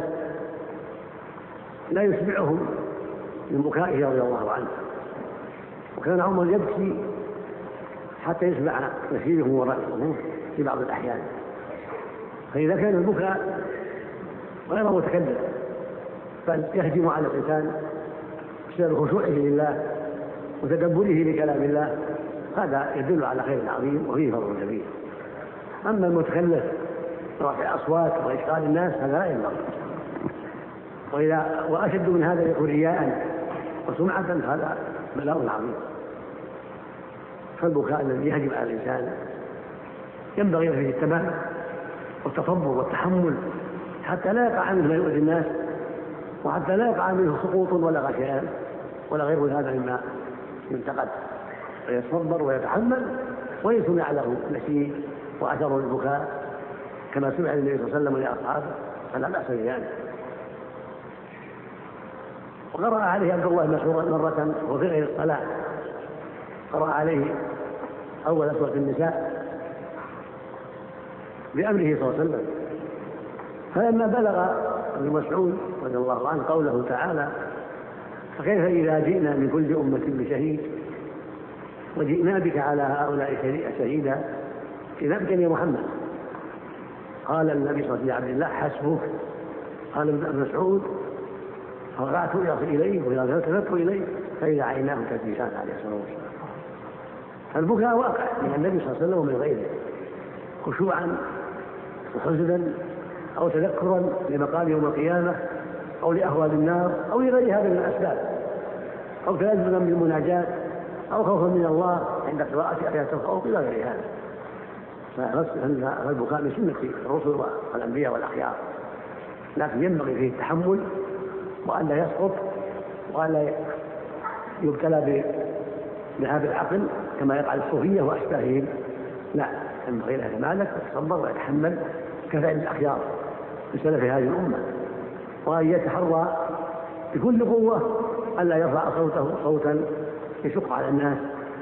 لا يسمعهم من بكائه رضي الله عنه، وكان عمر يبكي حتى يسمع نشيدهم ورأسه في بعض الأحيان. فإذا كان البكاء غير متكلف فيهجم على الإنسان بسبب خشوعه لله وتدبره لكلام الله، هذا يدل على خير عظيم وفيه فضل كبير. أما المتكلف رفع أصوات وإشغال الناس هذا لا ينبغي، وإذا وأشد من هذا يكون رياء وسمعة، هذا بلاء عظيم. فالبكاء الذي يهجم على الإنسان ينبغي فيه التباين والتصبر والتحمل حتى لا يقع منه ما يؤذي الناس، وحتى لا يقع منه سقوط ولا غشيان ولا غير هذا مما ينتقد، ويتصبر ويتحمل ويسمع له نشيد وأثر البكاء كما سمع النبي صلى الله عليه وسلم لأصحابه، فلا بأس بذلك. وقرأ عليه عبد الله بن مرة وفي غير الصلاة، قرأ عليه أول سورة النساء بأمره صلى الله عليه وسلم، فلما بلغ ابن مسعود رضي الله عنه قوله تعالى: فكيف إذا جئنا من كل أمة بشهيد وجئنا بك على هؤلاء شهيدا، إذا بك يا محمد. قال النبي صلى الله عليه وسلم: حسبك. قال ابن مسعود: فرجعت إليه وإذا التفت إليه فإذا عيناه تذبيحان عليه الصلاة والسلام. فالبكاء واقع من النبي صلى الله عليه وسلم ومن غيره، خشوعا وحزنا أو تذكرا لمقام يوم القيامة أو لأهوال النار أو لغير هذا من الأسباب، أو تلذذا بالمناجاة أو خوفا من الله عند قراءة آيات الخوف إلى غير هذا. فالبكاء من سنة الرسل والأنبياء والأخيار، لكن ينبغي فيه التحمل وأن لا يسقط وأن لا يبتلى بهذا العقل كما يفعل الصوفية وأشباههم، لا، ينبغي له كمالك ويتصبر ويتحمل كفعل الأخيار من سلف هذه الأمة، وأن يتحرى بكل قوة ألا يرفع صوته صوتا يشق على الناس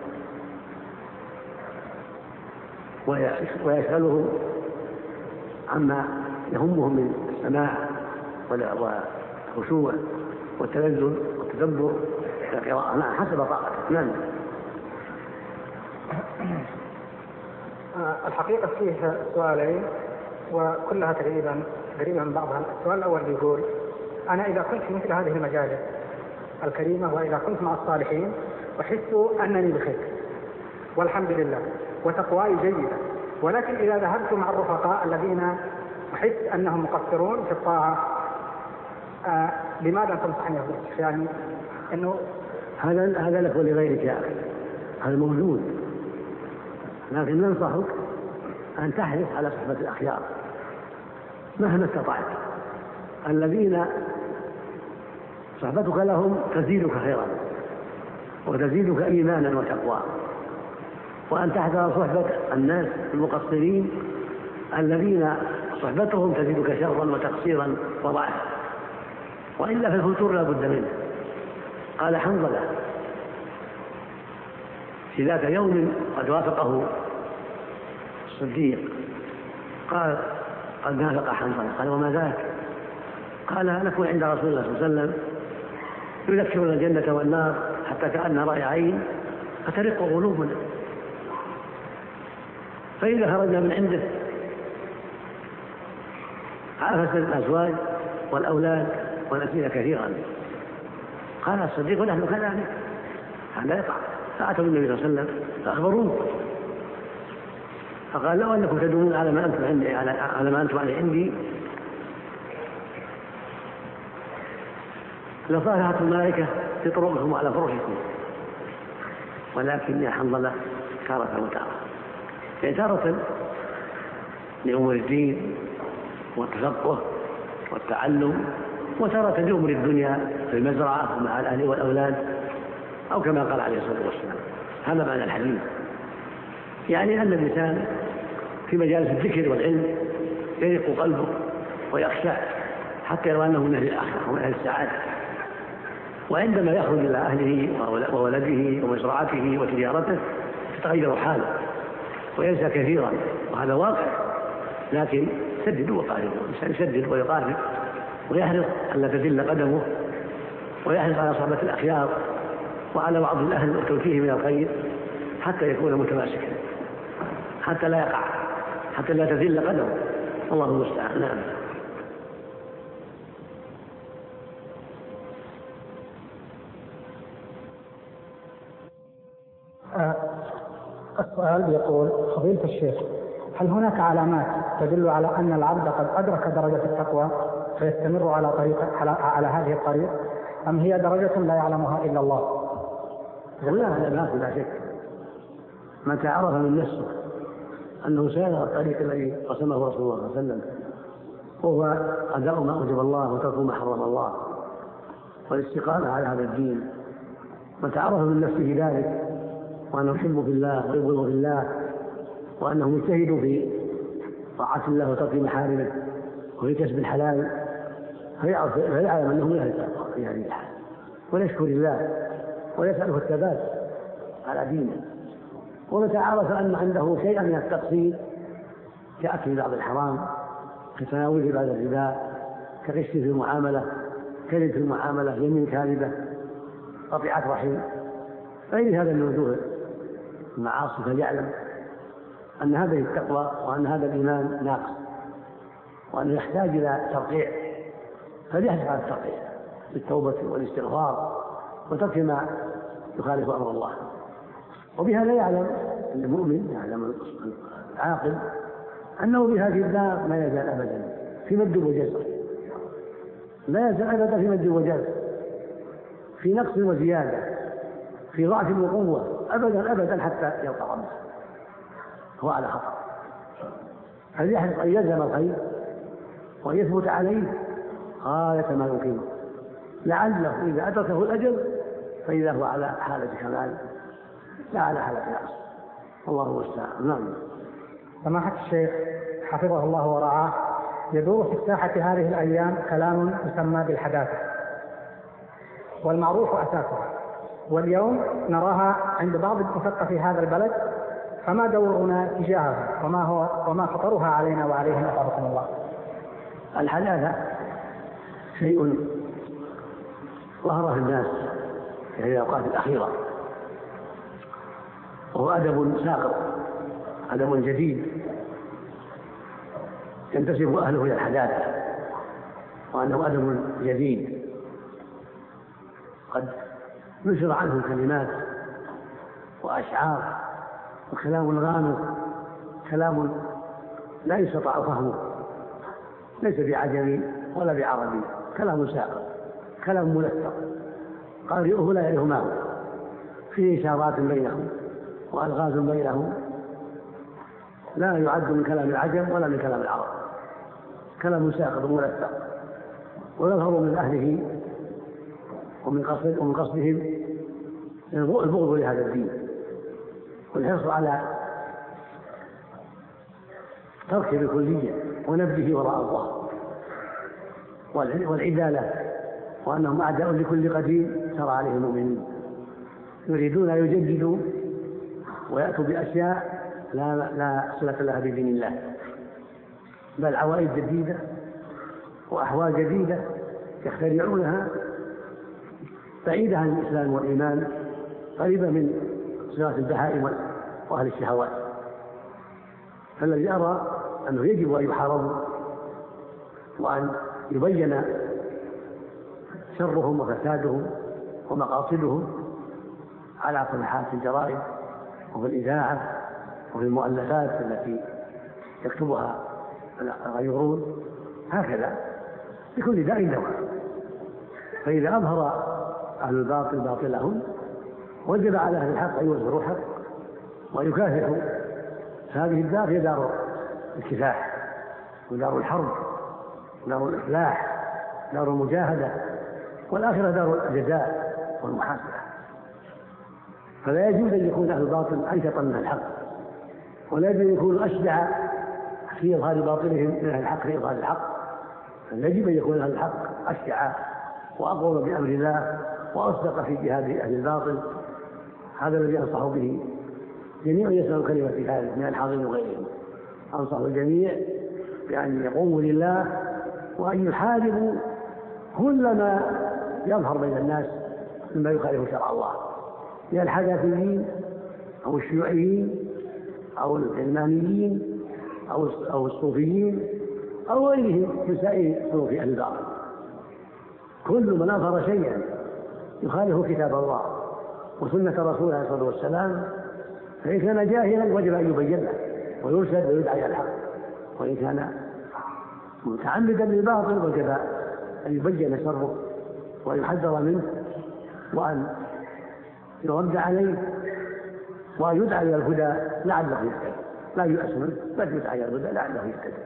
ويشغله عما يهمهم من السماع والخشوع والتلذذ والتدبر في القراءة حسب طاقته. نعم. الحقيقة فيه سؤالين وكلها تقريبا قريبة من بعضها. السؤال الأول يقول: أنا إذا كنت في مثل هذه المجالس الكريمة وإذا كنت مع الصالحين أحس أنني بخير والحمد لله وتقواي جيدة ولكن إذا ذهبت مع الرفقاء الذين أحس أنهم مقصرون في الطاعة آه لماذا تنصحني أقول يعني أنه هذا هذا لك ولغيرك يا أخي، هذا موجود، لكن ننصحك أن تحرص على صحبة الأخيار مهما استطعت، الذين صحبتك لهم تزيدك خيرا وتزيدك إيمانا وتقوى، وأن تحذر صحبة الناس المقصرين الذين صحبتهم تزيدك شرا وتقصيرا وضعفا، وإلا فالفتور لا بد منه. قال حنظلة في ذاك يوم قد وافقه الصديق، قال قد نافق حنظلة، قال وما ذاك؟ قال نكون عند رسول الله صلى الله عليه وسلم يذكرنا الجنة والنار حتى كأن رأي عين فترق قلوبنا، فإذا خرجنا من عنده عافسنا الأزواج والأولاد ونسينا كثيرا. قال الصديق نحن كذلك، هذا يقع. فأتوا النبي صلى الله عليه وسلم فأخبروه، فقال لو أنكم تدومون على ما أنتم عندي على ما أنتم عليه عندي لصالحت الملائكة في طرقكم وعلى فرشكم، ولكن يا حنظلة تارة وتارة، يعني تارة لأمور الدين والتفقه والتعلم، وتارة لأمور الدنيا في المزرعة ومع الأهل والأولاد، أو كما قال عليه الصلاة والسلام. هذا معنى الحديث، يعني أن الإنسان في مجالس الذكر والعلم يرق قلبه ويخشع حتى يرى أنه من أهل الآخرة ومن أهل السعادة، وعندما يخرج إلى أهله وولده ومزرعته وتجارته تتغير حاله وينسى كثيرا، وهذا واقع. لكن سددوا وقاربوا، الإنسان يسدد ويقارب ويحرص ألا تزل قدمه، ويحرص على صحبة الأخيار وعلى بعض الأهل وتوفيه من الخير حتى يكون متماسكا، حتى لا يقع، حتى لا تزل قدمه. الله المستعان. نعم. السؤال يقول: فضيلة الشيخ، هل هناك علامات تدل على أن العبد قد أدرك درجة التقوى فيستمر على طريق على, على هذه الطريق، أم هي درجة لا يعلمها إلا الله؟ لا علامات لا شك. متى عرف من نفسه أنه سير الطريق الذي قسمه رسول الله صلى الله عليه وسلم، وهو أداء ما أوجب الله وترك ما حرم الله والاستقامة على هذا الدين، متى عرف من نفسه ذلك وأنه يحب في الله ويبغض في الله وأنه مجتهد في طاعة الله وترك محارمه وفي كسب الحلال، فيعلم أنه من أهل التقوى في هذه الحال، ويشكر الله ويسأله الثبات على دينه. ومتى عرف أن عنده شيئا من التقصير كأكل بعض الحرام، كتناول بعض الربا، كغش في المعاملة، كذب في المعاملة، يمين كاذبة، قطيعة رحم، غير هذا من وجوه المعاصي، فليعلم أن هذه التقوى وأن هذا الإيمان ناقص وأنه يحتاج إلى ترقيع، فليحرص على الترقيع بالتوبة والاستغفار وترك ما يخالف أمر الله. وبهذا يعلم المؤمن، يعلم العاقل، أنه بهذه الدار ما يزال أبدا في مد وجزر، لا يزال أبدا في مد وجزر، في نقص وزيادة، في ضعف وقوة، أبدا أبدا حتى يلقى ربه، هو على خطر. فليحرص أن يلزم الخير وأن يثبت عليه غاية ما يمكنه، لعله إذا أدركه الأجل فإذا هو على حالة كمال لا على حالة نقص. الله المستعان. نعم. سماحة الشيخ حفظه الله ورعاه، يدور في الساحة هذه الأيام كلام يسمى بالحداثة، والمعروف أساسها، واليوم نراها عند بعض المثقفين في هذا البلد، فما دورنا تجاهها وما هو وما خطرها علينا وعليهم أثابكم الله؟ الحداثة شيء ظهر في الناس في الأوقات الأخيرة، وهو أدب ساقط، أدب جديد ينتسب أهله إلى الحداثة، وأنه أدب جديد قد نشر عنه كلمات وأشعار وكلام غامض كلام لا يستطاع فهمه، ليس بعجمي ولا بعربي، كلام ساقط، كلام ملثق قارئه لا يعرف ما هو، فيه إشارات بينهم وألغاز بينهم، لا يعد من كلام العجم ولا من كلام العرب، كلام ساقط ملثق. ويظهر من أهله ومن قصد ومن قصدهم البغض لهذا الدين والحرص على تركه بالكلية ونبذه وراء الظهر والعدالة، وأنهم أعداء لكل قديم سرى عليه المؤمنين، يريدون أن يجددوا ويأتوا بأشياء لا لا صلة لها بدين الله، بل عوائد جديدة وأحوال جديدة يخترعونها بعيدة عن الإسلام والإيمان، قريبة من صفات البهائم وأهل الشهوات. فالذي أرى أنه يجب أن يحاربوا وأن يبين شرهم وفسادهم ومقاصدهم على صفحات الجرائد وفي الإذاعة وفي المؤلفات التي يكتبها الغيورون، هكذا لكل داء دواء. فإذا أظهر أهل الباطل باطلهم وجب على أهل الحق أن يظهروا الحق ويكافحوا. هذه الدار هي دار الكفاح ودار الحرب ودار الإصلاح، دار المجاهدة، والآخرة دار الجزاء والمحاسبة. فلا يجوز أن يكون أهل الباطل أنشط من الحق، ولا يجوز أن يكونوا أشجع في إظهار باطلهم من أهل الحق في إظهار الحق، فيجب أن يكون أهل الحق أشجع وأقوم بأمر الله وأصدق في جهاد أهل الباطل. هذا الذي أنصح به جميع يسمعوا كلمة هذه من الحاضرين وغيرهم. أنصح الجميع بأن يقوموا لله وأن يحاربوا كل ما يظهر بين الناس مما يخالف شرع الله من الحداثيين أو الشيوعيين أو العلمانيين أو أو الصوفيين أو غيرهم من سائر صنوف أهل الباطل. كل من أظهر شيئا يخالف كتاب الله وسنة رسوله عليه الصلاة والسلام، فإن كان جاهلا وجب أن يبين له ويرشد ويدعى إلى الحق، وإن كان متعمدا للباطل وجب أن يبين شره ويحذر منه وأن يرد عليه ويدعى إلى الهدى لعله يهتدي، لا يؤس منه بل يدعى إلى الهدى لعله يهتدي.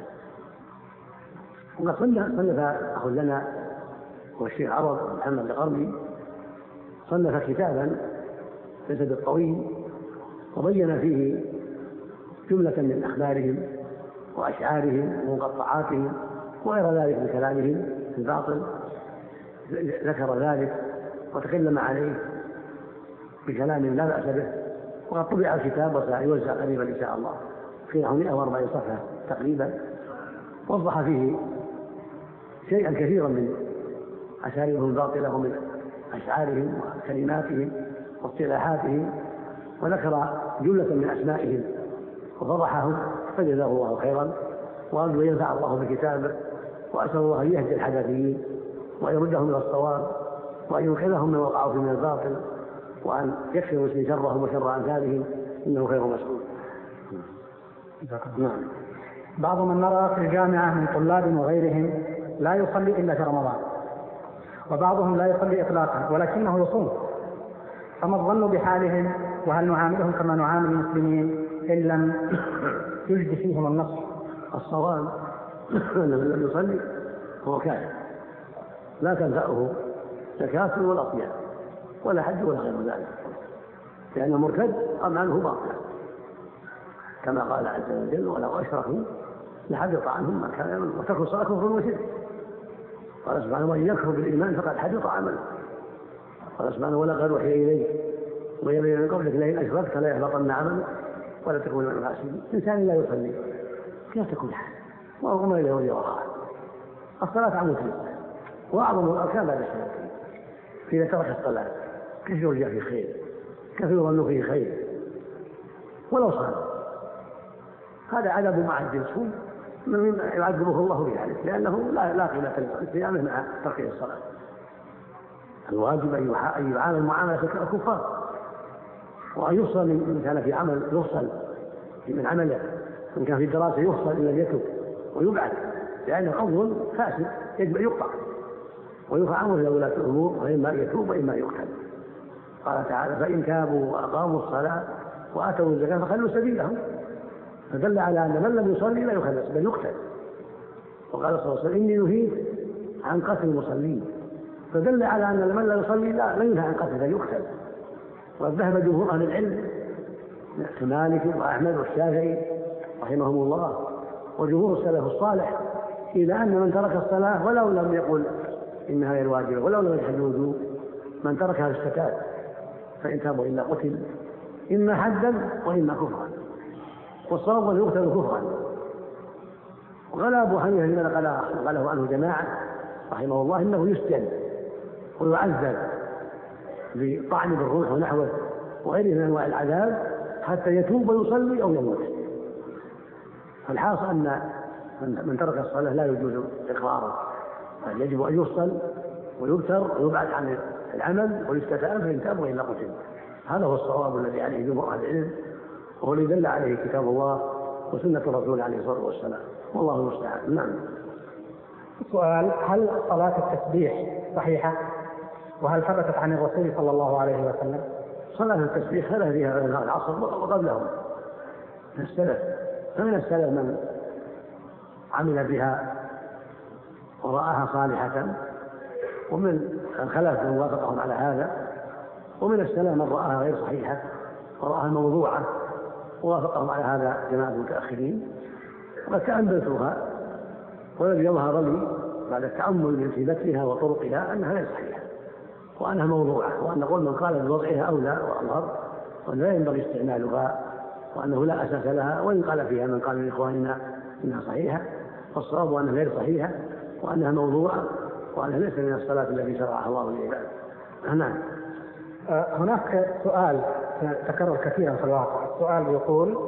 وقد صنف أخ لنا هو الشيخ عرب محمد القرني صنف كتابا ليس بالطويل وبين فيه جملة من أخبارهم وأشعارهم ومقطعاتهم وغير ذلك من كلامهم في الباطل، ذكر ذلك وتكلم عليه بكلام لا بأس به. وقد طبع الكتاب وسيوزع قريبا إن شاء الله في نحو مئة وأربعين صفحة تقريبا، وضح فيه شيئا كثيرا من أساليبهم الباطلة ومن أشعارهم وكلماتهم واصطلاحاتهم، وذكر جملة من أسمائهم وفضحهم، فجزاه الله خيرا وأرجو أن ينفع الله بكتابه، وأسأل الله أن يهدي الحداثيين وأن يردهم إلى الصواب وأن ينقذهم من وقعوا في من الباطل وأن يكفي المسلمين شرهم وشر أمثالهم، إنه خير مسؤول. نعم. بعض من نرى في الجامعة من طلاب وغيرهم لا يصلي إلا في رمضان، وبعضهم لا يصلي إطلاقا ولكنه يصوم، فما الظن بحالهم؟ وهل نعاملهم كما نعامل المسلمين إن لم يجد فيهم النص؟ الصواب أن من لم يصلي هو كافر لا تنفعه زكاة ولا صيام ولا حج ولا غير ذلك، لأن المرتد أمانه باطل كما قال عز وجل ولو أشركوا لحبط عنهم ما كانوا يعملون وتركوا الصلاة كفر وشرك. قال سبحانه ومن يكفر بالإيمان فقد حبط عمله. قال سبحانه ولقد أوحي إليك وإلى من قبلك لئن أشركت لا يحبطن عملك ولا تكون من الخاسرين. إنسان لا يصلي كيف تكون حاله وما إليه ولي وراءه؟ الصلاة عمود رزقه وأعظم الأركان بعد الشهادتين، إذا ترك الصلاة كيف يرجع في خير؟ كيف يظن فيه خير ولو صلى؟ هذا عذاب معد يصوم من يعذبه الله بذلك، لأنه لا لا قيمة للصيام مع ترك الصلاة. الواجب أن يعامل معاملة الكفار وأن يفصل من كان في عمل يفصل من عمله إن كان في الدراسة يفصل إلا يتوب ويبعد، لأنه عضو فاسد يجب أن يقطع ويرفع أمره إلى ولاة الأمور، وإما يتوب وإما يقتل. قال تعالى: فإن تابوا وأقاموا الصلاة وآتوا الزكاة فخلوا سبيلهم. فدل على أن من لم يصلي لا يخلص بل يقتل. وقال صلى الله عليه وسلم: إني نهيت عن قتل المصلين. فدل على أن من لا يصلي لا ينهى عن قتله بل يقتل. وقد ذهب جمهور أهل العلم كمالك وأحمد والشافعي رحمهم الله وجمهور السلف الصالح إلى أن من ترك الصلاة ولو لم يقل إنها هي الواجبة ولو لم يجحد الوجوب، من تركها استتاب، فإن تابوا إلا قتل إما حدا وإما كفرا، والصواب أن يقتل كفرا. وقال أبو حنيفة لما قاله عنه جماعة رحمه الله إنه يسجن ويعذب بطعن بالروح ونحوه وغيره من أنواع العذاب حتى يتوب ويصلي أو يموت. فالحاصل أن من ترك الصلاة لا يجوز إقراره، بل يجب أن يفصل ويبتر ويبعد عن العمل ويستتاب، فإن تاب وإلا قتل. هذا هو الصواب الذي عليه جمهور أهل العلم، وهو الذي دل عليه كتاب الله وسنة الرسول عليه الصلاة والسلام، والله المستعان. نعم. سؤال: هل صلاة التسبيح صحيحة؟ وهل ثبتت عن الرسول صلى الله عليه وسلم؟ صلاة التسبيح ثبت فيها علماء العصر وقبلهم من السلف، فمن السلف من عمل بها ورآها صالحة، ومن الخلف من وافقهم على هذا، ومن السلف من رآها غير صحيحة ورآها موضوعة ووافقهم على هذا جماعة المتأخرين. وقد تأملتها والذي يظهر لي بعد التأمل في متنها وطرقها أنها غير صحيحة وأنها موضوعة، وأن قول من قال بوضعها أولى وأظهر، وأن لا ينبغي استعمالها، وأنه لا أساس لها، وإن قال فيها من قال من إخواننا إنها صحيحة، فالصواب أنها غير صحيحة وأنها موضوعة وأنها ليس من الصلاة التي شرعها الله للعباد. نعم. هناك سؤال تكرر كثيرا في الواقع. السؤال يقول: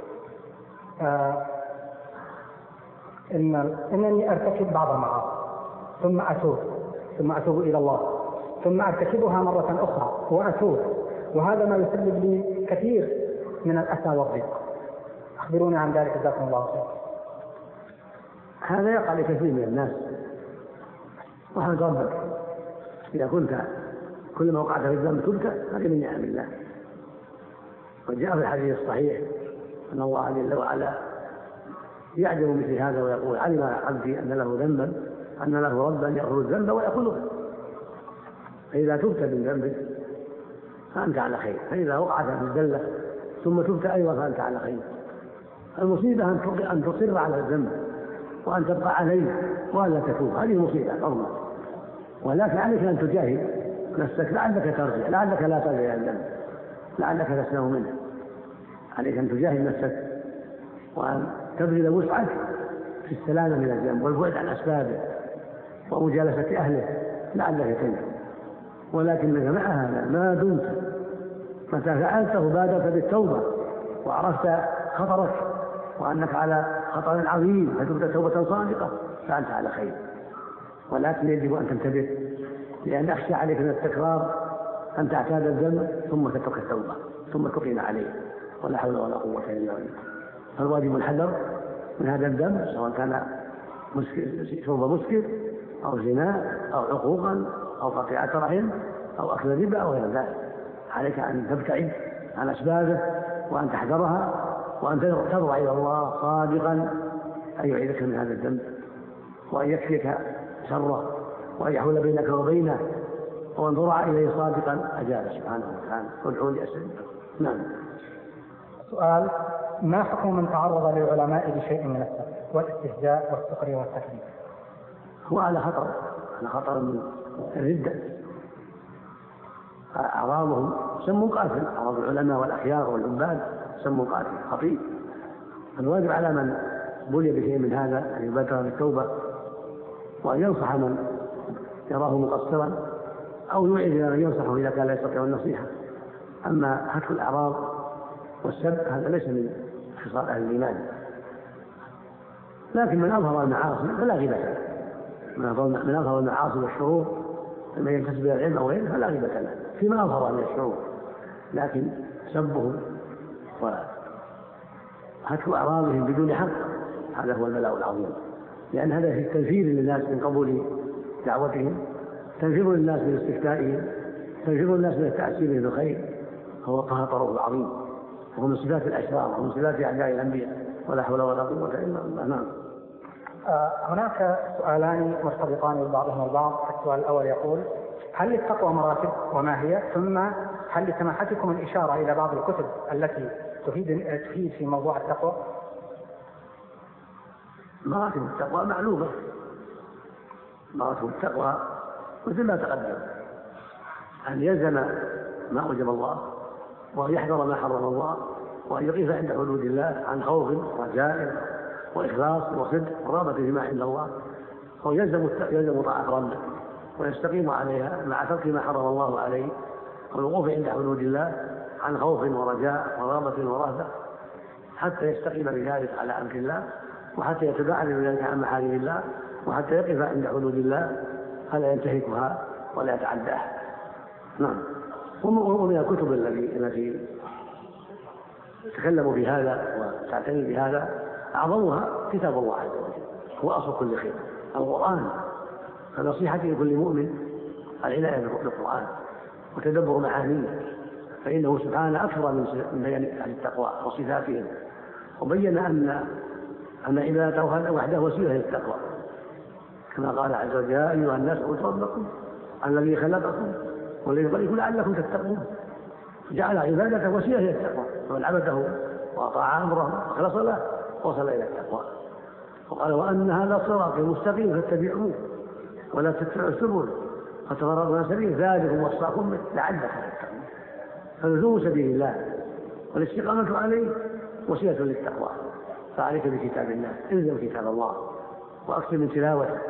آه إن إنني أرتكب بعض المعاصي ثم أتوب ثم أتوب إلى الله ثم أرتكبها مرة أخرى وأتوب، وهذا ما يسبب لي كثير من الأسى والضيق، أخبروني عن ذلك جزاكم الله خير. هذا يقع لكثير من الناس، واحمد ربك إذا كنت كل ما وقعت في الذنب تبت، هذه من نعم الله. وجاء في الحديث الصحيح أن الله جل وعلا يعجب مثل هذا ويقول: علم عبدي أن له ذنبا أن له ربا يغفر الذنب ويأخذه. فإذا تبت من ذنبك فأنت على خير، فإذا وقعت في الزلة ثم تبت أيضا فأنت على خير. المصيبة أن تصر على الذنب وأن تبقى عليه ولا تتوب، هذه مصيبة عظمى. ولكن عليك أن تجاهد نفسك لعلك ترجع، لعلك لا ترجع إلى الذنب، لعلك تسلم منه. عليك أن تجاهد نفسك وأن تبذل وسعك في السلامة من الذنب والبعد عن أسبابه ومجالسة أهله لعلك تنجو. ولكنك مع هذا ما دمت متى فعلته بادرت بالتوبة وعرفت خطرك وأنك على خطر عظيم فتبت توبة صادقة فأنت على خير. ولكن يجب أن تنتبه، لأن أخشى عليك من التكرار أن تعتاد الذنب ثم تترك التوبة ثم تقيم عليه، ولا حول ولا قوة إلا بالله. فالواجب الحذر من هذا الذنب، سواء كان شرب مسكر أو زنا أو عقوقا أو قطيعة رحم أو أكل ربا أو غير ذلك. عليك أن تبتعد عن أسبابه وأن تحذرها وأن تضرع إلى الله صادقا أن يعيذك من هذا الذنب وأن يكفيك شره وأن يحول بينك وبينه، وأن ضرع إليه صادقا أجاب سبحانه وتعالى: ادعوني أستجب. نعم. سؤال: ما حكم من تعرض للعلماء بشيء من السب والاستهزاء والسخرية والتكذيب؟ هو على خطر، على خطر من الردة. أعراضهم سم قاتل، أعراض العلماء والأخيار والعباد سم قاتل خطير. الواجب على من بلي بشيء من هذا أن يبادر بالتوبة وأن ينصح من يراه مقصرا أو يوعد من ينصحه إذا كان لا يستطيع النصيحة. أما هتك الأعراض والسب هذا ليس من خصال أهل الإيمان. لكن من أظهر المعاصي فلا غيبة له، من أظهر المعاصي والشرور لما ينتسب إلى العلم أو غيره فلا غيبة له فيما أظهر من الشرور. لكن سبهم هتك أعراضهم بدون حق، هذا هو البلاء العظيم، لأن هذا في تنفير للناس من قبول دعوتهم، تنفير للناس من استفتائهم، تنفير الناس من التأثير بالخير، هو خطره العظيم، وهو من صفات الأشرار ومن صفات أعداء الأنبياء، ولا حول ولا قوة إلا بالله. نعم. هناك سؤالان مرتبطان ببعضهما البعض. السؤال الأول يقول: هل للتقوى مراتب وما هي؟ ثم هل لسماحتكم الإشارة إلى بعض الكتب التي تفيد تفيد في موضوع التقوى؟ مراتب التقوى معلومة، مراتب التقوى مثل ما تقدم، أن يلزم ما أوجب الله، وأن يحذر ما حرم الله، وأن يقف عند حدود الله عن خوف ورجاء وإخلاص وصدق ورغبة فيما عند الله، أو يلزم يلزم طاعة ربه ويستقيم عليها مع ترك ما حرم الله عليه، والوقوف عند حدود الله عن خوف ورجاء ورغبة ورهبة، حتى يستقيم بذلك على أمر الله، وحتى يتباعد بذلك عن محارم الله، وحتى يقف عند حدود الله فلا ينتهكها ولا يتعداها. نعم. ومن الكتب التي تكلموا في هذا وتعتني بهذا أعظمها كتاب الله عز وجل، هو أصل كل خير، القرآن. فنصيحتي لكل مؤمن العناية بالقرآن وتدبر معانيه، فإنه سبحانه أكثر من بيان أهل التقوى وصفاتهم، وبين أن أن عبادته وحده وسيلة للتقوى، كما قال عز وجل: يا أيها الناس اعبدوا ربكم الذي خلقكم والذي خلقكم لعلكم تتقون. جعل عبادته وسيلة للتقوى، ومن عبده وأطاع أمره وخلص له وصل إلى التقوى. وقال: وأن هذا صراطي مستقيم فاتبعوه ولا تتبعوا السبل فتفرق عن سبيله ذلكم وصاكم به لعلكم تتقون. فلزوم سبيل الله والاستقامة عليه وسيلة للتقوى. فعليك بكتاب الله، الزم كتاب الله وأكثر من تلاوته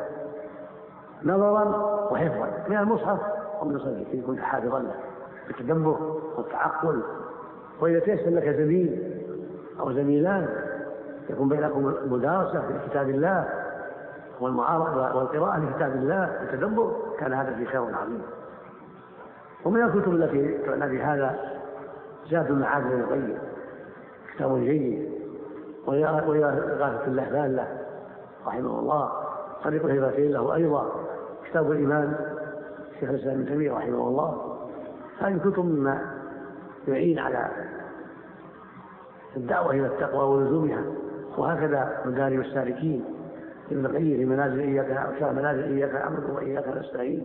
نظرا وحفظا من المصحف ومن الصحيح إن كنت حافظا له بالتدبر والتعقل. وإذا تيسر لك زميل أو زميلان يكون بينكم مدارسة في كتاب الله والمعارضة والقراءة في كتاب الله والتدبر، كان هذا في خير عظيم. ومن الكتب التي تعنى بهذا زاد المعاد بن القيم، كتاب جيد، وإلى إغاثة اللهفان له رحمه الله، طريق الهباتين له أيضا، كتاب الإمام شيخ الإسلام ابن تيمية رحمه الله. هذه كتب مما يعين على الدعوة إلى التقوى ولزومها. وهكذا مدارج السالكين ابن القيم في منازل إياك أو منازل إياك نعبد وإياك نستعين،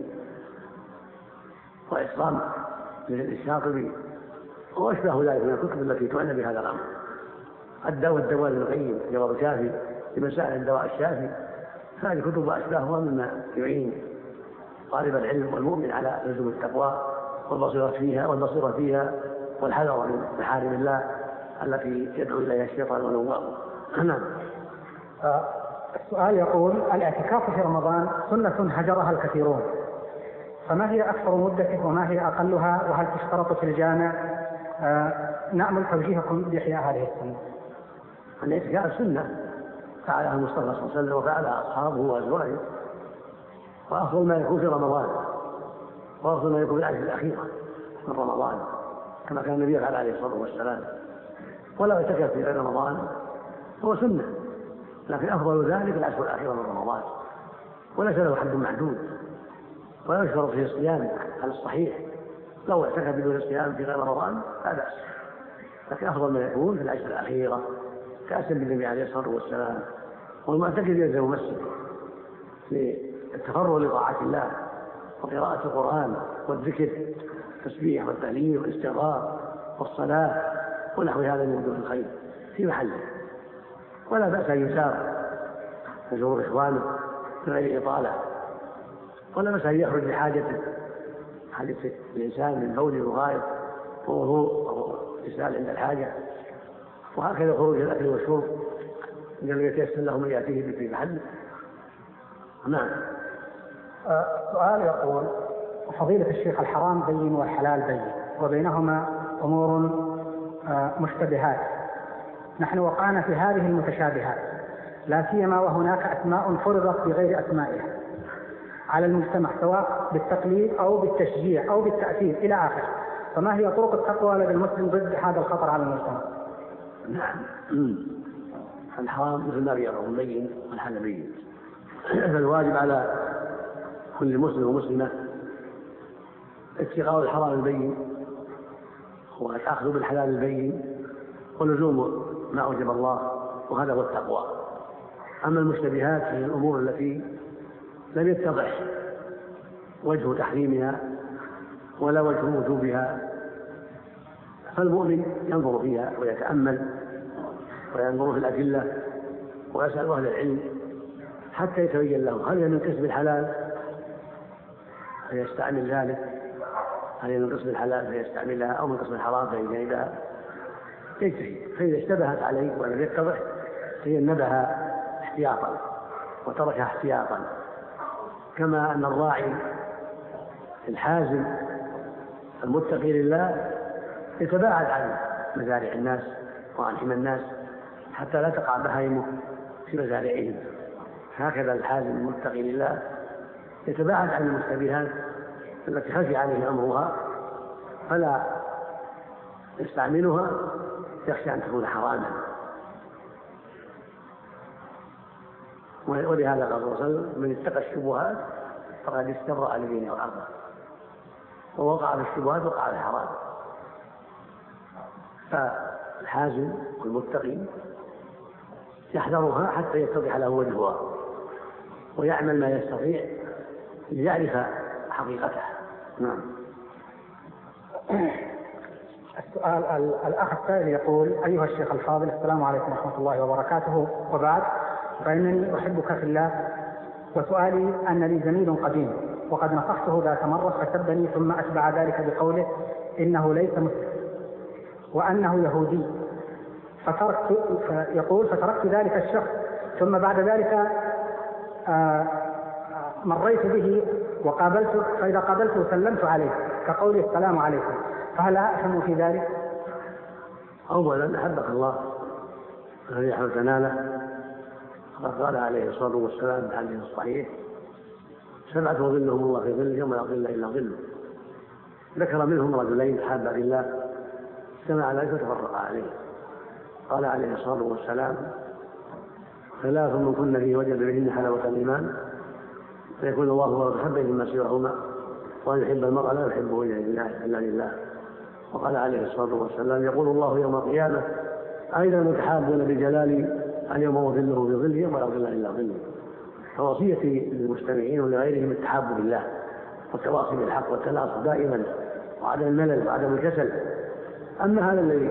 وإسلام للشاطبي وأشبه ذلك من الكتب التي تعنى بهذا الأمر. الدواء والدواء ابن القيم جواب الكافي لمسائل الدواء الشافي. هذه كتب أشباهها مما يعين طالب العلم والمؤمن على لزوم التقوى والبصيرة فيها والبصيرة فيها والحذر من محارم الله التي يدعو إليها الشيطان ونواه. نعم. السؤال يقول: الاعتكاف في رمضان سنة هجرها الكثيرون، فما هي أكثر مدته وما هي أقلها، وهل تشترط في الجامع؟ نأمل توجيهكم بإحياء هذه السنة. الاعتكاف سنة فعلها المصطفى صلى الله عليه وسلم وفعلها أصحابه وأزواجه، وأفضل ما يكون في رمضان، وأفضل ما يكون في العشر الأخيرة من رمضان، كما كان النبي قال عليه الصلاة والسلام. ولو اعتكف في غير رمضان هو سنة، لكن أفضل ذلك العشر الأخيرة من رمضان، وليس له حد محدود، ولا يشترط فيه الصيام على الصحيح. لو اعتكف بدون الصيام في غير رمضان لا بأس، لكن أفضل ما يكون في العشر الأخيرة كأسا بالنبي عليه الصلاة والسلام. والمعتكف يلزم المسجد للتفرغ لطاعة الله وقراءة القرآن والذكر والتسبيح والتهليل والاستغفار والصلاة ونحو هذا من وجوه الخير في محله. ولا بأس أن يسار يزور إخوانه بغير إطالة، ولا بأس أن يخرج لحاجته، حاجة الإنسان من بول وغائط ووضوء أو إسهال عند الحاجة، وهكذا خروج الأكل والشرب من الذي يتيسر له من يأتيه في محله. نعم. سؤال يقول: فضيلة الشيخ، الحرام بين والحلال بين، وبينهما أمور مشتبهات. نحن وقعنا في هذه المتشابهات، لا سيما وهناك أسماء فرضت بغير أسمائها على المجتمع، سواء بالتقليد أو بالتشجيع أو بالتأثير إلى آخره. فما هي طرق التقوى لدى المسلم ضد هذا الخطر على المجتمع؟ نعم. الحرام مثل ما بيره البين والحلال بين. فالواجب على كل مسلم ومسلمة اتقاء الحرام البين والأخذ بالحلال البين ولزوم ما أوجب الله، وهذا هو التقوى. أما المشتبهات هي الأمور التي لم يتضح وجه تحريمها ولا وجه وجوبها، فالمؤمن ينظر فيها ويتأمل وينظر في الأدلة ويسأل أهل العلم حتى يتبين له هل هي من قسم الحلال فيستعمل ذلك، هل هي من قسم الحلال فيستعملها، أو من قسم الحرام فيجتنبها، يجتهد. فإذا اشتبهت عليه ولم يتضح فينبها احتياطا وتركها احتياطا، كما أن الراعي الحازم المتقي لله يتباعد عن مزارع الناس وعن حمى الناس حتى لا تقع بهائمه في مزارعهم، هكذا الحازم المتقي لله يتباعد عن المشتبهات التي خفي عليه أمرها فلا يستعملها، يخشى أن تكون حراما. ولهذا قال الله صلى الله عليه وسلم: من اتقى الشبهات فقد استبرأ لدينه وعرضه، ووقع في الشبهات وقع في الحرام. فالحازم والمتقي يحذرها حتى يتضح له وجهها ويعمل ما يستطيع ليعرف حقيقتها. نعم. السؤال الأخ السائل يقول: أيها الشيخ الفاضل، السلام عليكم ورحمة الله وبركاته، وبعد، فإنني أحبك في الله، وسؤالي أن لي زميل قديم وقد نصحته ذات مرة فسبني، ثم أتبع ذلك بقوله إنه ليس مسلم وأنه يهودي، فتركت يقول فتركت ذلك الشخص، ثم بعد ذلك مريت به وقابلته، فإذا قابلته سلمت عليه كقولي السلام عليكم، فهل أفهم في ذلك؟ أولا أحبك الله الذي حملتنا له، فقد قال عليه الصلاة والسلام في الحديث الصحيح: سبعة ظلهم الله في ظله يوم لا ظل إلا ظله. ذكر منهم رجلين تحابا في الله اجتمع عليه وتفرقا عليه. قال عليه الصلاة والسلام: ثلاث من كن فيه وجد بهن حلاوة الإيمان، فيكون الله ورسوله مما سواهما، وأن يحب المرء لا يحبه إلا لله. وقال عليه الصلاة والسلام: يقول الله يوم القيامة: أين المتحابون بجلالي اليوم أظله بظله يوم لا ظل إلا ظله. فوصيتي للمستمعين ولغيرهم التحاب بالله والتواصي بالحق والتناصر دائما وعدم الملل وعدم الكسل. أما هذا الذي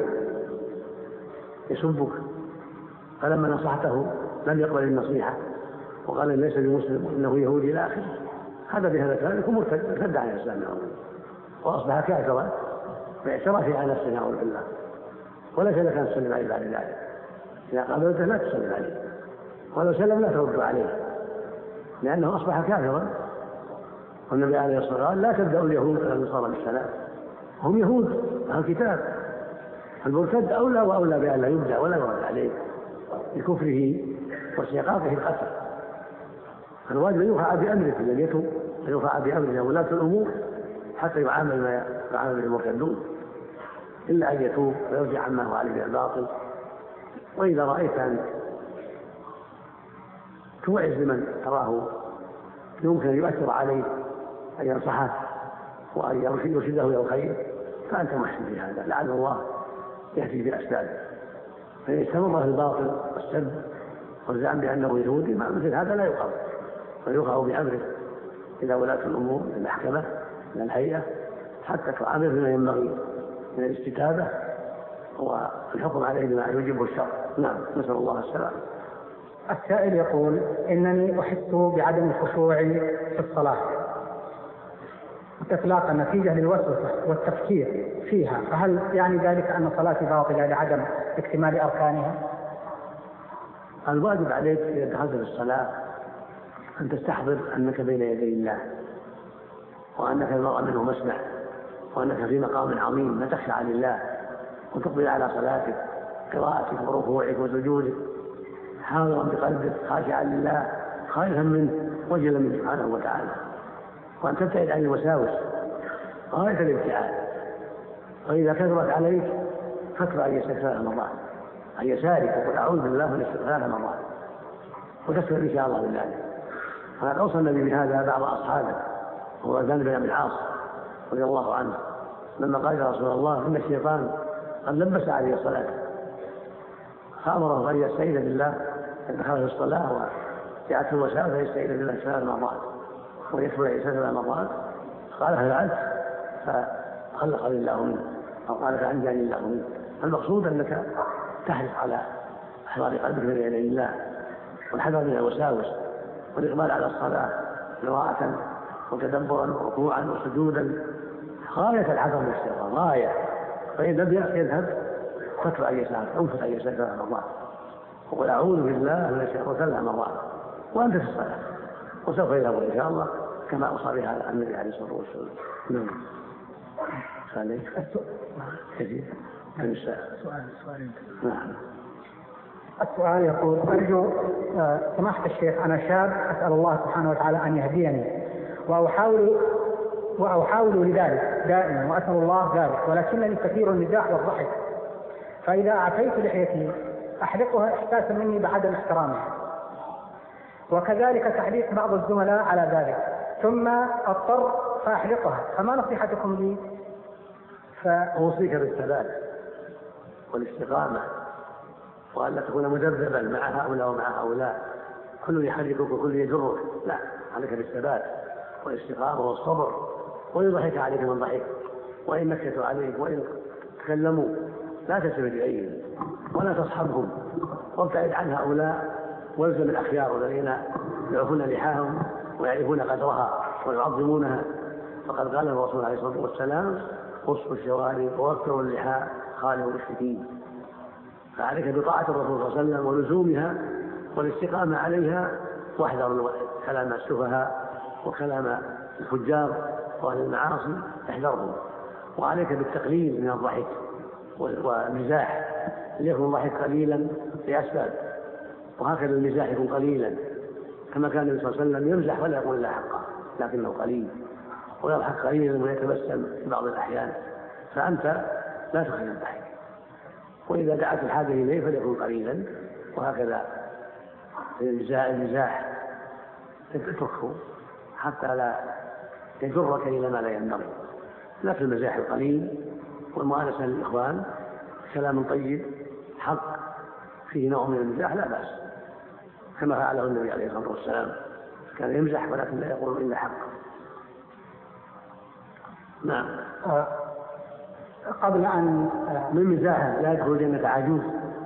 يسبك فلما نصحته لم يقبل النصيحة وقال ليس بمسلم وإنه يهودي إلى آخره، هذا بهذا كان يكون مرتد عن الإسلام وأصبح كافرا باعترافه على نفسه نعوذ بالله، وليس لك أن تسلم عليه بعد ذلك. إذا قابلته لا تسلم عليه، ولو سلم لا ترد عليه، لأنه أصبح كافرا. والنبي عليه الصلاة والسلام: لا تبدأوا اليهود ولا النصارى بالسلام، هم يهود أهل الكتاب. المرتد أولى وأولى بأن لا يبدأ ولا يرد عليه لكفره وسيقاطه القتل. الواجب أن يوقع بأمره الذي يتوب، أن يوقع بأمره ولاة الأمور حتى يعامل ما يعامل المرتدون، إلا أن يتوب ويرجع عما هو عليه من الباطل. وإذا رأيت أن توعز لمن تراه يمكن أن يؤثر عليه أن ينصحه وأن يرشده إلى الخير فأنت محسن في هذا، لعل الله يهدي بأسبابه. فإن استمر في الباطل والسب والزعم بأنه يهودي مثل هذا لا يقر، ويوقع بأمره إلى ولاة الأمور من المحكمة من الهيئة حتى تعامل بما ينبغي من الاستتابة والحكم عليه بما يوجبه الشرع. نعم، نسأل الله السلامة. السائل يقول: إنني أحس بعدم الخشوع في الصلاة إطلاقا نتيجة للوسوسة والتفكير فيها، فهل يعني ذلك أن صلاتي باطلة لعدم اكتمال أركانها؟ الواجب عليك إذا دخلت في الصلاة أن تستحضر أنك بين يدي الله، وأنك المرء منه مسمع، وأنك في مقام عظيم، لا تخشى عن الله وتقبل على صلاتك قراءتك وركوعك وسجودك حاضرا بقلبك خاشعا لله خائفا منه وجلا منه سبحانه وتعالى، وأن تبتعد عن الوساوس غاية الابتعاد. وإذا كثرت عليك فاكره أن يستغفرها مرات عن يساره يقول أعوذ بالله من الشيطان ثلاث مرات وتسلم إن شاء الله بذلك. فقد أوصى النبي بهذا بعض أصحابه وهو زيد بن أبي العاص رضي الله عنه لما قال يا رسول الله إن الشيطان قد لبس عليه الصلاة فأمره أن يستعيذ بالله أن دخل في الصلاة وجاءته الوسائل فيستعيذ بالله ثلاث مرات ويكفر الإنسان ثلاث مرات. قال ففعلت فخلق الله منه أو قال فأنجاني الله منه. المقصود أنك تحرص على إحضار قلبك بين يدي الله والحذر من الوساوس والإقبال على الصلاة قراءة وتدبرا وركوعا وسجودا غاية الحذر من الشيطان غاية. فإن لم يذهب فتر أي يسار انفت أي يسار ثلاث مرات وقل أعوذ بالله من الشيطان ثلاث مرات وأنت في الصلاة وسوف يذهب إن شاء الله كما أوصى بها النبي عليه الصلاة والسلام. نعم. سؤال كثير. سؤال سؤال نعم. السؤال يقول أرجو سماحة الشيخ أنا شاب أسأل الله سبحانه وتعالى أن يهديني وأحاول وأحاول لذلك دائما وأسأل الله ذلك ولكنني كثير النزاع والضحك فإذا أعطيت لحيتي أحرقها إحساسا مني بعدم احترامها وكذلك تعليق بعض الزملاء على ذلك ثم أضطر فأحرقها فما نصيحتكم لي؟ فأوصيك بالثبات والاستقامة وأن لا تكون مذبذبا مع هؤلاء ومع هؤلاء كل يحركك وكل يجرك. لا عليك بالثبات والاستقامة والصبر ويضحك عليك من ضحك وإن نكتوا عليك وإن تكلموا لا تلتفت إليهم ولا تصحبهم وابتعد عن هؤلاء والزم الأخيار الذين يعرفون لحاهم ويعرفون قدرها ويعظمونها. فقد قال الرسول عليه الصلاة والسلام قصوا الشوارب ووفروا اللحى خالوا المشركين. فعليك بطاعة الرسول صلى الله عليه وسلم ولزومها والاستقامة عليها واحذر كلام السفهاء وكلام الفجار وأهل المعاصي احذرهم. وعليك بالتقليل من الضحك والمزاح ليكن الضحك قليلا لأسباب وهكذا المزاح يكون قليلا كما كان النبي صلى الله عليه وسلم يمزح ولا يقول إلا حقا لكنه قليل ويضحك قليلا ويتبسم في بعض الأحيان فأنت لا تخل الضحك وإذا دعت الحاجة إليه فليكن قليلا وهكذا المزاح اتركه حتى لا يجرك إلى ما لا ينبغي. لكن المزاح القليل والمؤانسة للإخوان كلام طيب حق فيه نوع من المزاح لا بأس كما فعله النبي عليه الصلاة والسلام كان يمزح ولكن لا يقول إلا حق. نعم. قبل أن من مزاحه لا يدخل جنة عجوز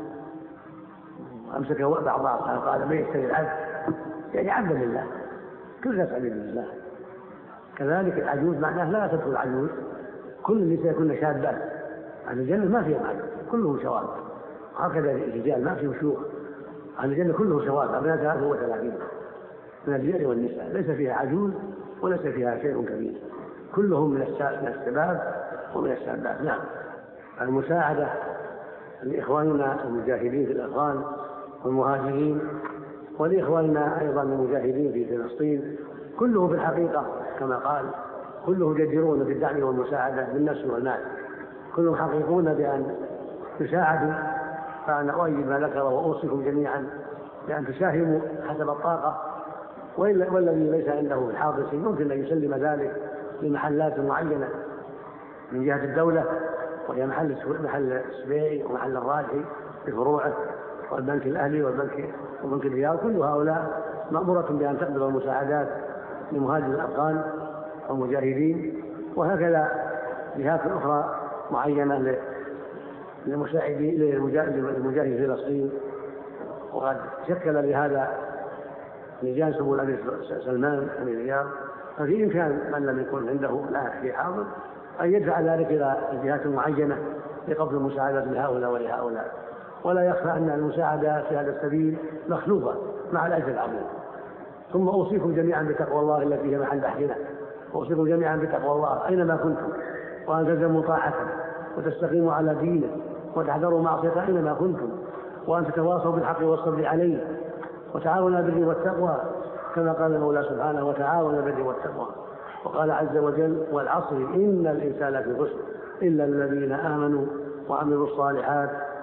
أمسك بعض أصحابه قال ما يشتري العبد يعني عبدا لله كل الناس عبيد لله. كذلك العجوز معناه لا تدخل العجوز كل النساء كن شابات أهل الجنة ما فيهم عجوز كلهم شواب هكذا الرجال ما فيهم شيوخ أهل الجنة كله شواب أبناء ثلاثة وثلاثين من الرجال والنساء ليس فيها عجوز وليس فيها شيء كبير كلهم من الشباب ومن الشابات. نعم. المساعدة لإخواننا المجاهدين في الأفغان والمهاجرين ولإخواننا أيضا المجاهدين في فلسطين كله في الحقيقة كما قال كله جديرون بالدعم والمساعدة بالنفس والمال كلهم حقيقون بأن تساعدوا. فأنا أؤيد ما ذكر وأوصيكم جميعا بأن تساهموا حسب الطاقة والذي ليس عنده الحاضر شيء ممكن أن يسلم ذلك لمحلات معينة من جهة الدولة وهي محل محل السبيعي ومحل الراجحي بفروعه والبنك الأهلي والبنك وبنك الرياض كل هؤلاء مأمورة بأن تقبل المساعدات لمهاجر الأفغان والمجاهدين وهكذا جهات أخرى معينة للمساعدين للمجاهدين في فلسطين. وقد شكل لهذا لجان سبل أبي سلمان من الرياض ففي إمكان من لم يكن عنده الآن في حاضر أن يدفع ذلك إلى الجهات المعينة لقبض المساعدات لهؤلاء ولهؤلاء. ولا يخفى أن المساعدة في هذا السبيل مخلوفة مع الأجر العظيم. ثم أوصيكم جميعا بتقوى الله التي هي محل بحثنا وأوصيكم جميعا بتقوى الله أينما كنتم وأن تلزموا طاعته وتستقيموا على دينه وتحذروا معصيته أينما كنتم وأن تتواصوا بالحق والصبر عليه وتعاونوا بالبر والتقوى كما قال المولى سبحانه وتعاونوا بالبر والتقوى. وقال عز وجل والعصر إن الإنسان لفي خسر إلا الذين آمنوا وعملوا الصالحات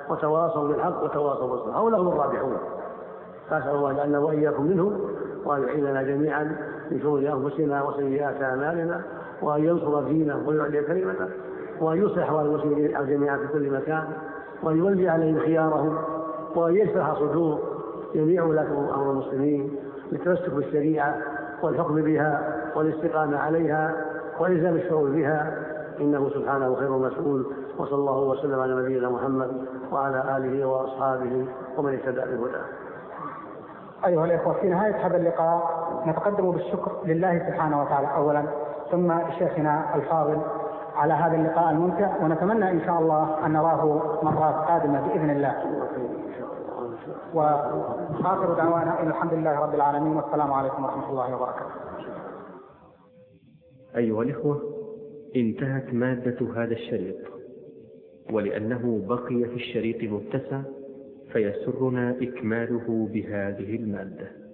وتواصوا بالحق وتواصوا بالصبر، هؤلاء هم الرابحون. فأسأل الله أن يجعلنا وإياكم منهم، وأن يعيننا جميعا من شرور أنفسنا وسيئات أعمالنا، وأن ينصر دينه ويعلي كلمته، وأن يصلح أحوال المسلمين جميعا في كل مكان، وأن يولي عليهم خيارهم، وأن يشرح صدور جميع ولاة أمر المسلمين للتمسك بالشريعة والحكم بها والاستقامة عليها والإلزام الشعور بها، إنه سبحانه خير مسؤول. وصلى الله وسلم على نبينا محمد وعلى آله وأصحابه ومن اهتدى بهداه. أيها الإخوة، في نهاية هذا اللقاء نتقدم بالشكر لله سبحانه وتعالى أولا، ثم لشيخنا الفاضل على هذا اللقاء الممتع، ونتمنى إن شاء الله أن نراه مرات قادمة بإذن الله. وآخر دعوانا إن الحمد لله رب العالمين، والسلام عليكم ورحمة الله وبركاته. أيها الإخوة، انتهت مادة هذا الشريط، ولأنه بقي في الشريط متسع فيسرنا إكماله بهذه المادة.